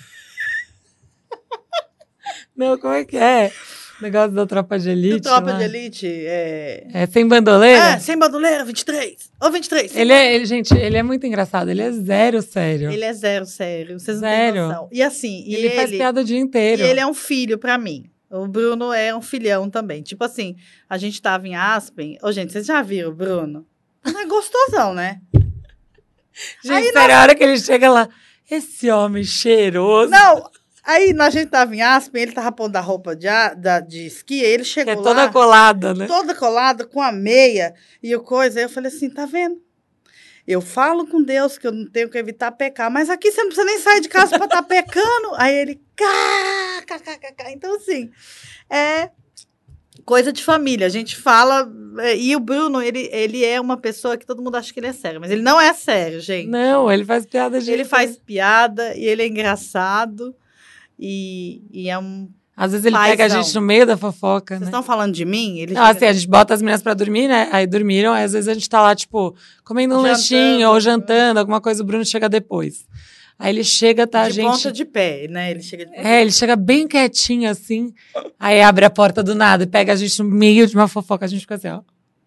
Não, como é que é? O negócio da Tropa de Elite. Tropa de Elite é... sem bandoleira? Sem bandoleira, 23. Ô, 23. Gente, ele é muito engraçado. Ele é zero sério. Ele é zero sério. Vocês não Sério. têm noção. E assim... Ele faz piada o dia inteiro. E ele é um filho pra mim. O Bruno é um filhão também. Tipo assim, a gente tava em Aspen. Ô, gente, vocês já viram o Bruno? Não é gostosão, né? Gente, sério, a hora que ele chega lá... Esse homem cheiroso... Não... Aí, a gente tava em Aspen, ele tava pondo a roupa de esqui, aí ele chegou lá... toda colada, né? Toda colada, com a meia e o coisa. Aí eu falei assim, tá vendo? Eu falo com Deus que eu não tenho que evitar pecar, mas aqui você não precisa nem sair de casa pra estar pecando. Aí ele... Então, assim, é coisa de família. A gente fala... E o Bruno, ele é uma pessoa que todo mundo acha que ele é sério, mas ele não é sério, gente. Não, ele faz piada de... Ele faz piada e ele é engraçado. E é um... Às vezes ele pega a gente no meio da fofoca, Vocês né? estão falando de mim? Ele não, assim, a gente bota as meninas pra dormir, né? Aí dormiram, aí às vezes a gente tá lá, tipo, comendo um lanchinho ou jantando, alguma coisa, o Bruno chega depois. Aí ele chega, tá, a gente... De ponta de pé, né? Ele chega de ponta ele chega bem quietinho, assim, aí abre a porta do nada e pega a gente no meio de uma fofoca, a gente fica assim, ó.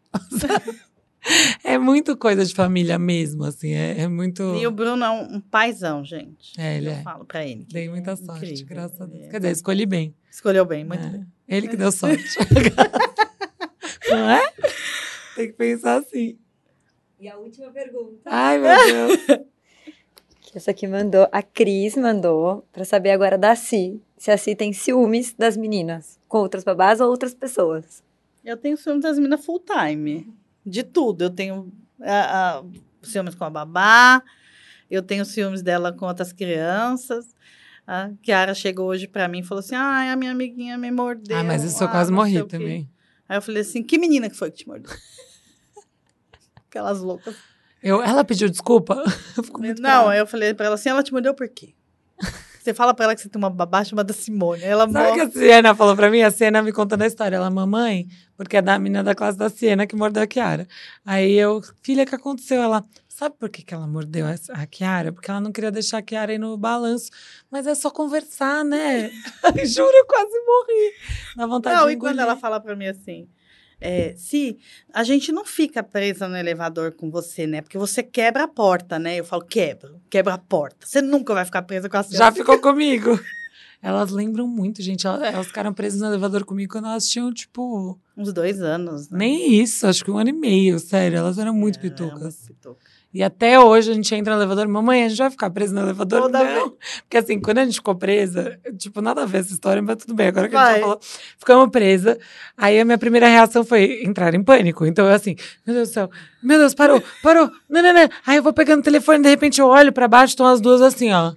É muito coisa de família mesmo, assim, é muito... E o Bruno é um paizão, gente. Ele Eu falo pra ele. Dei muita sorte, incrível. Graças a Deus. Quer dizer, escolhi bem. Escolheu bem, muito bem. Ele que deu sorte. Não é? Tem que pensar assim. E a última pergunta. Ai, meu Deus. Essa aqui a Cris mandou, pra saber agora da Si. Se a Si tem ciúmes das meninas, com outras babás ou outras pessoas. Eu tenho ciúmes das meninas full time. De tudo. Eu tenho ciúmes com a babá, eu tenho ciúmes dela com outras crianças. A Kiara chegou hoje pra mim e falou assim, a minha amiguinha me mordeu. Mas isso eu quase morri também. Aí eu falei assim, que menina que foi que te mordeu? Aquelas loucas. Ela pediu desculpa? Não, eu falei pra ela assim, ela te mordeu por quê? Você fala pra ela que você tem uma babá chamada Simone. Ela Sabe o que a Siena falou pra mim? A Siena me contando a história. Ela, mamãe, porque é da menina da classe da Siena que mordeu a Kiara. Aí eu, filha, o que aconteceu? Ela, sabe por que ela mordeu a Kiara? Porque ela não queria deixar a Kiara ir no balanço. Mas é só conversar, né? Juro, eu quase morri. Dá vontade de engolir. E quando ela fala pra mim assim, Se a gente não fica presa no elevador com você, né? Porque você quebra a porta, né? Eu falo, quebra a porta. Você nunca vai ficar presa com a senhora. Já ficou comigo. Elas lembram muito, gente. Elas ficaram presas no elevador comigo quando elas tinham, tipo... Uns 2 anos, né? Nem isso, acho que 1 ano e meio, sério. Elas eram muito pitucas. Pituca. E até hoje a gente entra no elevador, mamãe, a gente vai ficar presa no elevador? Toda não. vez. Porque assim, quando a gente ficou presa, tipo, nada a ver essa história, mas tudo bem. Agora que a gente já falou, ficamos presa. Aí a minha primeira reação foi entrar em pânico. Então eu assim, meu Deus do céu, meu Deus, parou. Não. Aí eu vou pegando o telefone, de repente eu olho pra baixo, estão as duas assim, ó.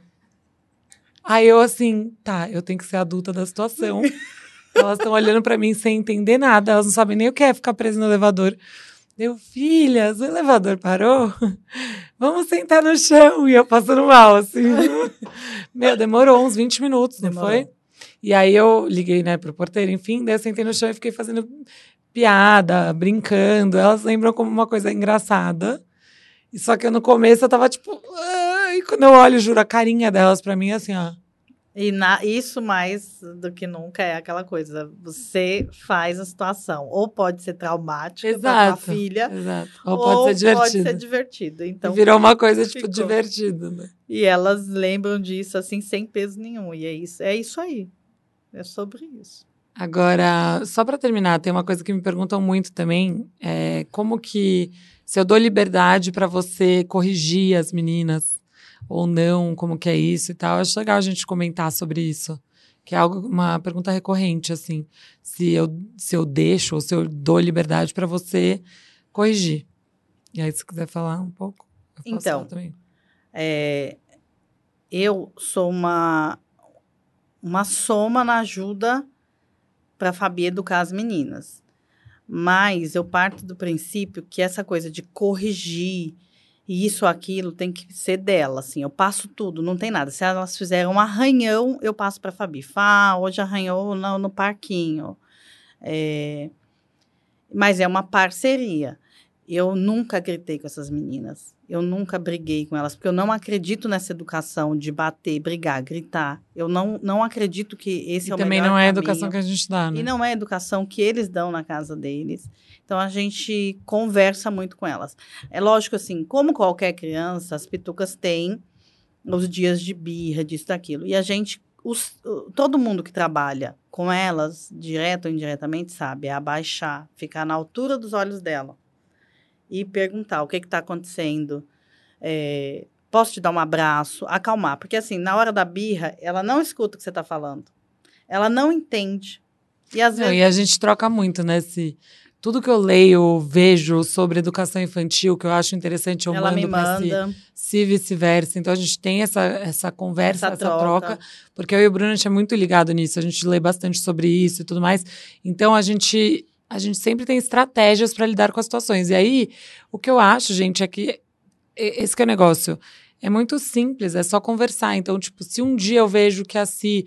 Aí eu assim, tá, eu tenho que ser adulta da situação. Elas estão olhando pra mim sem entender nada, elas não sabem nem o que é ficar presa no elevador. Eu, filhas, o elevador parou? Vamos sentar no chão. E eu passando mal, assim. Meu, demorou uns 20 minutos, não foi? E aí eu liguei, né, pro porteiro, enfim. Daí eu sentei no chão e fiquei fazendo piada, brincando. Elas lembram como uma coisa engraçada. E só que no começo eu tava tipo... E quando eu olho, juro, a carinha delas pra mim, assim, ó. E isso mais do que nunca é aquela coisa. Você faz a situação. Ou pode ser traumática para a filha. Exato. Ou pode ser divertido. Então, virou uma coisa, tipo, divertida, né? E elas lembram disso, assim, sem peso nenhum. E é isso aí. É sobre isso. Agora, só para terminar, tem uma coisa que me perguntam muito também. Como que, se eu dou liberdade para você corrigir as meninas ou não, como que é isso e tal. Acho legal a gente comentar sobre isso, que é uma pergunta recorrente, assim, se eu deixo ou se eu dou liberdade para você corrigir. E aí, se quiser falar um pouco, eu posso falar também. Eu sou uma soma na ajuda para a Fabi educar as meninas, mas eu parto do princípio que essa coisa de corrigir e isso, aquilo, tem que ser dela, assim. Eu passo tudo, não tem nada. Se elas fizeram um arranhão, eu passo para a Fabi. Hoje arranhou no parquinho. Mas é uma parceria. Eu nunca gritei com essas meninas. Eu nunca briguei com elas, porque eu não acredito nessa educação de bater, brigar, gritar. Eu não acredito que esse é o melhor também não é a caminho. educação que a gente dá, né? E não é a educação que eles dão na casa deles. Então, a gente conversa muito com elas. É lógico, assim, como qualquer criança, as pitucas têm os dias de birra, disso, daquilo. E a gente, todo mundo que trabalha com elas, direto ou indiretamente, sabe, é abaixar, ficar na altura dos olhos dela e perguntar o que está acontecendo, posso te dar um abraço, acalmar. Porque, assim, na hora da birra, ela não escuta o que você está falando. Ela não entende. E, às vezes... E a gente troca muito, né? Tudo que eu leio, vejo sobre educação infantil, que eu acho interessante, eu ela mando para se vice-versa. Então, a gente tem essa conversa, essa troca. Porque eu e o Bruno, a gente é muito ligado nisso. A gente lê bastante sobre isso e tudo mais. Então, a gente sempre tem estratégias para lidar com as situações. E aí, o que eu acho, gente, é que esse que é o negócio. É muito simples, é só conversar. Então, tipo, se um dia eu vejo que a Si...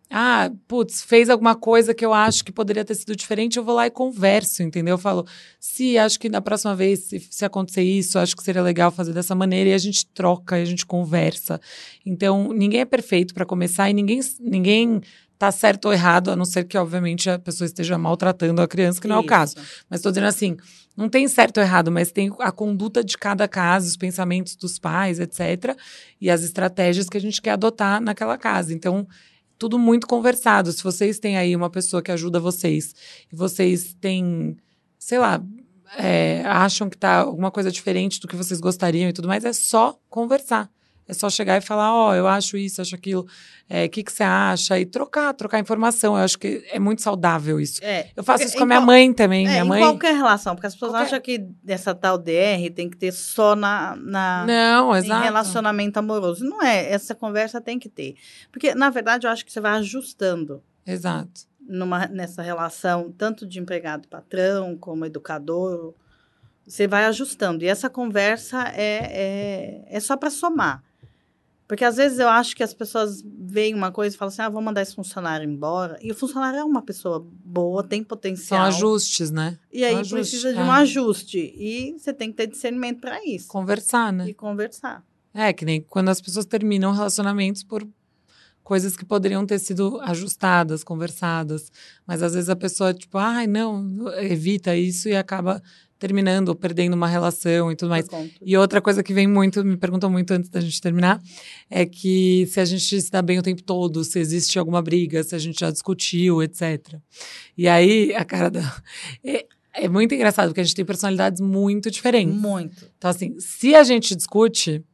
fez alguma coisa que eu acho que poderia ter sido diferente, eu vou lá e converso, entendeu? Eu falo, acho que na próxima vez, se acontecer isso, acho que seria legal fazer dessa maneira, e a gente troca, e a gente conversa. Então, ninguém é perfeito para começar, e ninguém tá certo ou errado, a não ser que, obviamente, a pessoa esteja maltratando a criança, que não é o caso. Mas estou dizendo assim, não tem certo ou errado, mas tem a conduta de cada caso, os pensamentos dos pais, etc., e as estratégias que a gente quer adotar naquela casa. Então, tudo muito conversado. Se vocês têm aí uma pessoa que ajuda vocês e vocês têm, sei lá, acham que tá alguma coisa diferente do que vocês gostariam e tudo mais, é só conversar. É só chegar e falar, eu acho isso, acho aquilo, que você acha? E trocar informação. Eu acho que é muito saudável isso. Eu faço isso com a minha mãe também. Minha mãe... Em qualquer relação, porque as pessoas acham que essa tal DR tem que ter só não, exato. em relacionamento amoroso. Não é, essa conversa tem que ter. Porque, na verdade, eu acho que você vai ajustando. Exato. Nessa relação, tanto de empregado e patrão, como educador, você vai ajustando. E essa conversa é só para somar. Porque, às vezes, eu acho que as pessoas veem uma coisa e falam assim, vou mandar esse funcionário embora. E o funcionário é uma pessoa boa, tem potencial. São ajustes, né? E aí precisa de um ajuste. E você tem que ter discernimento para isso. Conversar, né? E conversar. Que nem quando as pessoas terminam relacionamentos por coisas que poderiam ter sido ajustadas, conversadas. Mas, às vezes, a pessoa, tipo, não, evita isso e acaba terminando ou perdendo uma relação e tudo mais. E outra coisa que vem muito, me perguntam muito antes da gente terminar, é que se a gente se dá bem o tempo todo, se existe alguma briga, se a gente já discutiu, etc. E aí, a cara da... É muito engraçado, porque a gente tem personalidades muito diferentes. Muito. Então, assim, se a gente discute,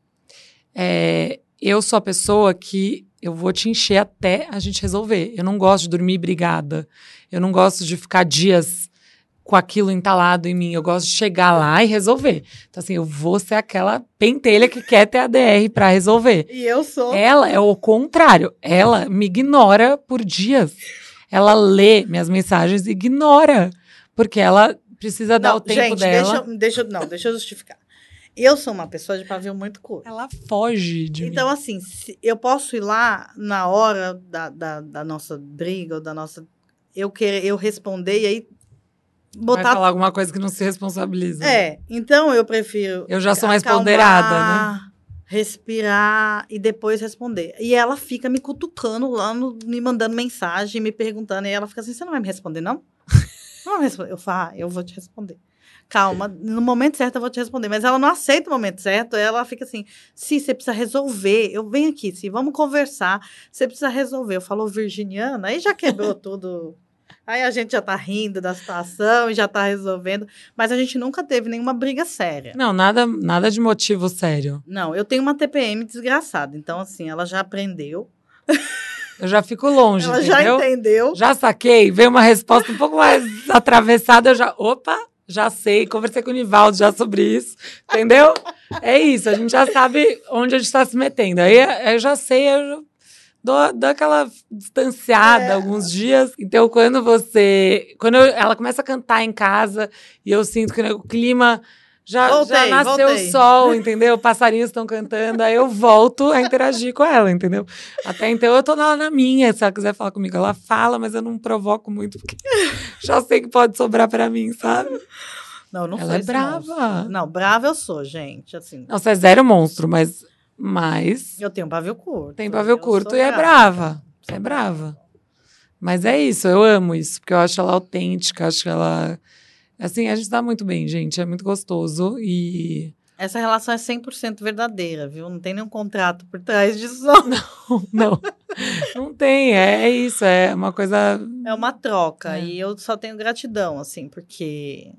eu sou a pessoa que eu vou te encher até a gente resolver. Eu não gosto de dormir brigada. Eu não gosto de ficar dias com aquilo entalado em mim. Eu gosto de chegar lá e resolver. Então, assim, eu vou ser aquela pentelha que quer ter a DR pra resolver. E eu sou. Ela é o contrário. Ela me ignora por dias. Ela lê minhas mensagens e ignora. Porque ela precisa dar o tempo dela. Deixa eu justificar. Eu sou uma pessoa de pavio muito curto. Ela foge de mim. Então, assim, eu posso ir lá na hora da nossa briga ou da nossa... Eu responder e aí vai falar alguma coisa que não se responsabiliza. Então eu prefiro... Eu já sou mais ponderada, né? Respirar e depois responder. E ela fica me cutucando lá, me mandando mensagem, me perguntando. E ela fica assim, você não vai me responder, não? Não vai me responder. Eu falo, eu vou te responder. Calma, no momento certo eu vou te responder. Mas ela não aceita o momento certo. Ela fica assim, você precisa resolver. Eu venho aqui, vamos conversar. Você precisa resolver. Eu falo, virginiana, aí já quebrou tudo... Aí a gente já tá rindo da situação e já tá resolvendo. Mas a gente nunca teve nenhuma briga séria. Não, nada de motivo sério. Não, eu tenho uma TPM desgraçada. Então, assim, ela já aprendeu. Eu já fico longe, ela entendeu? Já entendeu. Já saquei. Veio uma resposta um pouco mais atravessada. Eu já... Opa! Já sei. Conversei com o Nivaldo já sobre isso. Entendeu? É isso. A gente já sabe onde a gente tá se metendo. Aí eu já sei... Dou aquela distanciada alguns dias. Então, quando ela começa a cantar em casa e eu sinto que o clima já nasceu o sol, entendeu? Passarinhos estão cantando, aí eu volto a interagir com ela, entendeu? Até então eu tô na minha. Se ela quiser falar comigo, ela fala, mas eu não provoco muito, porque já sei que pode sobrar pra mim, sabe? Não, eu não Ela sou é esse brava. monstro. Não, brava eu sou, gente. Assim, Não, você é zero monstro, mas eu tenho pavio curto. tem pavio eu curto sou e é brava. Sou É brava. Mas é isso, eu amo isso, porque eu acho ela autêntica, acho que ela... Assim, a gente dá muito bem, gente, é muito gostoso e... Essa relação é 100% verdadeira, viu? Não tem nenhum contrato por trás disso. Não, não tem, é isso, é uma coisa... É uma troca, É. e eu só tenho gratidão, assim, porque...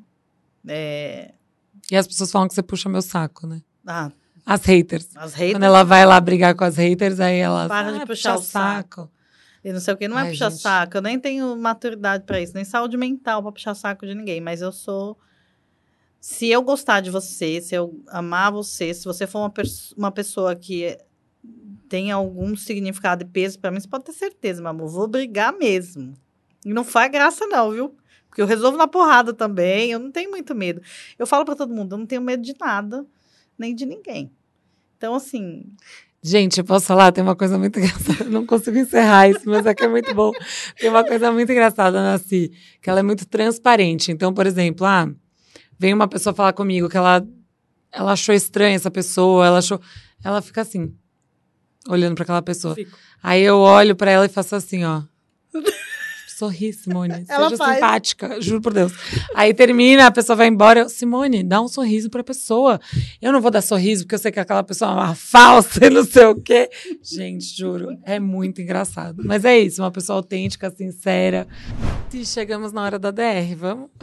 E as pessoas falam que você puxa meu saco, né? Ah, As haters. as haters... Quando ela vai lá brigar com as haters, aí ela... Para de puxar o saco. E não sei o que, não é Ai, puxar gente. saco. Eu nem tenho maturidade pra isso, nem saúde mental pra puxar saco de ninguém. Mas eu sou... Se eu gostar de você, se eu amar você, se você for uma pessoa que tem algum significado e peso pra mim, você pode ter certeza, meu amor. Vou brigar mesmo. E não faz graça não, viu? Porque eu resolvo na porrada também. Eu não tenho muito medo. Eu falo pra todo mundo, eu não tenho medo de nada, nem de ninguém. Então, assim... Gente, eu posso falar? Tem uma coisa muito engraçada. Eu não consigo encerrar isso, mas aqui é muito bom. Tem uma coisa muito engraçada, Nasci, que ela é muito transparente. Então, por exemplo, vem uma pessoa falar comigo que ela achou estranha essa pessoa, ela fica assim, olhando para aquela pessoa. Fico. Aí eu olho para ela e faço assim, ó. Sorri, Simone. Ela Seja faz. simpática, juro por Deus. Aí termina, a pessoa vai embora. Simone, dá um sorriso pra pessoa. Eu não vou dar sorriso, porque eu sei que aquela pessoa é uma falsa e não sei o quê. Gente, juro, é muito engraçado. Mas é isso, uma pessoa autêntica, sincera. E chegamos na hora da DR, vamos?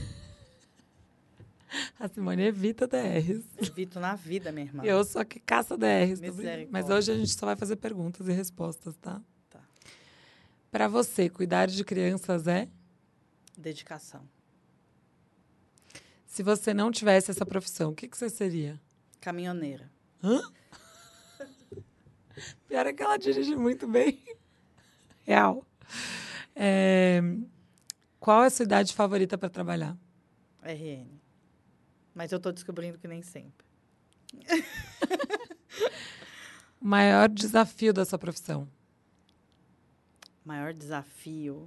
A Simone evita DRs. Evito na vida, minha irmã. Eu sou a que caça DRs. Misericórdia. Mas hoje a gente só vai fazer perguntas e respostas, tá? Tá. Pra você, cuidar de crianças é? Dedicação. Se você não tivesse essa profissão, o que você seria? Caminhoneira. Hã? Pior é que ela dirige muito bem. Real. Qual é a sua idade favorita para trabalhar? RN. Mas eu tô descobrindo que nem sempre. O maior desafio da sua profissão? Maior desafio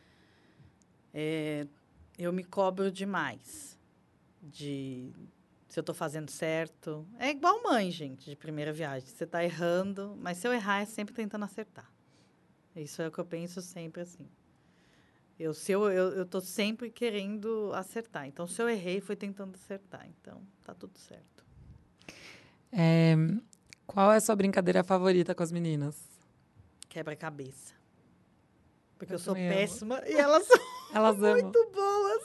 é... Eu me cobro demais. Se eu tô fazendo certo. É igual mãe, gente, de primeira viagem. Você tá errando, mas se eu errar, é sempre tentando acertar. Isso é o que eu penso sempre, assim. Eu tô sempre querendo acertar. Então, se eu errei, foi tentando acertar. Então, tá tudo certo. Qual é a sua brincadeira favorita com as meninas? Quebra-cabeça. Porque Eu eu sou também amo. péssima e elas são Elas amam. muito boas.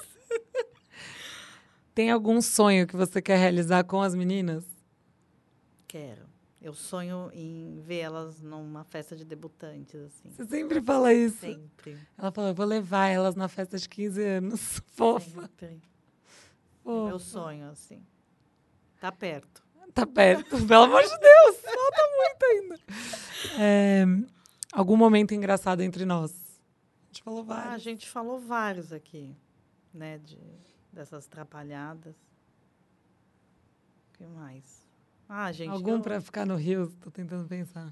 Tem algum sonho que você quer realizar com as meninas? Quero. Eu sonho em ver elas numa festa de debutantes, assim. Você sempre fala isso. Sempre. Ela falou, eu vou levar elas na festa de 15 anos. Fofa. Sempre. Fofa. É meu sonho, assim. Tá perto. Tá perto, pelo amor de Deus. Falta muito ainda. Algum momento engraçado entre nós? A gente falou vários. A gente falou vários aqui, né? Dessas atrapalhadas. O que mais? Gente... Algum pra ficar no Rio? Tô tentando pensar.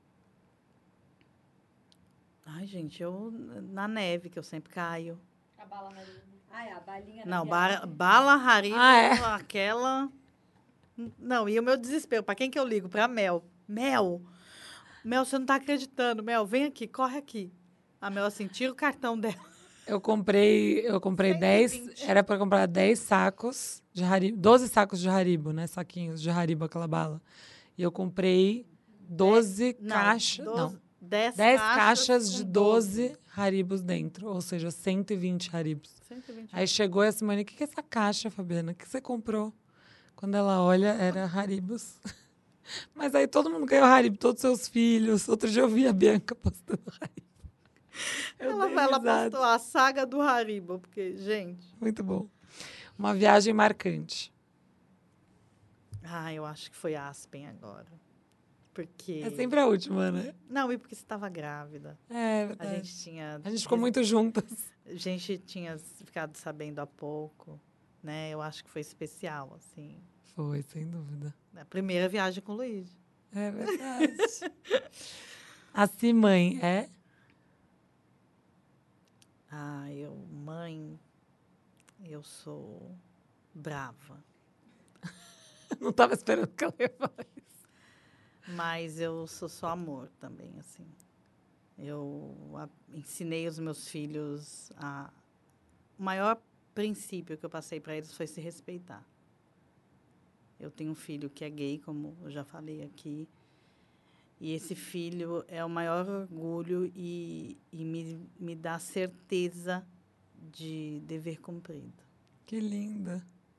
Gente, na neve, que eu sempre caio. A bala Haribo. É a balinha Não, da viagem. bala Haribo, É? aquela... Não, e o meu desespero, pra quem que eu ligo? Pra Mel. Mel, você não tá acreditando. Mel, vem aqui, corre aqui. A Mel, assim, tira o cartão dela. Eu comprei 10, 120. era para comprar 10 sacos de Haribo, 12 sacos de Haribo, né? Saquinhos de Haribo, aquela bala. E eu comprei 12 caixas, não, 10 caixas de com 12 Haribos dentro, ou seja, 120 Haribos. 120. Aí chegou a Simone, o que é essa caixa, Fabiana? O que você comprou? Quando ela olha, era Haribos. Mas aí todo mundo ganhou Haribo, todos os seus filhos. Outro dia eu vi a Bianca postando Haribo. Ela postou a saga do Haribo, porque, gente... Muito bom. Uma viagem marcante. Eu acho que foi Aspen agora. Porque... É sempre a última, né? Não, e porque você estava grávida. É verdade. A gente ficou muito juntas. A gente tinha ficado sabendo há pouco, né? Eu acho que foi especial, assim. Foi, sem dúvida. A primeira viagem com o Luiz. É verdade. Assim, mãe, é? Eu sou brava. Não estava esperando que ela ia falar isso. Mas eu sou só amor também, assim. Eu ensinei os meus filhos o maior princípio que eu passei para eles foi se respeitar. Eu tenho um filho que é gay, como eu já falei aqui. E esse filho é o maior orgulho e me dá certeza de dever cumprido. Que linda.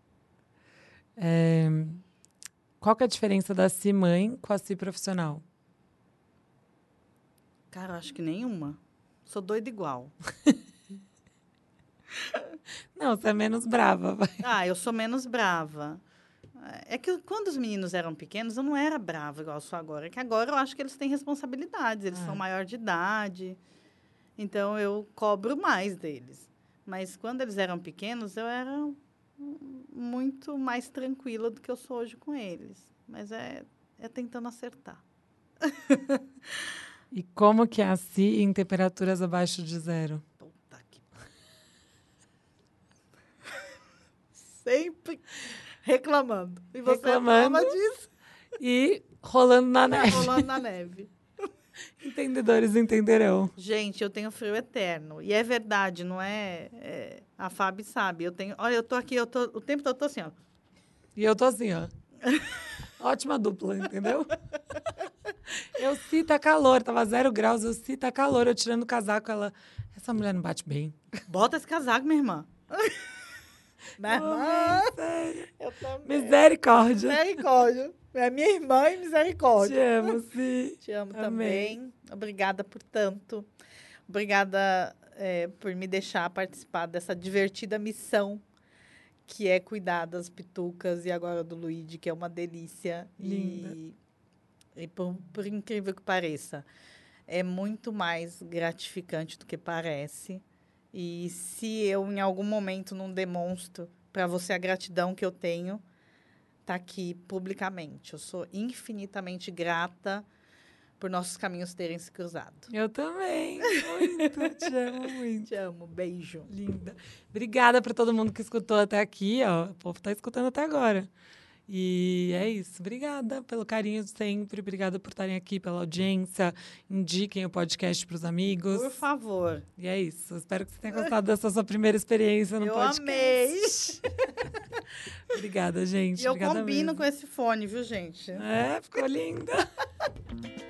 Qual que é a diferença da Si mãe com a Si profissional? Cara, eu acho que nenhuma. Sou doida igual. Não, você é menos brava. Vai. Eu sou menos brava. É que quando os meninos eram pequenos, eu não era brava igual eu sou agora. É que agora eu acho que eles têm responsabilidades, eles são maior de idade. Então, eu cobro mais deles. Mas quando eles eram pequenos, eu era muito mais tranquila do que eu sou hoje com eles. Mas é tentando acertar. E como que é a Si em temperaturas abaixo de 0? Puta que... Sempre reclamando. E você reclama disso? E rolando na neve. Rolando na neve. Entendedores entenderão. Gente, eu tenho frio eterno. E é verdade, não é... A Fábio sabe. Olha, eu tô aqui, o tempo todo eu tô assim, ó. E eu tô assim, ó. Ótima dupla, entendeu? Eu Si tá calor, tava 0 graus, eu Si tá calor, eu tirando o casaco, ela... Essa mulher não bate bem. Bota esse casaco, minha irmã. Minha irmã... Eu também. Misericórdia. Misericórdia. É minha irmã e misericórdia. Te amo, Si. Te amo também. Obrigada por tanto. Obrigada por me deixar participar dessa divertida missão que é cuidar das pitucas e agora do Luigi, que é uma delícia. Linda. E por incrível que pareça, é muito mais gratificante do que parece. E se eu, em algum momento, não demonstro para você a gratidão que eu tenho, tá aqui publicamente. Eu sou infinitamente grata por nossos caminhos terem se cruzado. Eu também. Muito. Te amo muito. Te amo. Beijo. Linda. Obrigada para todo mundo que escutou até aqui. Ó. O povo tá escutando até agora. E é isso. Obrigada pelo carinho de sempre. Obrigada por estarem aqui, pela audiência. Indiquem o podcast para os amigos. Por favor. E é isso. Espero que você tenha gostado dessa sua primeira experiência no podcast. Eu amei. Obrigada, gente. E eu Obrigada combino mesmo. com esse fone, viu, gente? Ficou linda.